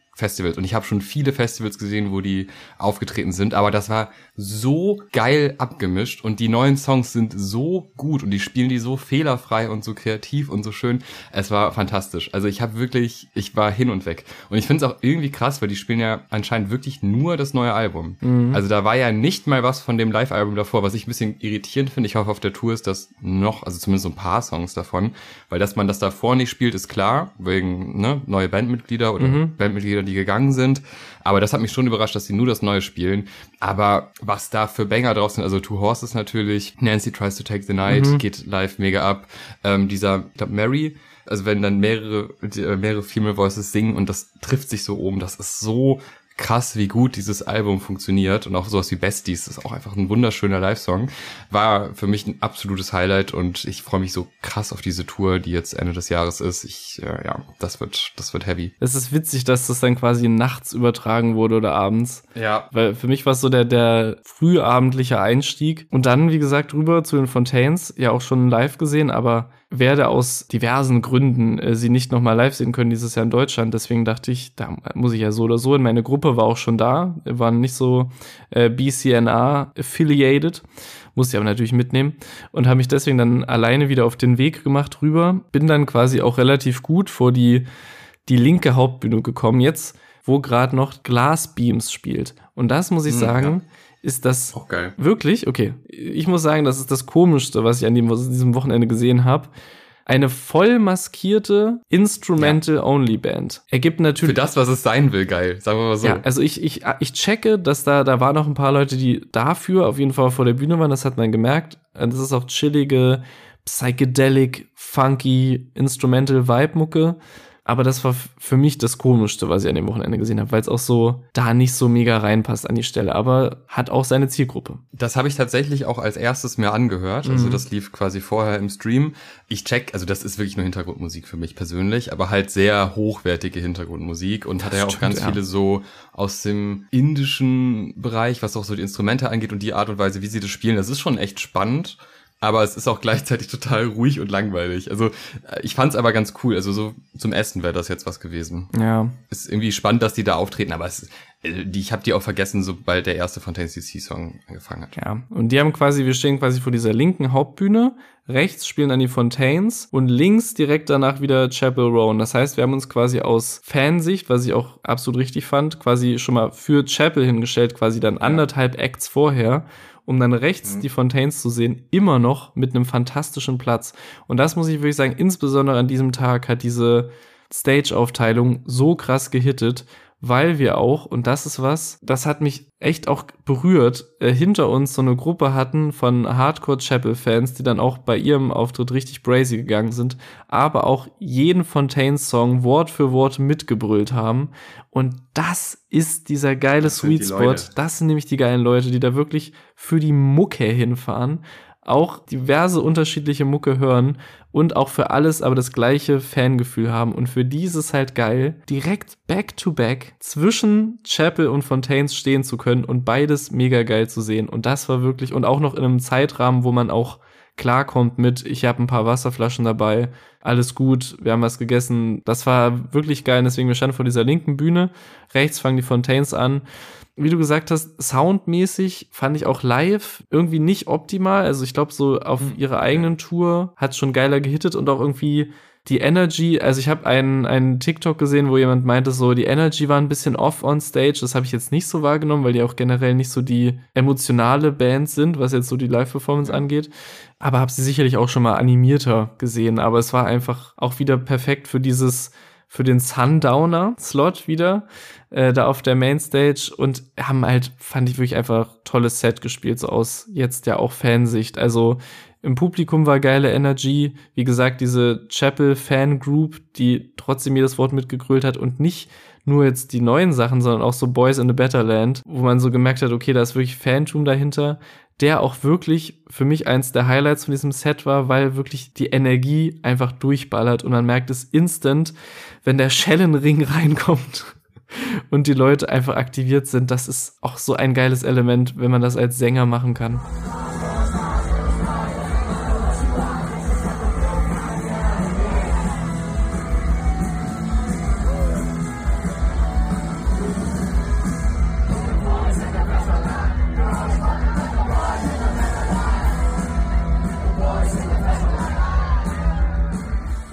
Festivals. Und ich habe schon viele Festivals gesehen, wo die aufgetreten sind, aber das war so geil abgemischt und die neuen Songs sind so gut und die spielen die so fehlerfrei und so kreativ und so schön. Es war fantastisch. Also ich habe wirklich, ich war hin und weg. Und ich finde es auch irgendwie krass, weil die spielen ja anscheinend wirklich nur das neue Album. Mhm. Also da war ja nicht mal was von dem Live-Album davor, was ich ein bisschen irritierend finde. Ich hoffe, auf der Tour ist das noch, also zumindest so ein paar Songs davon, weil dass man das davor nicht spielt, ist klar, wegen ne, neue Bandmitglieder oder mhm. Bandmitglieder, die gegangen sind. Aber das hat mich schon überrascht, dass sie nur das Neue spielen. Aber was da für Banger drauf sind, also Two Horses natürlich, Nancy Tries to Take the Night, mhm. geht live mega ab. Ähm, dieser, ich glaube, Mary, also wenn dann mehrere, mehrere Female Voices singen und das trifft sich so oben, das ist so krass, wie gut dieses Album funktioniert und auch sowas wie Besties, das ist auch einfach ein wunderschöner Live-Song, war für mich ein absolutes Highlight und ich freue mich so krass auf diese Tour, die jetzt Ende des Jahres ist. Ich, äh, ja, das wird, das wird heavy. Es ist witzig, dass das dann quasi nachts übertragen wurde oder abends. Ja. Weil für mich war es so der, der frühabendliche Einstieg und dann, wie gesagt, rüber zu den Fontaines, ja auch schon live gesehen, aber werde aus diversen Gründen äh, sie nicht nochmal live sehen können dieses Jahr in Deutschland. Deswegen dachte ich, da muss ich ja so oder so. In meine Gruppe war auch schon da, waren nicht so äh, B C N A-affiliated, musste ich aber natürlich mitnehmen und habe mich deswegen dann alleine wieder auf den Weg gemacht rüber. Bin dann quasi auch relativ gut vor die, die linke Hauptbühne gekommen, jetzt wo gerade noch Glass Beams spielt. Und das muss ich hm, sagen... Ja. Ist das auch geil. Wirklich? Okay. Ich muss sagen, das ist das Komischste, was ich an diesem Wochenende gesehen habe. Eine voll maskierte Instrumental-Only-Band. Ergibt natürlich... Für das, was es sein will, geil. Sagen wir mal so. Ja, also ich, ich, ich checke, dass da, da waren noch ein paar Leute, die dafür auf jeden Fall vor der Bühne waren. Das hat man gemerkt. Das ist auch chillige, psychedelic, funky, Instrumental-Vibe-Mucke. Aber das war für mich das Komischste, was ich an dem Wochenende gesehen habe, weil es auch so da nicht so mega reinpasst an die Stelle, aber hat auch seine Zielgruppe. Das habe ich tatsächlich auch als erstes mir angehört, also mhm. das lief quasi vorher im Stream. Ich check, also das ist wirklich nur Hintergrundmusik für mich persönlich, aber halt sehr hochwertige Hintergrundmusik und hat ja auch ganz ja. viele so aus dem indischen Bereich, was auch so die Instrumente angeht und die Art und Weise, wie sie das spielen, das ist schon echt spannend. Aber es ist auch gleichzeitig total ruhig und langweilig. Also ich fand's aber ganz cool. Also so zum Essen wäre das jetzt was gewesen. Ja. Ist irgendwie spannend, dass die da auftreten, aber es, die, ich habe die auch vergessen, sobald der erste Fontaines D C-Song angefangen hat. Ja, und die haben quasi, wir stehen quasi vor dieser linken Hauptbühne. Rechts spielen dann die Fontaines und links direkt danach wieder Chapel Roan. Das heißt, wir haben uns quasi aus Fansicht, was ich auch absolut richtig fand, quasi schon mal für Chapel hingestellt, quasi dann anderthalb ja. Acts vorher, um dann rechts mhm. die Fontaines zu sehen, immer noch mit einem fantastischen Platz. Und das muss ich wirklich sagen, insbesondere an diesem Tag hat diese Stage-Aufteilung so krass gehittet, weil wir auch, und das ist was, das hat mich echt auch berührt, äh, hinter uns so eine Gruppe hatten von Hardcore-Chapel-Fans, die dann auch bei ihrem Auftritt richtig brazy gegangen sind, aber auch jeden Fontaines-Song Wort für Wort mitgebrüllt haben. Und das ist dieser geile das Sweet Spot. Leute. Das sind nämlich die geilen Leute, die da wirklich für die Mucke hinfahren, auch diverse unterschiedliche Mucke hören und auch für alles aber das gleiche Fangefühl haben. Und für dieses halt geil, direkt back-to-back zwischen Chapel und Fontaines stehen zu können und beides mega geil zu sehen. Und das war wirklich, und auch noch in einem Zeitrahmen, wo man auch klarkommt mit, ich habe ein paar Wasserflaschen dabei, alles gut, wir haben was gegessen. Das war wirklich geil, deswegen wir standen vor dieser linken Bühne, rechts fangen die Fontaines an. Wie du gesagt hast, soundmäßig fand ich auch live irgendwie nicht optimal. Also ich glaube, so auf mhm. ihrer eigenen Tour hat schon geiler gehittet und auch irgendwie die Energy. Also ich habe einen, einen TikTok gesehen, wo jemand meinte, so die Energy war ein bisschen off on stage. Das habe ich jetzt nicht so wahrgenommen, weil die auch generell nicht so die emotionale Band sind, was jetzt so die Live-Performance angeht. Aber habe sie sicherlich auch schon mal animierter gesehen. Aber es war einfach auch wieder perfekt für dieses für den Sundowner-Slot wieder, äh, da auf der Mainstage und haben halt, fand ich wirklich einfach tolles Set gespielt, so aus jetzt ja auch Fansicht. Also im Publikum war geile Energy, wie gesagt, diese Chapel-Fan-Group, die trotzdem jedes Wort mitgegrölt hat und nicht nur jetzt die neuen Sachen, sondern auch so Boys in the Better Land, wo man so gemerkt hat, okay, da ist wirklich Fantum dahinter, der auch wirklich für mich eins der Highlights von diesem Set war, weil wirklich die Energie einfach durchballert und man merkt es instant, wenn der Schellenring reinkommt und die Leute einfach aktiviert sind. Das ist auch so ein geiles Element, wenn man das als Sänger machen kann.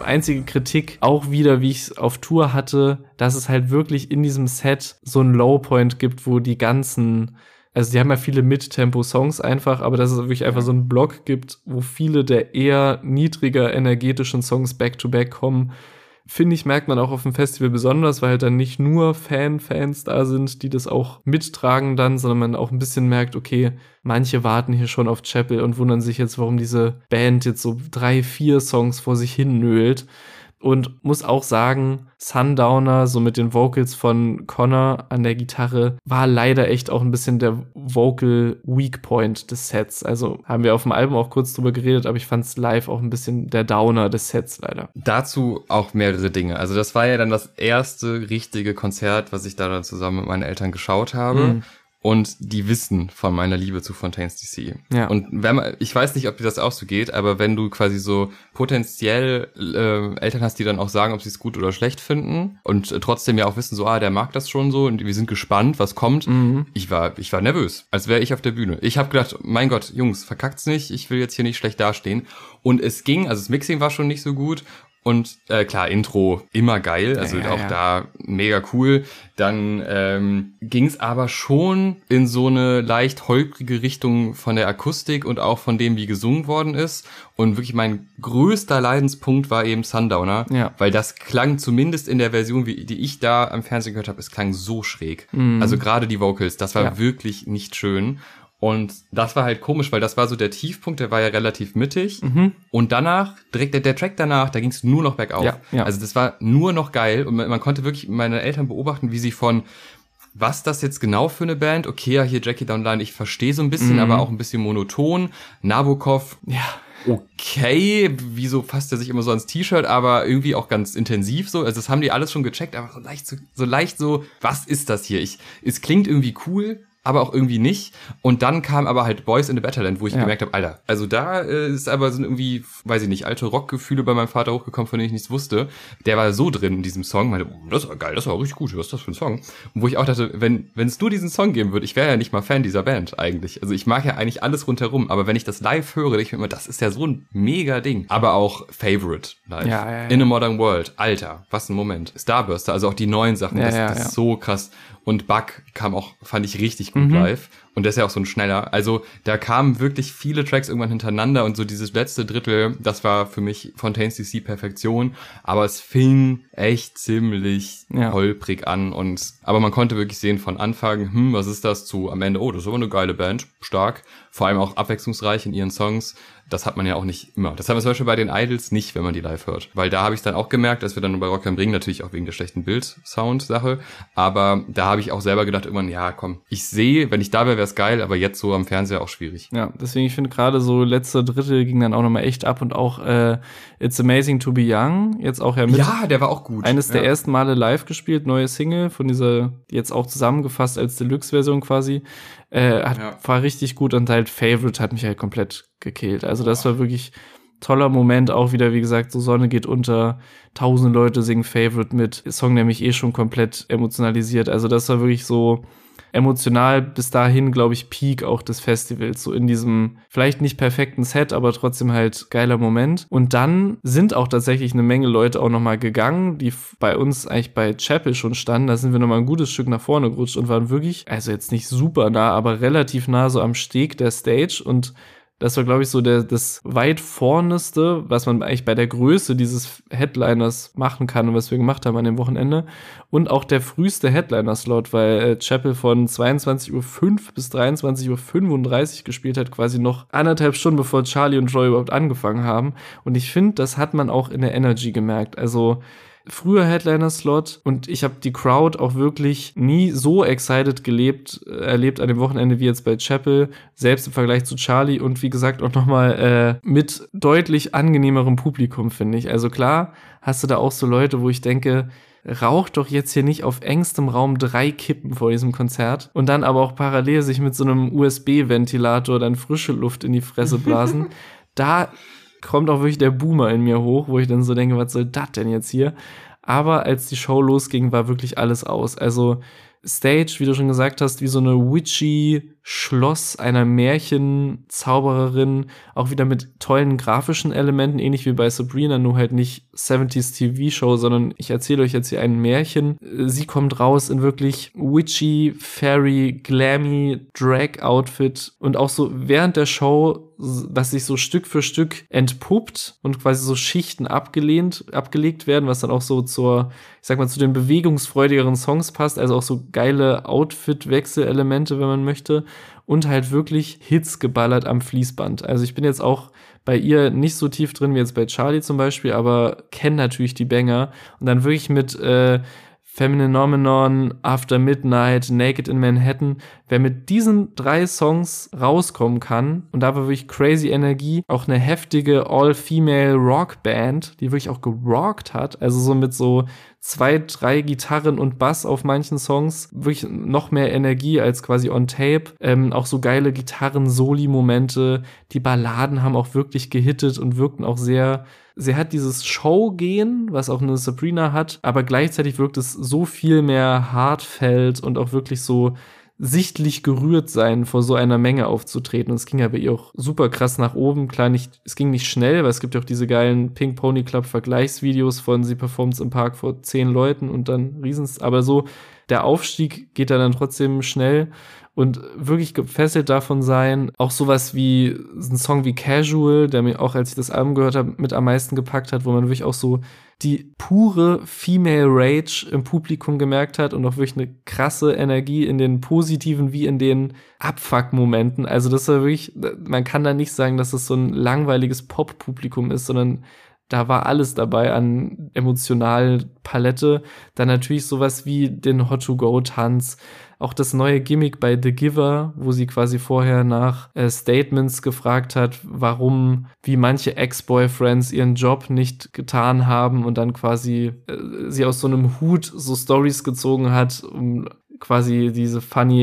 einzige Kritik, auch wieder, wie ich es auf Tour hatte, dass es halt wirklich in diesem Set so einen Lowpoint gibt, wo die ganzen, also die haben ja viele Mid-Tempo-Songs einfach, aber dass es wirklich einfach so einen Block gibt, wo viele der eher niedriger energetischen Songs back-to-back kommen, finde ich, merkt man auch auf dem Festival besonders, weil halt dann nicht nur Fan-Fans da sind, die das auch mittragen dann, sondern man auch ein bisschen merkt, okay, manche warten hier schon auf Chapel und wundern sich jetzt, warum diese Band jetzt so drei, vier Songs vor sich hin nölt. Und muss auch sagen, Sundowner, so mit den Vocals von Connor an der Gitarre, war leider echt auch ein bisschen der Vocal Weak Point des Sets. Also haben wir auf dem Album auch kurz drüber geredet, aber ich fand es live auch ein bisschen der Downer des Sets leider. Dazu auch mehrere Dinge. Also das war ja dann das erste richtige Konzert, was ich da dann zusammen mit meinen Eltern geschaut habe. Mhm. Und die wissen von meiner Liebe zu Fontaines D C. Ja. Und wenn man, ich weiß nicht, ob dir das auch so geht, aber wenn du quasi so potenziell äh, Eltern hast, die dann auch sagen, ob sie es gut oder schlecht finden und äh, trotzdem ja auch wissen, so, ah, der mag das schon so und wir sind gespannt, was kommt. Mhm. Ich war, ich war nervös, als wäre ich auf der Bühne. Ich habe gedacht, mein Gott, Jungs, verkackt's nicht, ich will jetzt hier nicht schlecht dastehen. Und es ging, also das Mixing war schon nicht so gut. Und äh, klar, Intro immer geil, also ja, ja, auch ja. da mega cool. Dann ähm, ging es aber schon in so eine leicht holprige Richtung von der Akustik und auch von dem, wie gesungen worden ist. Und wirklich mein größter Leidenspunkt war eben Sundowner, ja. weil das klang zumindest in der Version, wie, die ich da am Fernsehen gehört habe, es klang so schräg. Mhm. Also gerade die Vocals, das war ja. wirklich nicht schön. Und das war halt komisch, weil das war so der Tiefpunkt, der war ja relativ mittig. Mhm. Und danach, direkt der, der Track danach, da ging es nur noch bergauf. Ja, ja. Also das war nur noch geil. Und man, man konnte wirklich meine Eltern beobachten, wie sie von, was das jetzt genau für eine Band? Okay, ja, hier Jackie Downline, ich verstehe so ein bisschen, mhm. aber auch ein bisschen monoton. Nabokov, ja. okay, wieso fasst er sich immer so ans T-Shirt, aber irgendwie auch ganz intensiv so. Also das haben die alles schon gecheckt, aber so leicht so, so leicht so, was ist das hier? Ich, es klingt irgendwie cool, aber auch irgendwie nicht. Und dann kam aber halt Boys in the Betterland, wo ich ja. gemerkt habe, Alter, also da äh, ist aber so irgendwie, weiß ich nicht, alte Rockgefühle bei meinem Vater hochgekommen, von denen ich nichts wusste. Der war so drin in diesem Song, meinte, oh, das war geil, das war richtig gut, was ist das für ein Song? Und wo ich auch dachte, wenn wenn es nur diesen Song geben würde, ich wäre ja nicht mal Fan dieser Band eigentlich. Also ich mag ja eigentlich alles rundherum, aber wenn ich das live höre, denke ich mir immer, das ist ja so ein mega Ding. Aber auch Favorite live. Ja, ja, ja. In a Modern World, Alter, was ein Moment. Starburster, also auch die neuen Sachen, ja, das, ja, das ja. ist so krass. Und Buck kam auch, fand ich richtig gut mhm. live. Und der ist ja auch so ein schneller. Also da kamen wirklich viele Tracks irgendwann hintereinander und so dieses letzte Drittel, das war für mich Fontaines D C Perfektion. Aber es fing echt ziemlich ja. holprig an. Und aber man konnte wirklich sehen von Anfang, hm, was ist das, zu am Ende, oh, das ist aber eine geile Band, stark. Vor allem auch abwechslungsreich in ihren Songs. Das hat man ja auch nicht immer. Das haben wir zum Beispiel bei den Idols nicht, wenn man die live hört. Weil da habe ich es dann auch gemerkt, dass wir dann bei Rock am Ring, natürlich auch wegen der schlechten Bild-Sound-Sache, aber da habe ich auch selber gedacht, irgendwann, ja komm, ich sehe, wenn ich da wäre, wäre es geil, aber jetzt so am Fernseher auch schwierig. Ja, deswegen, ich finde gerade so letzte Drittel ging dann auch nochmal echt ab und auch äh, It's Amazing to Be Young, jetzt auch ja mit. Ja, der war auch gut. Eines der ja. ersten Male live gespielt, neue Single von dieser, jetzt auch zusammengefasst als Deluxe-Version quasi. Äh, hat, ja. war richtig gut und halt Favorite hat mich halt komplett gekillt. Also das war wirklich toller Moment, auch wieder, wie gesagt, so Sonne geht unter, tausend Leute singen Favorite mit, Song, der mich eh schon komplett emotionalisiert. Also das war wirklich so emotional bis dahin, glaube ich, Peak auch des Festivals, so in diesem vielleicht nicht perfekten Set, aber trotzdem halt geiler Moment. Und dann sind auch tatsächlich eine Menge Leute auch nochmal gegangen, die bei uns eigentlich bei Chapel schon standen. Da sind wir nochmal ein gutes Stück nach vorne gerutscht und waren wirklich, also jetzt nicht super nah, aber relativ nah so am Steg der Stage. Und das war, glaube ich, so der das weit vorneste, was man eigentlich bei der Größe dieses Headliners machen kann und was wir gemacht haben an dem Wochenende. Und auch der früheste Headliner-Slot, weil äh, Chapel von zweiundzwanzig Uhr fünf bis dreiundzwanzig Uhr fünfunddreißig gespielt hat, quasi noch anderthalb Stunden, bevor Charlie und Roy überhaupt angefangen haben. Und ich finde, das hat man auch in der Energy gemerkt. Also früher Headliner-Slot und ich habe die Crowd auch wirklich nie so excited gelebt, äh, erlebt an dem Wochenende wie jetzt bei Chapel, selbst im Vergleich zu Charlie und wie gesagt auch nochmal äh, mit deutlich angenehmerem Publikum, finde ich. Also klar hast du da auch so Leute, wo ich denke, raucht doch jetzt hier nicht auf engstem Raum drei Kippen vor diesem Konzert und dann aber auch parallel sich mit so einem U S B-Ventilator dann frische Luft in die Fresse blasen. Da kommt auch wirklich der Boomer in mir hoch, wo ich dann so denke, was soll das denn jetzt hier? Aber als die Show losging, war wirklich alles aus. Also Stage, wie du schon gesagt hast, wie so eine witchy Schloss einer Märchenzaubererin, auch wieder mit tollen grafischen Elementen, ähnlich wie bei Sabrina, nur halt nicht seventies T V-Show, sondern ich erzähle euch jetzt hier ein Märchen. Sie kommt raus in wirklich witchy, fairy, glammy Drag-Outfit und auch so während der Show, was sich so Stück für Stück entpuppt und quasi so Schichten abgelehnt, abgelegt werden, was dann auch so zur, ich sag mal, zu den bewegungsfreudigeren Songs passt, also auch so geile Outfit-Wechselelemente, wenn man möchte, und halt wirklich Hits geballert am Fließband. Also ich bin jetzt auch bei ihr nicht so tief drin wie jetzt bei Charlie zum Beispiel, aber kenne natürlich die Banger und dann wirklich mit äh, Phenomenon, After Midnight, Naked in Manhattan. Wer mit diesen drei Songs rauskommen kann, und da war wirklich crazy Energie, auch eine heftige All-Female Rockband, die wirklich auch gerockt hat, also so mit so zwei, drei Gitarren und Bass auf manchen Songs, wirklich noch mehr Energie als quasi on Tape, ähm, auch so geile Gitarren-Soli-Momente, die Balladen haben auch wirklich gehittet und wirkten auch sehr. Sie hat dieses Show-Gehen, was auch eine Sabrina hat, aber gleichzeitig wirkt es so viel mehr heartfelt und auch wirklich so sichtlich gerührt sein, vor so einer Menge aufzutreten. Und es ging ja bei ihr auch super krass nach oben. Klar, nicht, es ging nicht schnell, weil es gibt ja auch diese geilen Pink Pony Club Vergleichsvideos von sie performt im Park vor zehn Leuten und dann Riesens. Aber so, der Aufstieg geht da dann trotzdem schnell. Und wirklich gefesselt davon sein, auch sowas wie ein Song wie Casual, der mir auch, als ich das Album gehört habe, mit am meisten gepackt hat, wo man wirklich auch so die pure Female Rage im Publikum gemerkt hat und auch wirklich eine krasse Energie in den positiven wie in den Abfuck-Momenten. Also das war wirklich, man kann da nicht sagen, dass das so ein langweiliges Pop-Publikum ist, sondern da war alles dabei an Emotionalpalette. Dann natürlich sowas wie den Hot-to-Go-Tanz, auch das neue Gimmick bei The Giver, wo sie quasi vorher nach äh, Statements gefragt hat, warum, wie manche Ex-Boyfriends ihren Job nicht getan haben und dann quasi äh, sie aus so einem Hut so Stories gezogen hat, um quasi diese funny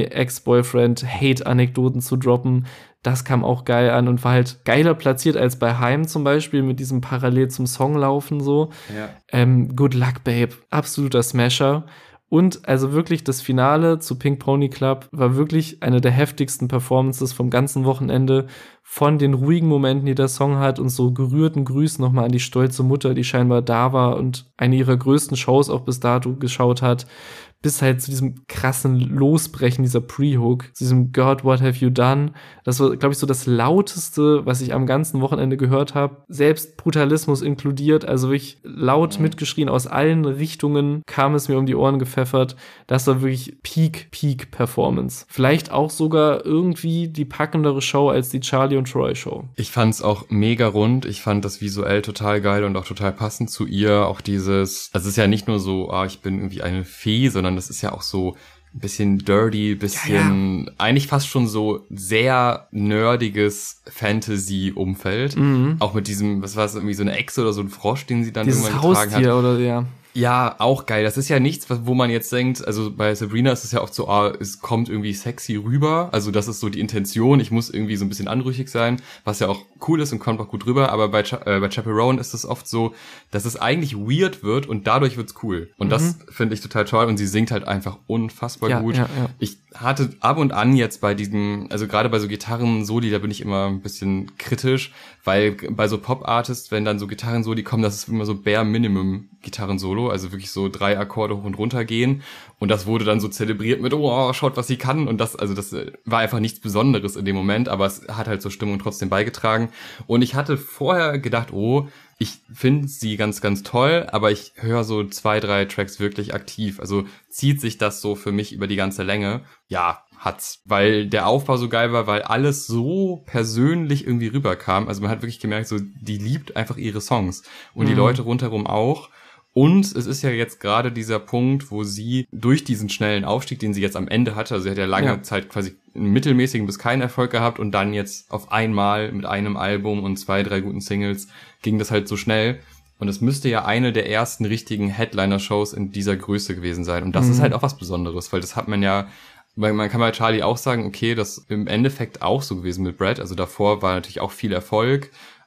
Ex-Boyfriend-Hate-Anekdoten zu droppen. Das kam auch geil an und war halt geiler platziert als bei Haim zum Beispiel mit diesem parallel zum Song laufen so. Ja. Ähm, Good Luck, Babe. Absoluter Smasher. Und also wirklich das Finale zu Pink Pony Club war wirklich eine der heftigsten Performances vom ganzen Wochenende. Von den ruhigen Momenten, die der Song hat und so gerührten Grüßen nochmal an die stolze Mutter, die scheinbar da war und eine ihrer größten Shows auch bis dato geschaut hat, bis halt zu diesem krassen Losbrechen, dieser Pre-Hook, zu diesem God, what have you done? Das war, glaube ich, so das Lauteste, was ich am ganzen Wochenende gehört habe. Selbst Brutalismus inkludiert, also wirklich laut mitgeschrien, aus allen Richtungen kam es mir um die Ohren gepfeffert. Das war wirklich Peak, Peak Performance. Vielleicht auch sogar irgendwie die packendere Show als die Charlie und Troy Show. Ich fand's auch mega rund. Ich fand das visuell total geil und auch total passend zu ihr. Auch dieses, also es ist ja nicht nur so, ah, ich bin irgendwie eine Fee, sondern das ist ja auch so ein bisschen dirty, bisschen, ja, ja. eigentlich fast schon so sehr nerdiges Fantasy-Umfeld. Mhm. Auch mit diesem, was war es, irgendwie so eine Echse oder so ein Frosch, den sie dann Dieses irgendwann getragen hat. Haustier oder, ja. Ja, auch geil. Das ist ja nichts, wo man jetzt denkt, also bei Sabrina ist es ja oft so, ah, es kommt irgendwie sexy rüber. Also das ist so die Intention. Ich muss irgendwie so ein bisschen anrüchig sein, was ja auch cool ist und kommt auch gut rüber. Aber bei, Cha- äh, bei Chaperone ist es oft so, dass es eigentlich weird wird und dadurch wird's cool. Und mhm. das finde ich total toll. Und sie singt halt einfach unfassbar ja, gut. Ja, ja. Ich hatte ab und an jetzt bei diesen, also gerade bei so Gitarren-Soli, da bin ich immer ein bisschen kritisch, weil bei so Pop-Artists, wenn dann so Gitarren-Soli kommen, das ist immer so bare Minimum Gitarren-Solo, also wirklich so drei Akkorde hoch und runter gehen. Und das wurde dann so zelebriert mit, oh, schaut, was sie kann. Und das, also das war einfach nichts Besonderes in dem Moment, aber es hat halt zur Stimmung trotzdem beigetragen. Und ich hatte vorher gedacht, oh, ich finde sie ganz, ganz toll, aber ich höre so zwei, drei Tracks wirklich aktiv. Also zieht sich das so für mich über die ganze Länge? Ja, hat's. Weil der Aufbau so geil war, weil alles so persönlich irgendwie rüberkam. Also man hat wirklich gemerkt, so die liebt einfach ihre Songs. Und mhm. die Leute rundherum auch. Und es ist ja jetzt gerade dieser Punkt, wo sie durch diesen schnellen Aufstieg, den sie jetzt am Ende hatte, also sie hat ja lange ja. Zeit quasi einen mittelmäßigen bis keinen Erfolg gehabt und dann jetzt auf einmal mit einem Album und zwei, drei guten Singles ging das halt so schnell. Und es müsste ja eine der ersten richtigen Headliner-Shows in dieser Größe gewesen sein. Und das mhm. ist halt auch was Besonderes, weil das hat man ja, man kann bei Charlie auch sagen, okay, das ist im Endeffekt auch so gewesen mit Brad. Also davor war natürlich auch viel Erfolg.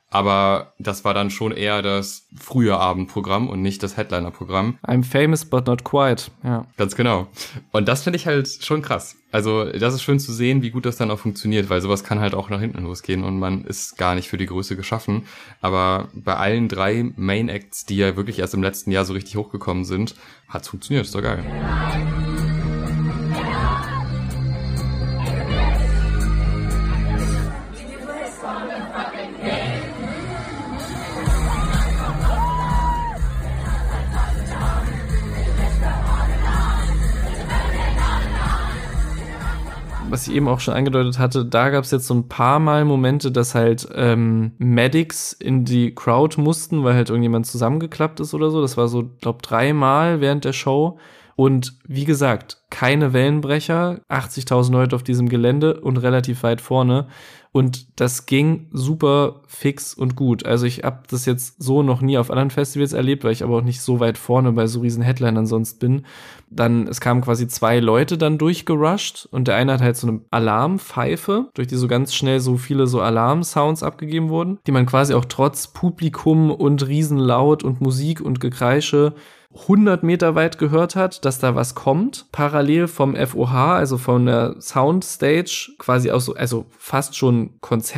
Aber das war dann schon eher das frühe Abendprogramm und nicht das Headliner-Programm. I'm famous but not quite, ja. Ganz genau. Und das finde ich halt schon krass. Also das ist schön zu sehen, wie gut das dann auch funktioniert, weil sowas kann halt auch nach hinten losgehen und man ist gar nicht für die Größe geschaffen. Aber bei allen drei Main Acts, die ja wirklich erst im letzten Jahr so richtig hochgekommen sind, hat's funktioniert. Ist doch geil. Was ich eben auch schon angedeutet hatte, da gab es jetzt so ein paar Mal Momente, dass halt ähm, Medics in die Crowd mussten, weil halt irgendjemand zusammengeklappt ist oder so. Das war so, glaub, dreimal während der Show. Und wie gesagt, keine Wellenbrecher, achtzigtausend Leute auf diesem Gelände und relativ weit vorne. Und das ging super fix und gut. Also ich habe das jetzt so noch nie auf anderen Festivals erlebt, weil ich aber auch nicht so weit vorne bei so riesen Headlinern sonst bin. Dann, es kamen quasi zwei Leute dann durchgerusht und der eine hat halt so eine Alarmpfeife, durch die so ganz schnell so viele so Alarm-Sounds abgegeben wurden, die man quasi auch trotz Publikum und Riesenlaut und Musik und Gekreische hundert Meter weit gehört hat, dass da was kommt. Parallel vom F O H, also von der Soundstage, quasi auch so, also fast schon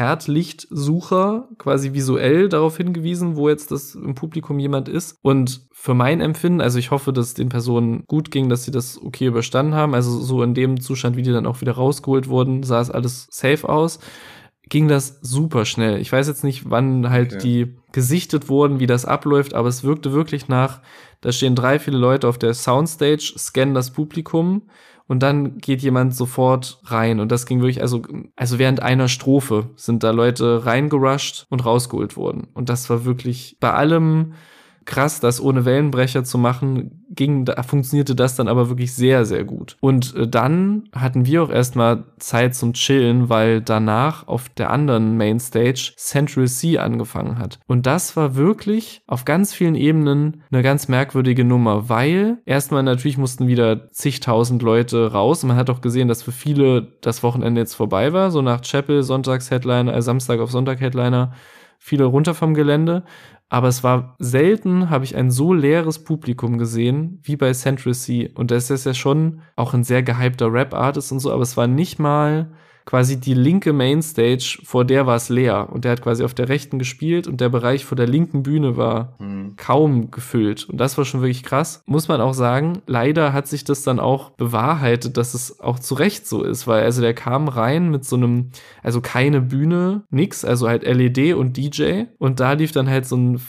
Konzertlichtsucher, quasi visuell darauf hingewiesen, wo jetzt das im Publikum jemand ist. Und für mein Empfinden, also ich hoffe, dass es den Personen gut ging, dass sie das okay überstanden haben. Also so in dem Zustand, wie die dann auch wieder rausgeholt wurden, sah es alles safe aus. Ging das super schnell. Ich weiß jetzt nicht, wann halt okay. die gesichtet wurden, wie das abläuft, aber es wirkte wirklich nach, da stehen drei, viele Leute auf der Soundstage, scannen das Publikum und dann geht jemand sofort rein. Und das ging wirklich, also, also während einer Strophe sind da Leute reingerusht und rausgeholt worden. Und das war wirklich bei allem krass, das ohne Wellenbrecher zu machen, ging, da funktionierte das dann aber wirklich sehr, sehr gut. Und äh, dann hatten wir auch erstmal Zeit zum Chillen, weil danach auf der anderen Mainstage Central C angefangen hat. Und das war wirklich auf ganz vielen Ebenen eine ganz merkwürdige Nummer, weil erstmal natürlich mussten wieder zigtausend Leute raus und man hat auch gesehen, dass für viele das Wochenende jetzt vorbei war, so nach Chapel, Sonntags-Headliner, äh, Samstag auf Sonntag-Headliner, viele runter vom Gelände. Aber es war selten, habe ich ein so leeres Publikum gesehen, wie bei Central C. Und das ist ja schon auch ein sehr gehypter Rap-Artist und so, aber es war nicht mal quasi die linke Mainstage, vor der war es leer. Und der hat quasi auf der rechten gespielt und der Bereich vor der linken Bühne war mhm. kaum gefüllt. Und das war schon wirklich krass. Muss man auch sagen, leider hat sich das dann auch bewahrheitet, dass es auch zu Recht so ist, weil also der kam rein mit so einem, also keine Bühne, nix, also halt L E D und D J. Und da lief dann halt so ein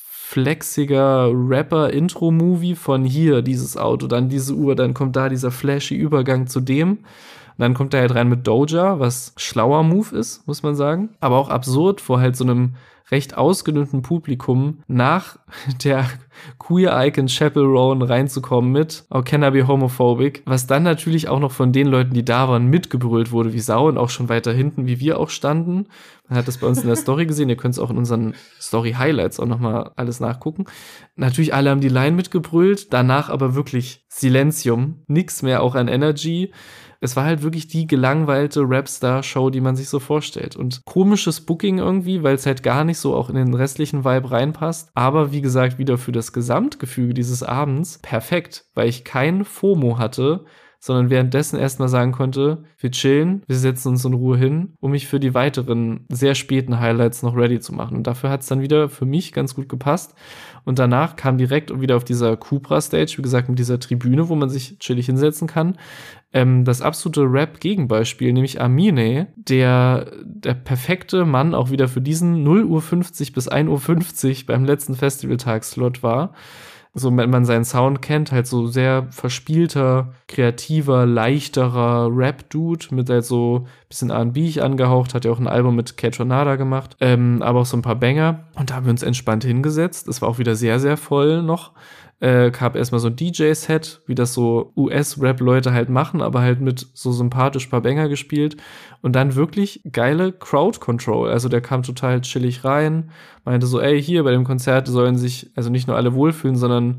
flexiger Rapper-Intro-Movie von hier, dieses Auto, dann diese Uhr, dann kommt da dieser flashy Übergang zu dem. Und dann kommt er halt rein mit Doja, was schlauer Move ist, muss man sagen. Aber auch absurd, vor halt so einem recht ausgedünnten Publikum nach der Queer-Icon Chapel Roan reinzukommen mit Oh, can I be homophobic? Was dann natürlich auch noch von den Leuten, die da waren, mitgebrüllt wurde wie Sau und auch schon weiter hinten, wie wir auch standen. Man hat das bei uns in der Story gesehen. Ihr könnt es auch in unseren Story-Highlights auch nochmal alles nachgucken. Natürlich alle haben die Line mitgebrüllt, danach aber wirklich Silenzium. Nix mehr auch an Energy. Es war halt wirklich die gelangweilte Rapstar-Show, die man sich so vorstellt. Und komisches Booking irgendwie, weil es halt gar nicht so auch in den restlichen Vibe reinpasst. Aber wie gesagt, wieder für das Gesamtgefüge dieses Abends perfekt, weil ich kein FOMO hatte, sondern währenddessen erstmal sagen konnte, wir chillen, wir setzen uns in Ruhe hin, um mich für die weiteren sehr späten Highlights noch ready zu machen. Und dafür hat es dann wieder für mich ganz gut gepasst. Und danach kam direkt wieder auf dieser Cupra-Stage, wie gesagt, mit dieser Tribüne, wo man sich chillig hinsetzen kann, ähm, das absolute Rap-Gegenbeispiel, nämlich Amine, der der perfekte Mann auch wieder für diesen null Uhr fünfzig bis ein Uhr fünfzig beim letzten Festivaltag-Slot war. So, wenn man seinen Sound kennt, halt so sehr verspielter, kreativer, leichterer Rap-Dude mit halt so ein bisschen R and B angehaucht, hat ja auch ein Album mit Kaytranada gemacht, ähm, aber auch so ein paar Banger. Und da haben wir uns entspannt hingesetzt. Es war auch wieder sehr, sehr voll noch. Äh, gab erstmal so ein D J-Set, wie das so U S-Rap-Leute halt machen, aber halt mit so sympathisch paar Banger gespielt. Und dann wirklich geile Crowd-Control. Also der kam total chillig rein, meinte so, ey, hier bei dem Konzert sollen sich also nicht nur alle wohlfühlen, sondern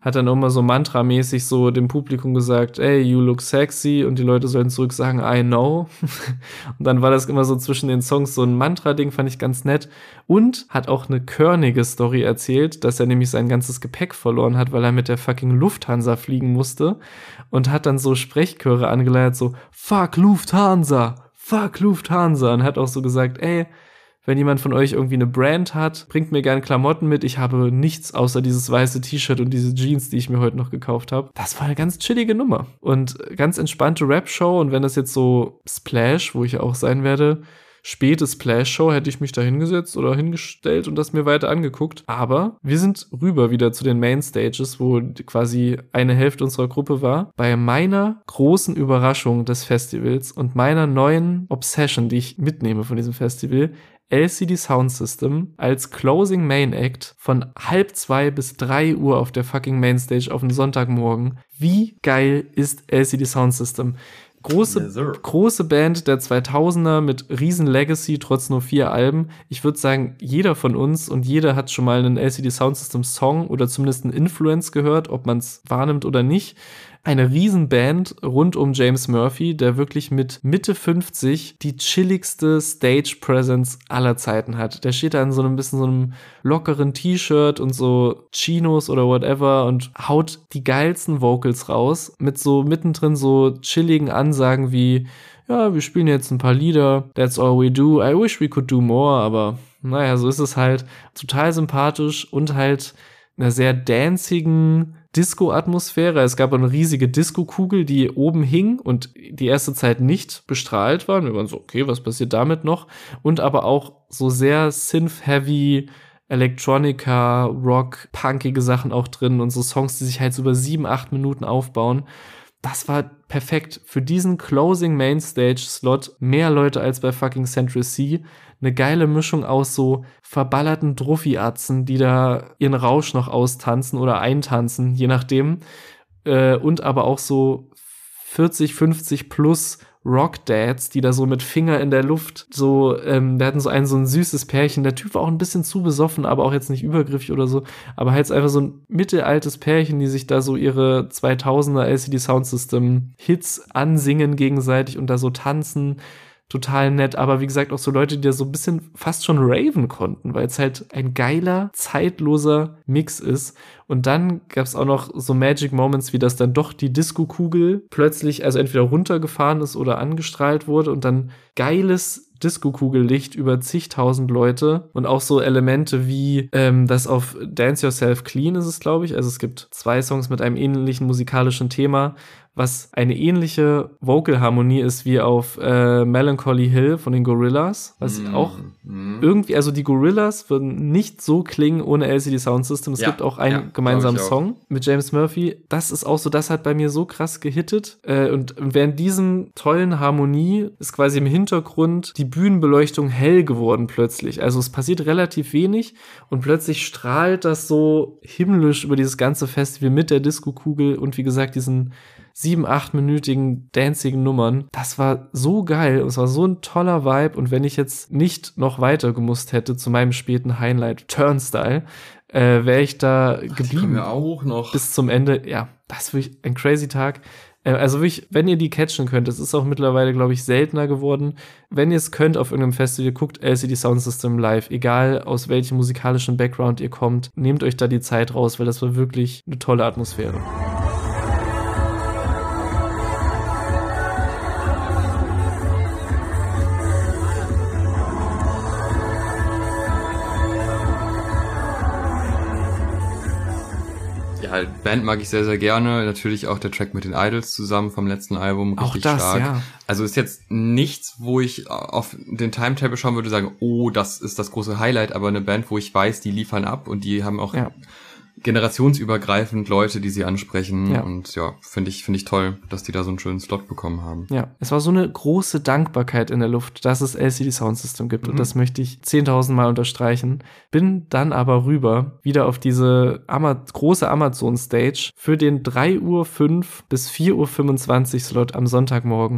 hat dann immer so mantramäßig so dem Publikum gesagt, hey, you look sexy, und die Leute sollen zurück sagen, I know. Und dann war das immer so zwischen den Songs so ein Mantra-Ding, fand ich ganz nett. Und hat auch eine körnige Story erzählt, dass er nämlich sein ganzes Gepäck verloren hat, weil er mit der fucking Lufthansa fliegen musste, und hat dann so Sprechchöre angeleiert, so, fuck Lufthansa, fuck Lufthansa, und hat auch so gesagt, ey, wenn jemand von euch irgendwie eine Brand hat, bringt mir gerne Klamotten mit. Ich habe nichts außer dieses weiße T-Shirt und diese Jeans, die ich mir heute noch gekauft habe. Das war eine ganz chillige Nummer. Und ganz entspannte Rap-Show. Und wenn das jetzt so Splash, wo ich ja auch sein werde, späte Splash-Show, hätte ich mich da hingesetzt oder hingestellt und das mir weiter angeguckt. Aber wir sind rüber wieder zu den Main-Stages, wo quasi eine Hälfte unserer Gruppe war. Bei meiner großen Überraschung des Festivals und meiner neuen Obsession, die ich mitnehme von diesem Festival, L C D Sound System als Closing Main Act von halb zwei bis drei Uhr auf der fucking Mainstage auf dem Sonntagmorgen. Wie geil ist L C D Sound System? Große, yes, große Band der zweitausender mit riesen Legacy, trotz nur vier Alben. Ich würde sagen, jeder von uns und jeder hat schon mal einen L C D Sound System Song oder zumindest einen Influence gehört, ob man es wahrnimmt oder nicht. Eine Riesenband rund um James Murphy, der wirklich mit Mitte fünfzig die chilligste Stage-Presence aller Zeiten hat. Der steht da in so einem bisschen so einem lockeren T-Shirt und so Chinos oder whatever und haut die geilsten Vocals raus mit so mittendrin so chilligen Ansagen wie, ja, wir spielen jetzt ein paar Lieder, that's all we do, I wish we could do more, aber naja, so ist es halt. Total sympathisch und halt einer sehr dancigen Disco-Atmosphäre. Es gab eine riesige Disco-Kugel, die oben hing und die erste Zeit nicht bestrahlt war. Wir waren so, okay, was passiert damit noch? Und aber auch so sehr Synth-heavy, Electronica, Rock, punkige Sachen auch drin und so Songs, die sich halt so über sieben, acht Minuten aufbauen. Das war perfekt für diesen Closing Mainstage-Slot. Mehr Leute als bei fucking Central C. Eine geile Mischung aus so verballerten Druffi-Atzen, die da ihren Rausch noch austanzen oder eintanzen, je nachdem. Äh, und aber auch so vierzig, fünfzig plus Rock-Dads, die da so mit Finger in der Luft so, ähm, wir hatten so ein so ein süßes Pärchen. Der Typ war auch ein bisschen zu besoffen, aber auch jetzt nicht übergriffig oder so. Aber halt einfach so ein mittelaltes Pärchen, die sich da so ihre zweitausender L C D Sound System Hits ansingen gegenseitig und da so tanzen. Total nett, aber wie gesagt auch so Leute, die da so ein bisschen fast schon raven konnten, weil es halt ein geiler, zeitloser Mix ist. Und dann gab es auch noch so Magic Moments, wie das dann doch die Disco-Kugel plötzlich, also entweder runtergefahren ist oder angestrahlt wurde und dann geiles Disco-Kugellicht über zigtausend Leute und auch so Elemente wie ähm, das auf Dance Yourself Clean ist es, glaube ich. Also es gibt zwei Songs mit einem ähnlichen musikalischen Thema, was eine ähnliche Vocal-Harmonie ist wie auf äh, Melancholy Hill von den Gorillaz, was mm, auch mm. irgendwie, also die Gorillaz würden nicht so klingen ohne L C D Sound System. Es ja, gibt auch einen ja, gemeinsamen Song mit James Murphy. Das ist auch so, das hat bei mir so krass gehittet. Äh, und während diesem tollen Harmonie ist quasi im Hintergrund die Bühnenbeleuchtung hell geworden plötzlich. Also es passiert relativ wenig und plötzlich strahlt das so himmlisch über dieses ganze Festival mit der Disco-Kugel und wie gesagt diesen sieben-, achtminütigen, dancigen Nummern. Das war so geil. Es war so ein toller Vibe. Und wenn ich jetzt nicht noch weiter gemusst hätte zu meinem späten Highlight Turnstile, äh, wäre ich da Ach, geblieben. Ja auch noch. Bis zum Ende. Ja, das ist wirklich ein crazy Tag. Äh, also wirklich, wenn ihr die catchen könnt, das ist auch mittlerweile, glaube ich, seltener geworden. Wenn ihr es könnt auf irgendeinem Festival, guckt L C D Sound System live. Egal aus welchem musikalischen Background ihr kommt, nehmt euch da die Zeit raus, weil das war wirklich eine tolle Atmosphäre. Ja, Band mag ich sehr, sehr gerne. Natürlich auch der Track mit den Idols zusammen vom letzten Album. Richtig auch das, stark. Ja. Also ist jetzt nichts, wo ich auf den Timetable schauen würde, sagen, oh, das ist das große Highlight, aber eine Band, wo ich weiß, die liefern ab und die haben auch ja. generationsübergreifend Leute, die sie ansprechen. Ja. Und ja, finde ich, finde ich toll, dass die da so einen schönen Slot bekommen haben. Ja, es war so eine große Dankbarkeit in der Luft, dass es L C D Sound System gibt. Mhm. Und das möchte ich zehntausend Mal unterstreichen. Bin dann aber rüber, wieder auf diese Ama- große Amazon-Stage für den drei Uhr fünf bis vier Uhr fünfundzwanzig Slot am Sonntagmorgen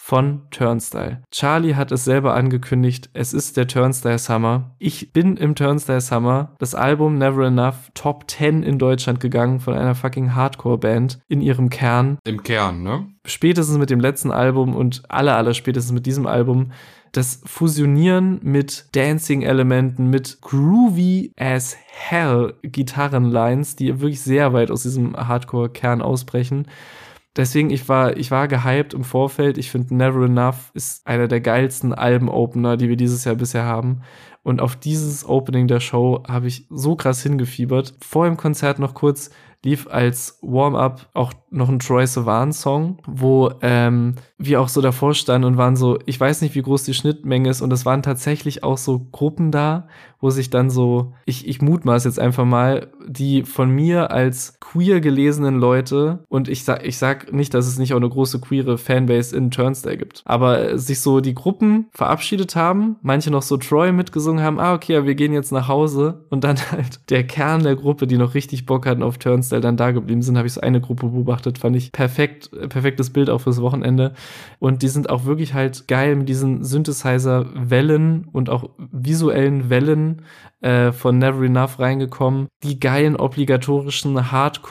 von Turnstile. Charlie hat es selber angekündigt, es ist der Turnstile Summer. Ich bin im Turnstile Summer. Das Album Never Enough, Top zehn in Deutschland gegangen von einer fucking Hardcore-Band in ihrem Kern. Im Kern, ne? Spätestens mit dem letzten Album und aller, aller spätestens mit diesem Album. Das Fusionieren mit Dancing-Elementen, mit groovy as hell Gitarrenlines, die wirklich sehr weit aus diesem Hardcore-Kern ausbrechen. Deswegen, ich war, ich war gehypt im Vorfeld. Ich finde, Never Enough ist einer der geilsten Alben-Opener, die wir dieses Jahr bisher haben. Und auf dieses Opening der Show habe ich so krass hingefiebert. Vor dem Konzert noch kurz lief als Warm-up auch noch ein Troye Sivan-Song, wo ähm, wir auch so davor standen und waren so, ich weiß nicht, wie groß die Schnittmenge ist, und es waren tatsächlich auch so Gruppen da, wo sich dann so, ich, ich mutmaß jetzt einfach mal, die von mir als queer gelesenen Leute, und ich sag, ich sag nicht, dass es nicht auch eine große queere Fanbase in Turnstile gibt, aber sich so die Gruppen verabschiedet haben, manche noch so Troye mitgesungen haben, ah, okay, ja, wir gehen jetzt nach Hause, und dann halt der Kern der Gruppe, die noch richtig Bock hatten auf Turnstile, dann da geblieben sind, habe ich so eine Gruppe beobachtet, fand ich perfekt, perfektes Bild auch fürs Wochenende, und die sind auch wirklich halt geil mit diesen Synthesizer-Wellen und auch visuellen Wellen äh, von Never Enough reingekommen, die geilen obligatorischen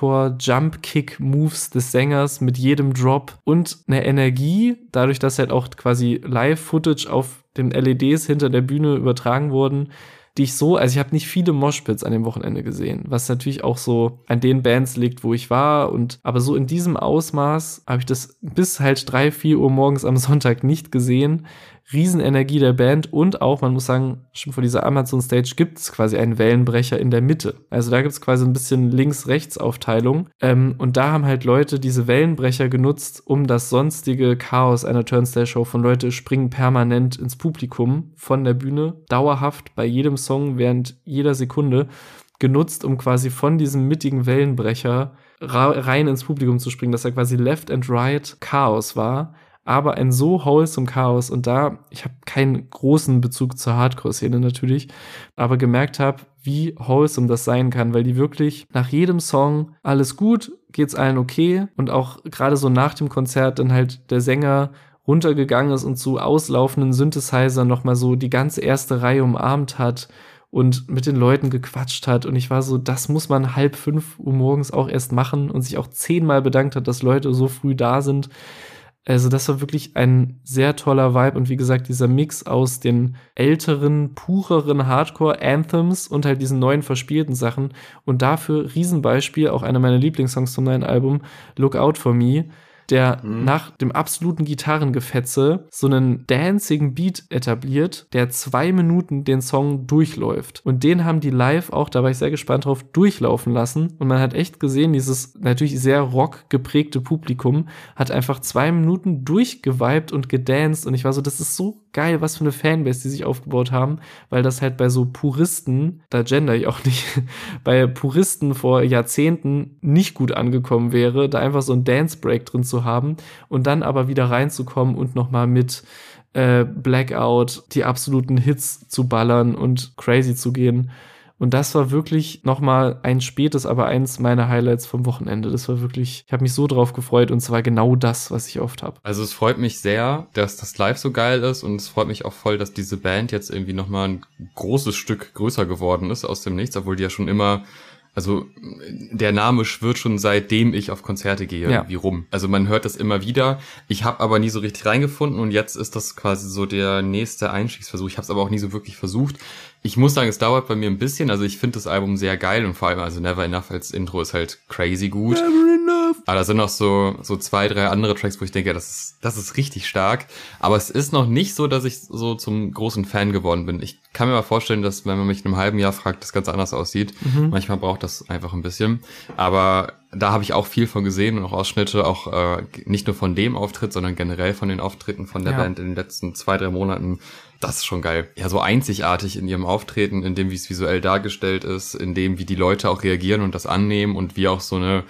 Hardcore-Jump-Kick-Moves des Sängers mit jedem Drop und eine Energie, dadurch, dass halt auch quasi Live-Footage auf den L E Ds hinter der Bühne übertragen wurden, die ich so, also ich habe nicht viele Moshpits an dem Wochenende gesehen, was natürlich auch so an den Bands liegt, wo ich war, und aber so in diesem Ausmaß habe ich das bis halt drei, vier Uhr morgens am Sonntag nicht gesehen. Riesenenergie der Band, und auch, man muss sagen, schon vor dieser Amazon-Stage gibt es quasi einen Wellenbrecher in der Mitte. Also da gibt es quasi ein bisschen Links-Rechts-Aufteilung. Ähm, und da haben halt Leute diese Wellenbrecher genutzt, um das sonstige Chaos einer Turnstile-Show von Leute springen permanent ins Publikum von der Bühne, dauerhaft bei jedem Song während jeder Sekunde genutzt, um quasi von diesem mittigen Wellenbrecher ra- rein ins Publikum zu springen, dass er quasi Left and Right Chaos war, aber ein so wholesome Chaos. Und da, ich habe keinen großen Bezug zur Hardcore-Szene natürlich, aber gemerkt habe, wie wholesome das sein kann, weil die wirklich nach jedem Song, alles gut, geht's allen okay, und auch gerade so nach dem Konzert dann halt der Sänger runtergegangen ist und zu auslaufenden Synthesizern nochmal so die ganze erste Reihe umarmt hat und mit den Leuten gequatscht hat, und ich war so, das muss man halb fünf Uhr morgens auch erst machen, und sich auch zehnmal bedankt hat, dass Leute so früh da sind. Also das war wirklich ein sehr toller Vibe, und wie gesagt, dieser Mix aus den älteren, pureren Hardcore-Anthems und halt diesen neuen verspielten Sachen, und dafür Riesenbeispiel, auch einer meiner Lieblingssongs zum neuen Album, Look Out For Me, der mhm. nach dem absoluten Gitarrengefetze so einen dancigen Beat etabliert, der zwei Minuten den Song durchläuft. Und den haben die live auch, da war ich sehr gespannt drauf, durchlaufen lassen. Und man hat echt gesehen, dieses natürlich sehr rock geprägte Publikum hat einfach zwei Minuten durchgevibed und gedanced. Und ich war so, das ist so geil, was für eine Fanbase die sich aufgebaut haben, weil das halt bei so Puristen, da gender ich auch nicht, bei Puristen vor Jahrzehnten nicht gut angekommen wäre, da einfach so ein Dance-Break drin zu haben und dann aber wieder reinzukommen und nochmal mit äh, Blackout die absoluten Hits zu ballern und crazy zu gehen. Und das war wirklich nochmal ein spätes, aber eins meiner Highlights vom Wochenende. Das war wirklich, ich habe mich so drauf gefreut, und zwar genau das, was ich oft habe. Also es freut mich sehr, dass das live so geil ist, und es freut mich auch voll, dass diese Band jetzt irgendwie nochmal ein großes Stück größer geworden ist aus dem Nichts, obwohl die ja schon immer, also der Name schwirrt schon seitdem ich auf Konzerte gehe, ja, irgendwie rum. Also man hört das immer wieder. Ich habe aber nie so richtig reingefunden, und jetzt ist das quasi so der nächste Einstiegsversuch. Ich habe es aber auch nie so wirklich versucht. Ich muss sagen, es dauert bei mir ein bisschen. Also ich finde das Album sehr geil, und vor allem also Never Enough als Intro ist halt crazy gut. Never Enough. Aber da sind noch so so zwei, drei andere Tracks, wo ich denke, das ist das ist richtig stark. Aber es ist noch nicht so, dass ich so zum großen Fan geworden bin. Ich kann mir mal vorstellen, dass wenn man mich in einem halben Jahr fragt, das ganz anders aussieht. Mhm. Manchmal braucht das einfach ein bisschen. Aber da habe ich auch viel von gesehen und auch Ausschnitte, auch äh, nicht nur von dem Auftritt, sondern generell von den Auftritten von der ja. Band in den letzten zwei, drei Monaten. Das ist schon geil. Ja, so einzigartig in ihrem Auftreten, in dem, wie es visuell dargestellt ist, in dem, wie die Leute auch reagieren und das annehmen, und wie auch so eine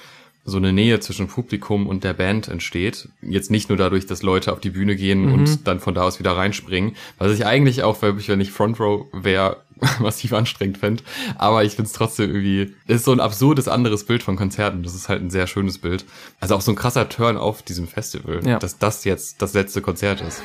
so eine Nähe zwischen Publikum und der Band entsteht. Jetzt nicht nur dadurch, dass Leute auf die Bühne gehen Mhm. und dann von da aus wieder reinspringen, was ich eigentlich auch, wenn ich Front Row wäre, massiv anstrengend fände. Aber ich finde es trotzdem irgendwie, ist so ein absurdes anderes Bild von Konzerten. Das ist halt ein sehr schönes Bild. Also auch so ein krasser Turn auf diesem Festival, Ja. dass das jetzt das letzte Konzert ist.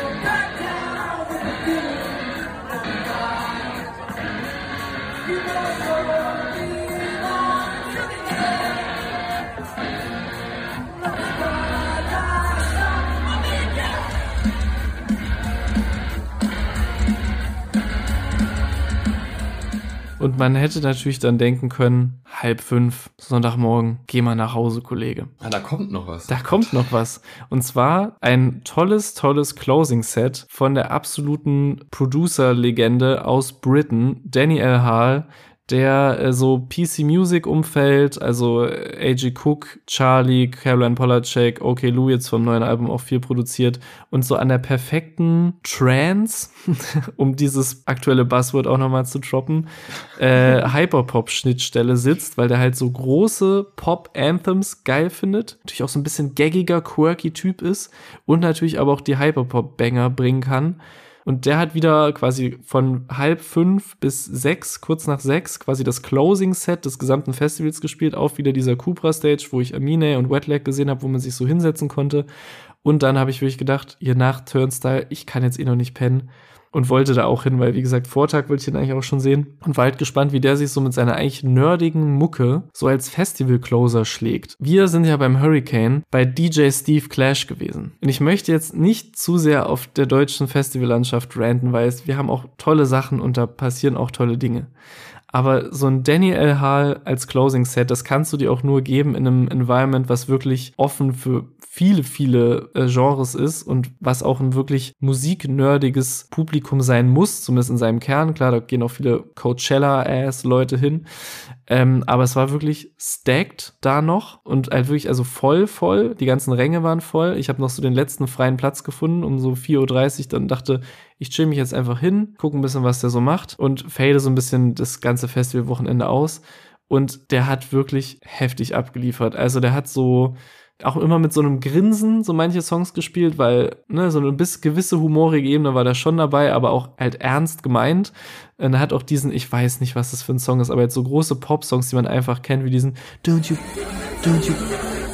Und man hätte natürlich dann denken können, halb fünf, Sonntagmorgen, geh mal nach Hause, Kollege. Ah, da kommt noch was. Da kommt noch was. Und zwar ein tolles, tolles Closing-Set von der absoluten Producer-Legende aus Britain, Danny L. Hall, der äh, so P C-Music-Umfeld, also A G Cook, Charlie, Caroline Polachek, OK Lou jetzt vom neuen Album auch viel produziert und so an der perfekten Trance, um dieses aktuelle Buzzword auch nochmal zu droppen, äh, Hyperpop-Schnittstelle sitzt, weil der halt so große Pop-Anthems geil findet, natürlich auch so ein bisschen gaggiger, quirky Typ ist und natürlich aber auch die Hyperpop-Banger bringen kann. Und der hat wieder quasi von halb fünf bis sechs, kurz nach sechs, quasi das Closing-Set des gesamten Festivals gespielt, auf wieder dieser Cupra-Stage, wo ich Amine und Wetlag gesehen habe, wo man sich so hinsetzen konnte. Und dann habe ich wirklich gedacht, hier nach Turnstile, ich kann jetzt eh noch nicht pennen. Und wollte da auch hin, weil, wie gesagt, Vortag wollte ich den eigentlich auch schon sehen. Und war halt gespannt, wie der sich so mit seiner eigentlich nerdigen Mucke so als Festival-Closer schlägt. Wir sind ja beim Hurricane bei D J Steve Clash gewesen. Und ich möchte jetzt nicht zu sehr auf der deutschen Festivallandschaft ranten, weil es, wir haben auch tolle Sachen und da passieren auch tolle Dinge. Aber so ein Danny L. Hall als Closing-Set, das kannst du dir auch nur geben in einem Environment, was wirklich offen für viele, viele äh, Genres ist und was auch ein wirklich musiknerdiges Publikum sein muss, zumindest in seinem Kern. Klar, da gehen auch viele Coachella-Ass-Leute hin. Ähm, aber es war wirklich stacked da noch und halt wirklich, also voll, voll. Die ganzen Ränge waren voll. Ich habe noch so den letzten freien Platz gefunden um so vier Uhr dreißig, dann dachte, ich chill mich jetzt einfach hin, gucke ein bisschen, was der so macht und fade so ein bisschen das ganze Festivalwochenende aus. Und der hat wirklich heftig abgeliefert. Also der hat so auch immer mit so einem Grinsen so manche Songs gespielt, weil ne, so eine bis gewisse humorige Ebene war da schon dabei, aber auch halt ernst gemeint. Und er hat auch diesen, ich weiß nicht, was das für ein Song ist, aber jetzt so große Pop-Songs, die man einfach kennt, wie diesen Don't you, don't you.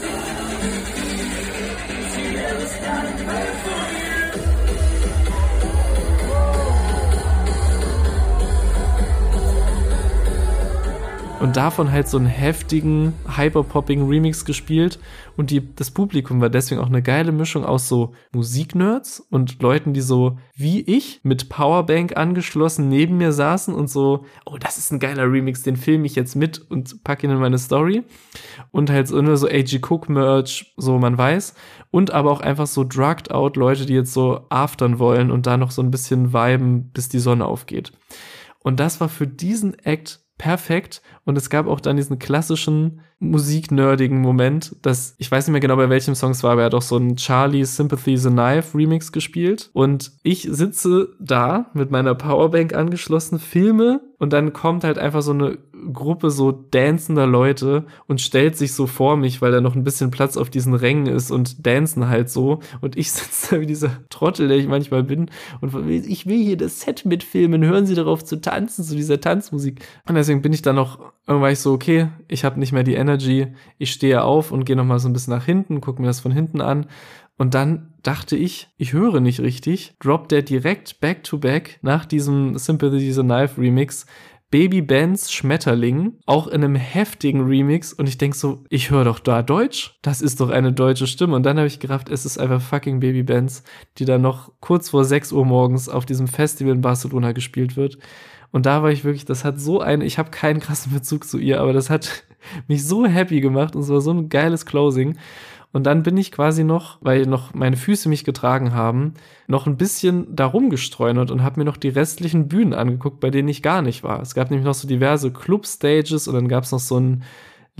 Und davon halt so einen heftigen, hyperpopping Remix gespielt. Und die, das Publikum war deswegen auch eine geile Mischung aus so Musiknerds und Leuten, die so wie ich mit Powerbank angeschlossen neben mir saßen und so, oh, das ist ein geiler Remix, den filme ich jetzt mit und packe ihn in meine Story. Und halt so, nur so A G Cook Merch, so man weiß. Und aber auch einfach so drugged out Leute, die jetzt so aftern wollen und da noch so ein bisschen viben, bis die Sonne aufgeht. Und das war für diesen Act perfekt. Und es gab auch dann diesen klassischen musiknerdigen Moment, dass, ich weiß nicht mehr genau, bei welchem Song es war, aber er hat auch so einen Charlie Sympathy is a Knife Remix gespielt. Und ich sitze da mit meiner Powerbank angeschlossen, filme und dann kommt halt einfach so eine Gruppe so dancender Leute und stellt sich so vor mich, weil da noch ein bisschen Platz auf diesen Rängen ist und dancen halt so. Und ich sitze da wie dieser Trottel, der ich manchmal bin und ich will hier das Set mitfilmen, hören Sie darauf zu tanzen, zu dieser Tanzmusik. Und deswegen bin ich dann noch, irgendwann ich so, okay, ich habe nicht mehr die Energy, ich stehe auf und gehe nochmal so ein bisschen nach hinten, gucke mir das von hinten an. Und dann dachte ich, ich höre nicht richtig, droppt der direkt back to back nach diesem Sympathy is a Knife Remix Baby Benz Schmetterling, auch in einem heftigen Remix. Und ich denk so, ich höre doch da Deutsch. Das ist doch eine deutsche Stimme. Und dann habe ich gerafft, es ist einfach fucking Baby Benz, die dann noch kurz vor sechs Uhr morgens auf diesem Festival in Barcelona gespielt wird. Und da war ich wirklich, das hat so ein, ich habe keinen krassen Bezug zu ihr, aber das hat mich so happy gemacht und es war so ein geiles Closing. Und dann bin ich quasi noch, weil noch meine Füße mich getragen haben, noch ein bisschen da rumgestreunert und habe mir noch die restlichen Bühnen angeguckt, bei denen ich gar nicht war. Es gab nämlich noch so diverse Club-Stages und dann gab es noch so ein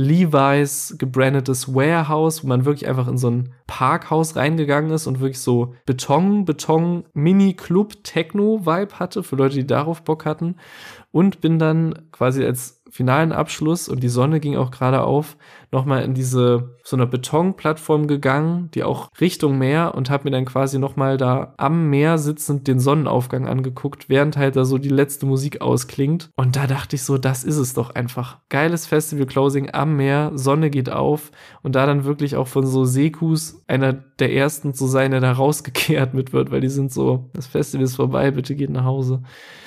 Levi's gebrandetes Warehouse, wo man wirklich einfach in so ein Parkhaus reingegangen ist und wirklich so Beton, Beton, Mini-Club-Techno-Vibe hatte, für Leute, die darauf Bock hatten. und bin dann quasi als finalen Abschluss, und die Sonne ging auch gerade auf, nochmal in diese, so einer Betonplattform gegangen, die auch Richtung Meer, und habe mir dann quasi nochmal da am Meer sitzend den Sonnenaufgang angeguckt, während halt da so die letzte Musik ausklingt. Und da dachte ich so, das ist es doch einfach. Geiles Festival-Closing am Meer, Sonne geht auf, und da dann wirklich auch von so Sekus einer der ersten zu sein, der da rausgekehrt mit wird, weil die sind so, das Festival ist vorbei, bitte geht nach Hause.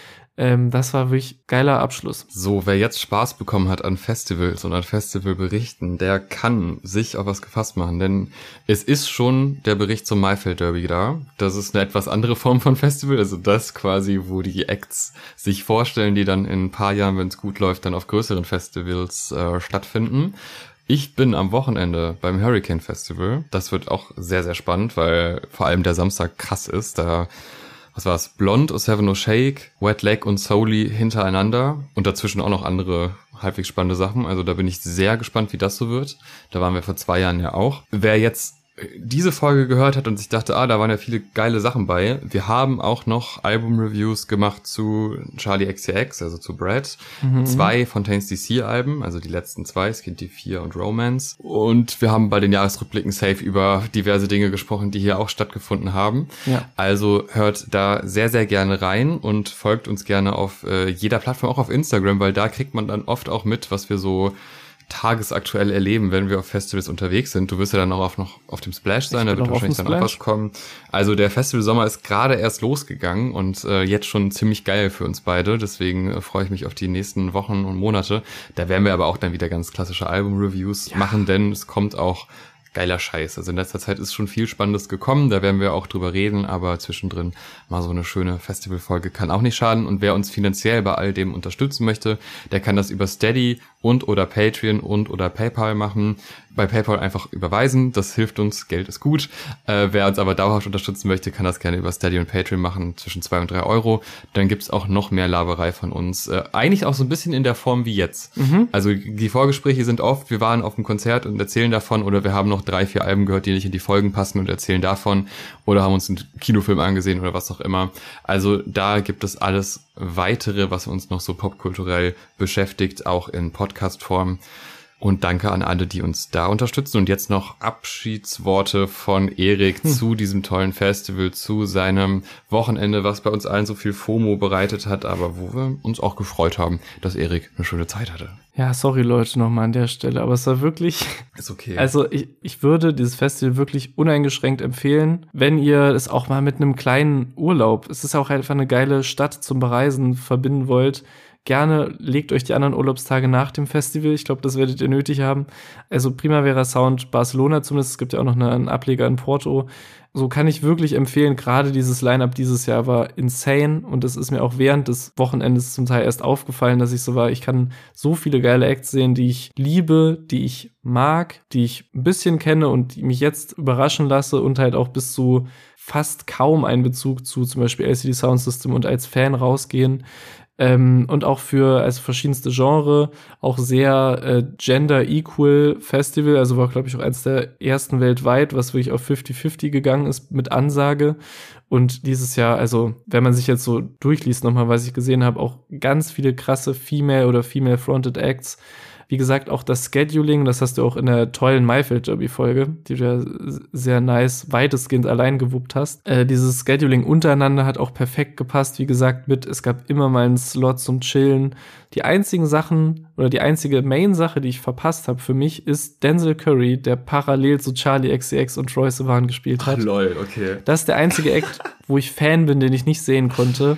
Ähm, das war wirklich geiler Abschluss. So, wer jetzt Spaß bekommen hat an Festivals und an Festivalberichten, der kann sich auf was gefasst machen, denn es ist schon der Bericht zum Maifeld Derby da. Das ist eine etwas andere Form von Festival, also das quasi, wo die Acts sich vorstellen, die dann in ein paar Jahren, wenn es gut läuft, dann auf größeren Festivals äh, stattfinden. Ich bin am Wochenende beim Hurricane Festival. Das wird auch sehr, sehr spannend, weil vor allem der Samstag krass ist. Da, was war's? Blond, O Seven No Shake, Wet Leg und Soli hintereinander und dazwischen auch noch andere halbwegs spannende Sachen. Also da bin ich sehr gespannt, wie das so wird. Da waren wir vor zwei Jahren ja auch. Wer jetzt diese Folge gehört hat und sich dachte, ah, da waren ja viele geile Sachen bei. Wir haben auch noch Album-Reviews gemacht zu Charli X C X, also zu Brad. Mhm. Zwei Fontaines D C Alben, also die letzten zwei, Skin T vier und Romance. Und wir haben bei den Jahresrückblicken safe über diverse Dinge gesprochen, die hier auch stattgefunden haben. Ja. Also hört da sehr, sehr gerne rein und folgt uns gerne auf äh, jeder Plattform, auch auf Instagram, weil da kriegt man dann oft auch mit, was wir so tagesaktuell erleben, wenn wir auf Festivals unterwegs sind. Du wirst ja dann auch auf, noch auf dem Splash sein, da wird wahrscheinlich dann auch was kommen. Also der Festivalsommer ist gerade erst losgegangen und äh, jetzt schon ziemlich geil für uns beide. Deswegen äh, freue ich mich auf die nächsten Wochen und Monate. Da werden wir aber auch dann wieder ganz klassische Album-Reviews ja. machen, denn es kommt auch geiler Scheiß. Also in letzter Zeit ist schon viel Spannendes gekommen, da werden wir auch drüber reden, aber zwischendrin mal so eine schöne Festivalfolge kann auch nicht schaden. Und wer uns finanziell bei all dem unterstützen möchte, der kann das über Steady und oder Patreon und oder PayPal machen. Bei PayPal einfach überweisen, das hilft uns, Geld ist gut. Äh, wer uns aber dauerhaft unterstützen möchte, kann das gerne über Steady und Patreon machen, zwischen zwei und drei Euro. Dann gibt's auch noch mehr Laberei von uns. Äh, eigentlich auch so ein bisschen in der Form wie jetzt. Mhm. Also die Vorgespräche sind oft, wir waren auf einem Konzert und erzählen davon, oder wir haben noch drei, vier Alben gehört, die nicht in die Folgen passen und erzählen davon, oder haben uns einen Kinofilm angesehen oder was auch immer. Also da gibt es alles Weitere, was uns noch so popkulturell beschäftigt, auch in Podcast-Form. Und danke an alle, die uns da unterstützen. Und jetzt noch Abschiedsworte von Erik hm. zu diesem tollen Festival, zu seinem Wochenende, was bei uns allen so viel FOMO bereitet hat, aber wo wir uns auch gefreut haben, dass Erik eine schöne Zeit hatte. Ja, sorry Leute nochmal an der Stelle, aber es war wirklich... Ist okay. Also ich, ich würde dieses Festival wirklich uneingeschränkt empfehlen, wenn ihr es auch mal mit einem kleinen Urlaub, es ist auch einfach eine geile Stadt zum Bereisen, verbinden wollt. Gerne legt euch die anderen Urlaubstage nach dem Festival. Ich glaube, das werdet ihr nötig haben. Also Primavera Sound Barcelona zumindest. Es gibt ja auch noch einen Ableger in Porto. So kann ich wirklich empfehlen. Gerade dieses Line-Up dieses Jahr war insane. Und es ist mir auch während des Wochenendes zum Teil erst aufgefallen, dass ich so war, ich kann so viele geile Acts sehen, die ich liebe, die ich mag, die ich ein bisschen kenne und die mich jetzt überraschen lasse und halt auch bis zu fast kaum einen Bezug zu zum Beispiel L C D Sound System und als Fan rausgehen. Ähm, und auch für also verschiedenste Genre, auch sehr äh, gender-equal Festival, also war, glaube ich, auch eins der ersten weltweit, was wirklich auf fifty fifty gegangen ist mit Ansage. Und dieses Jahr, also wenn man sich jetzt so durchliest nochmal, was ich gesehen habe, auch ganz viele krasse Female- oder Female-Fronted Acts. Wie gesagt, auch das Scheduling, das hast du auch in der tollen Maifeld Derby-Folge, die du ja sehr nice weitestgehend allein gewuppt hast. Äh, dieses Scheduling untereinander hat auch perfekt gepasst. Wie gesagt, mit es gab immer mal einen Slot zum Chillen. Die einzigen Sachen oder die einzige Main-Sache, die ich verpasst habe für mich, ist Denzel Curry, der parallel zu Charli X C X und Troye Sivan gespielt hat. Ach, lol, okay. Das ist der einzige Act, wo ich Fan bin, den ich nicht sehen konnte.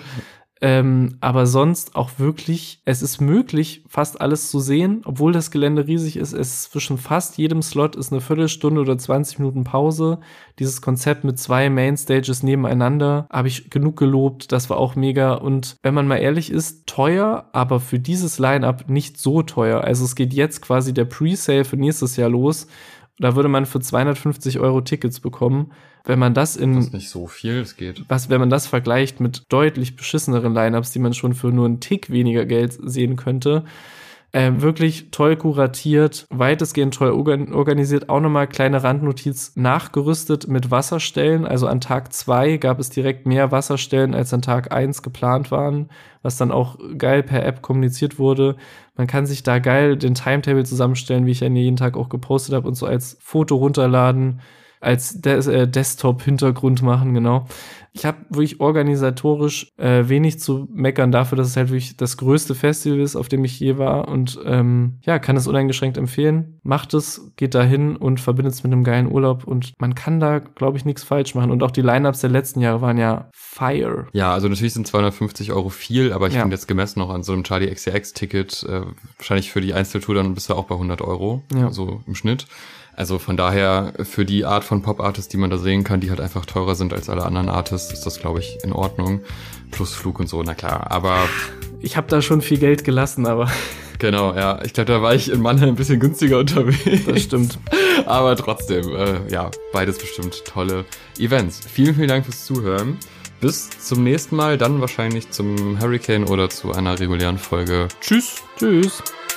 Ähm, aber sonst auch wirklich, es ist möglich, fast alles zu sehen, obwohl das Gelände riesig ist. Es ist zwischen fast jedem Slot ist eine Viertelstunde oder zwanzig Minuten Pause. Dieses Konzept mit zwei Mainstages nebeneinander habe ich genug gelobt. Das war auch mega. Und wenn man mal ehrlich ist, teuer, aber für dieses Line-Up nicht so teuer. Also es geht jetzt quasi der Pre-Sale für nächstes Jahr los. Da würde man für zweihundertfünfzig Euro Tickets bekommen. Wenn man das in... Das ist nicht so viel, es geht. Was, wenn man das vergleicht mit deutlich beschisseneren Lineups, die man schon für nur einen Tick weniger Geld sehen könnte. Äh, wirklich toll kuratiert, weitestgehend toll organ- organisiert. Auch nochmal kleine Randnotiz, nachgerüstet mit Wasserstellen. Also an Tag zwei gab es direkt mehr Wasserstellen, als an Tag eins geplant waren, was dann auch geil per App kommuniziert wurde. Man kann sich da geil den Timetable zusammenstellen, wie ich ja jeden Tag auch gepostet habe, und so als Foto runterladen, als Des- äh, Desktop-Hintergrund machen, genau. Ich habe wirklich organisatorisch äh, wenig zu meckern dafür, dass es halt wirklich das größte Festival ist, auf dem ich je war, und ähm, ja, kann es uneingeschränkt empfehlen. Macht es, geht da hin und verbindet es mit einem geilen Urlaub, und man kann da, glaube ich, nichts falsch machen. Und auch die Lineups der letzten Jahre waren ja fire. Ja, also natürlich sind zweihundertfünfzig Euro viel, aber ich Ja. finde jetzt gemessen noch an so einem Charlie X C X-Ticket, äh, wahrscheinlich für die Einzeltour dann bist du auch bei hundert Euro, Ja. so im Schnitt. Also von daher, für die Art von Pop-Artists, die man da sehen kann, die halt einfach teurer sind als alle anderen Artists, ist das, glaube ich, in Ordnung. Plus Flug und so, na klar. Aber Ich habe da schon viel Geld gelassen, aber genau, ja, ich glaube, da war ich in Mannheim ein bisschen günstiger unterwegs. das stimmt. Aber trotzdem, äh, ja, beides bestimmt tolle Events. Vielen, vielen Dank fürs Zuhören. Bis zum nächsten Mal, dann wahrscheinlich zum Hurricane oder zu einer regulären Folge. Tschüss. Tschüss.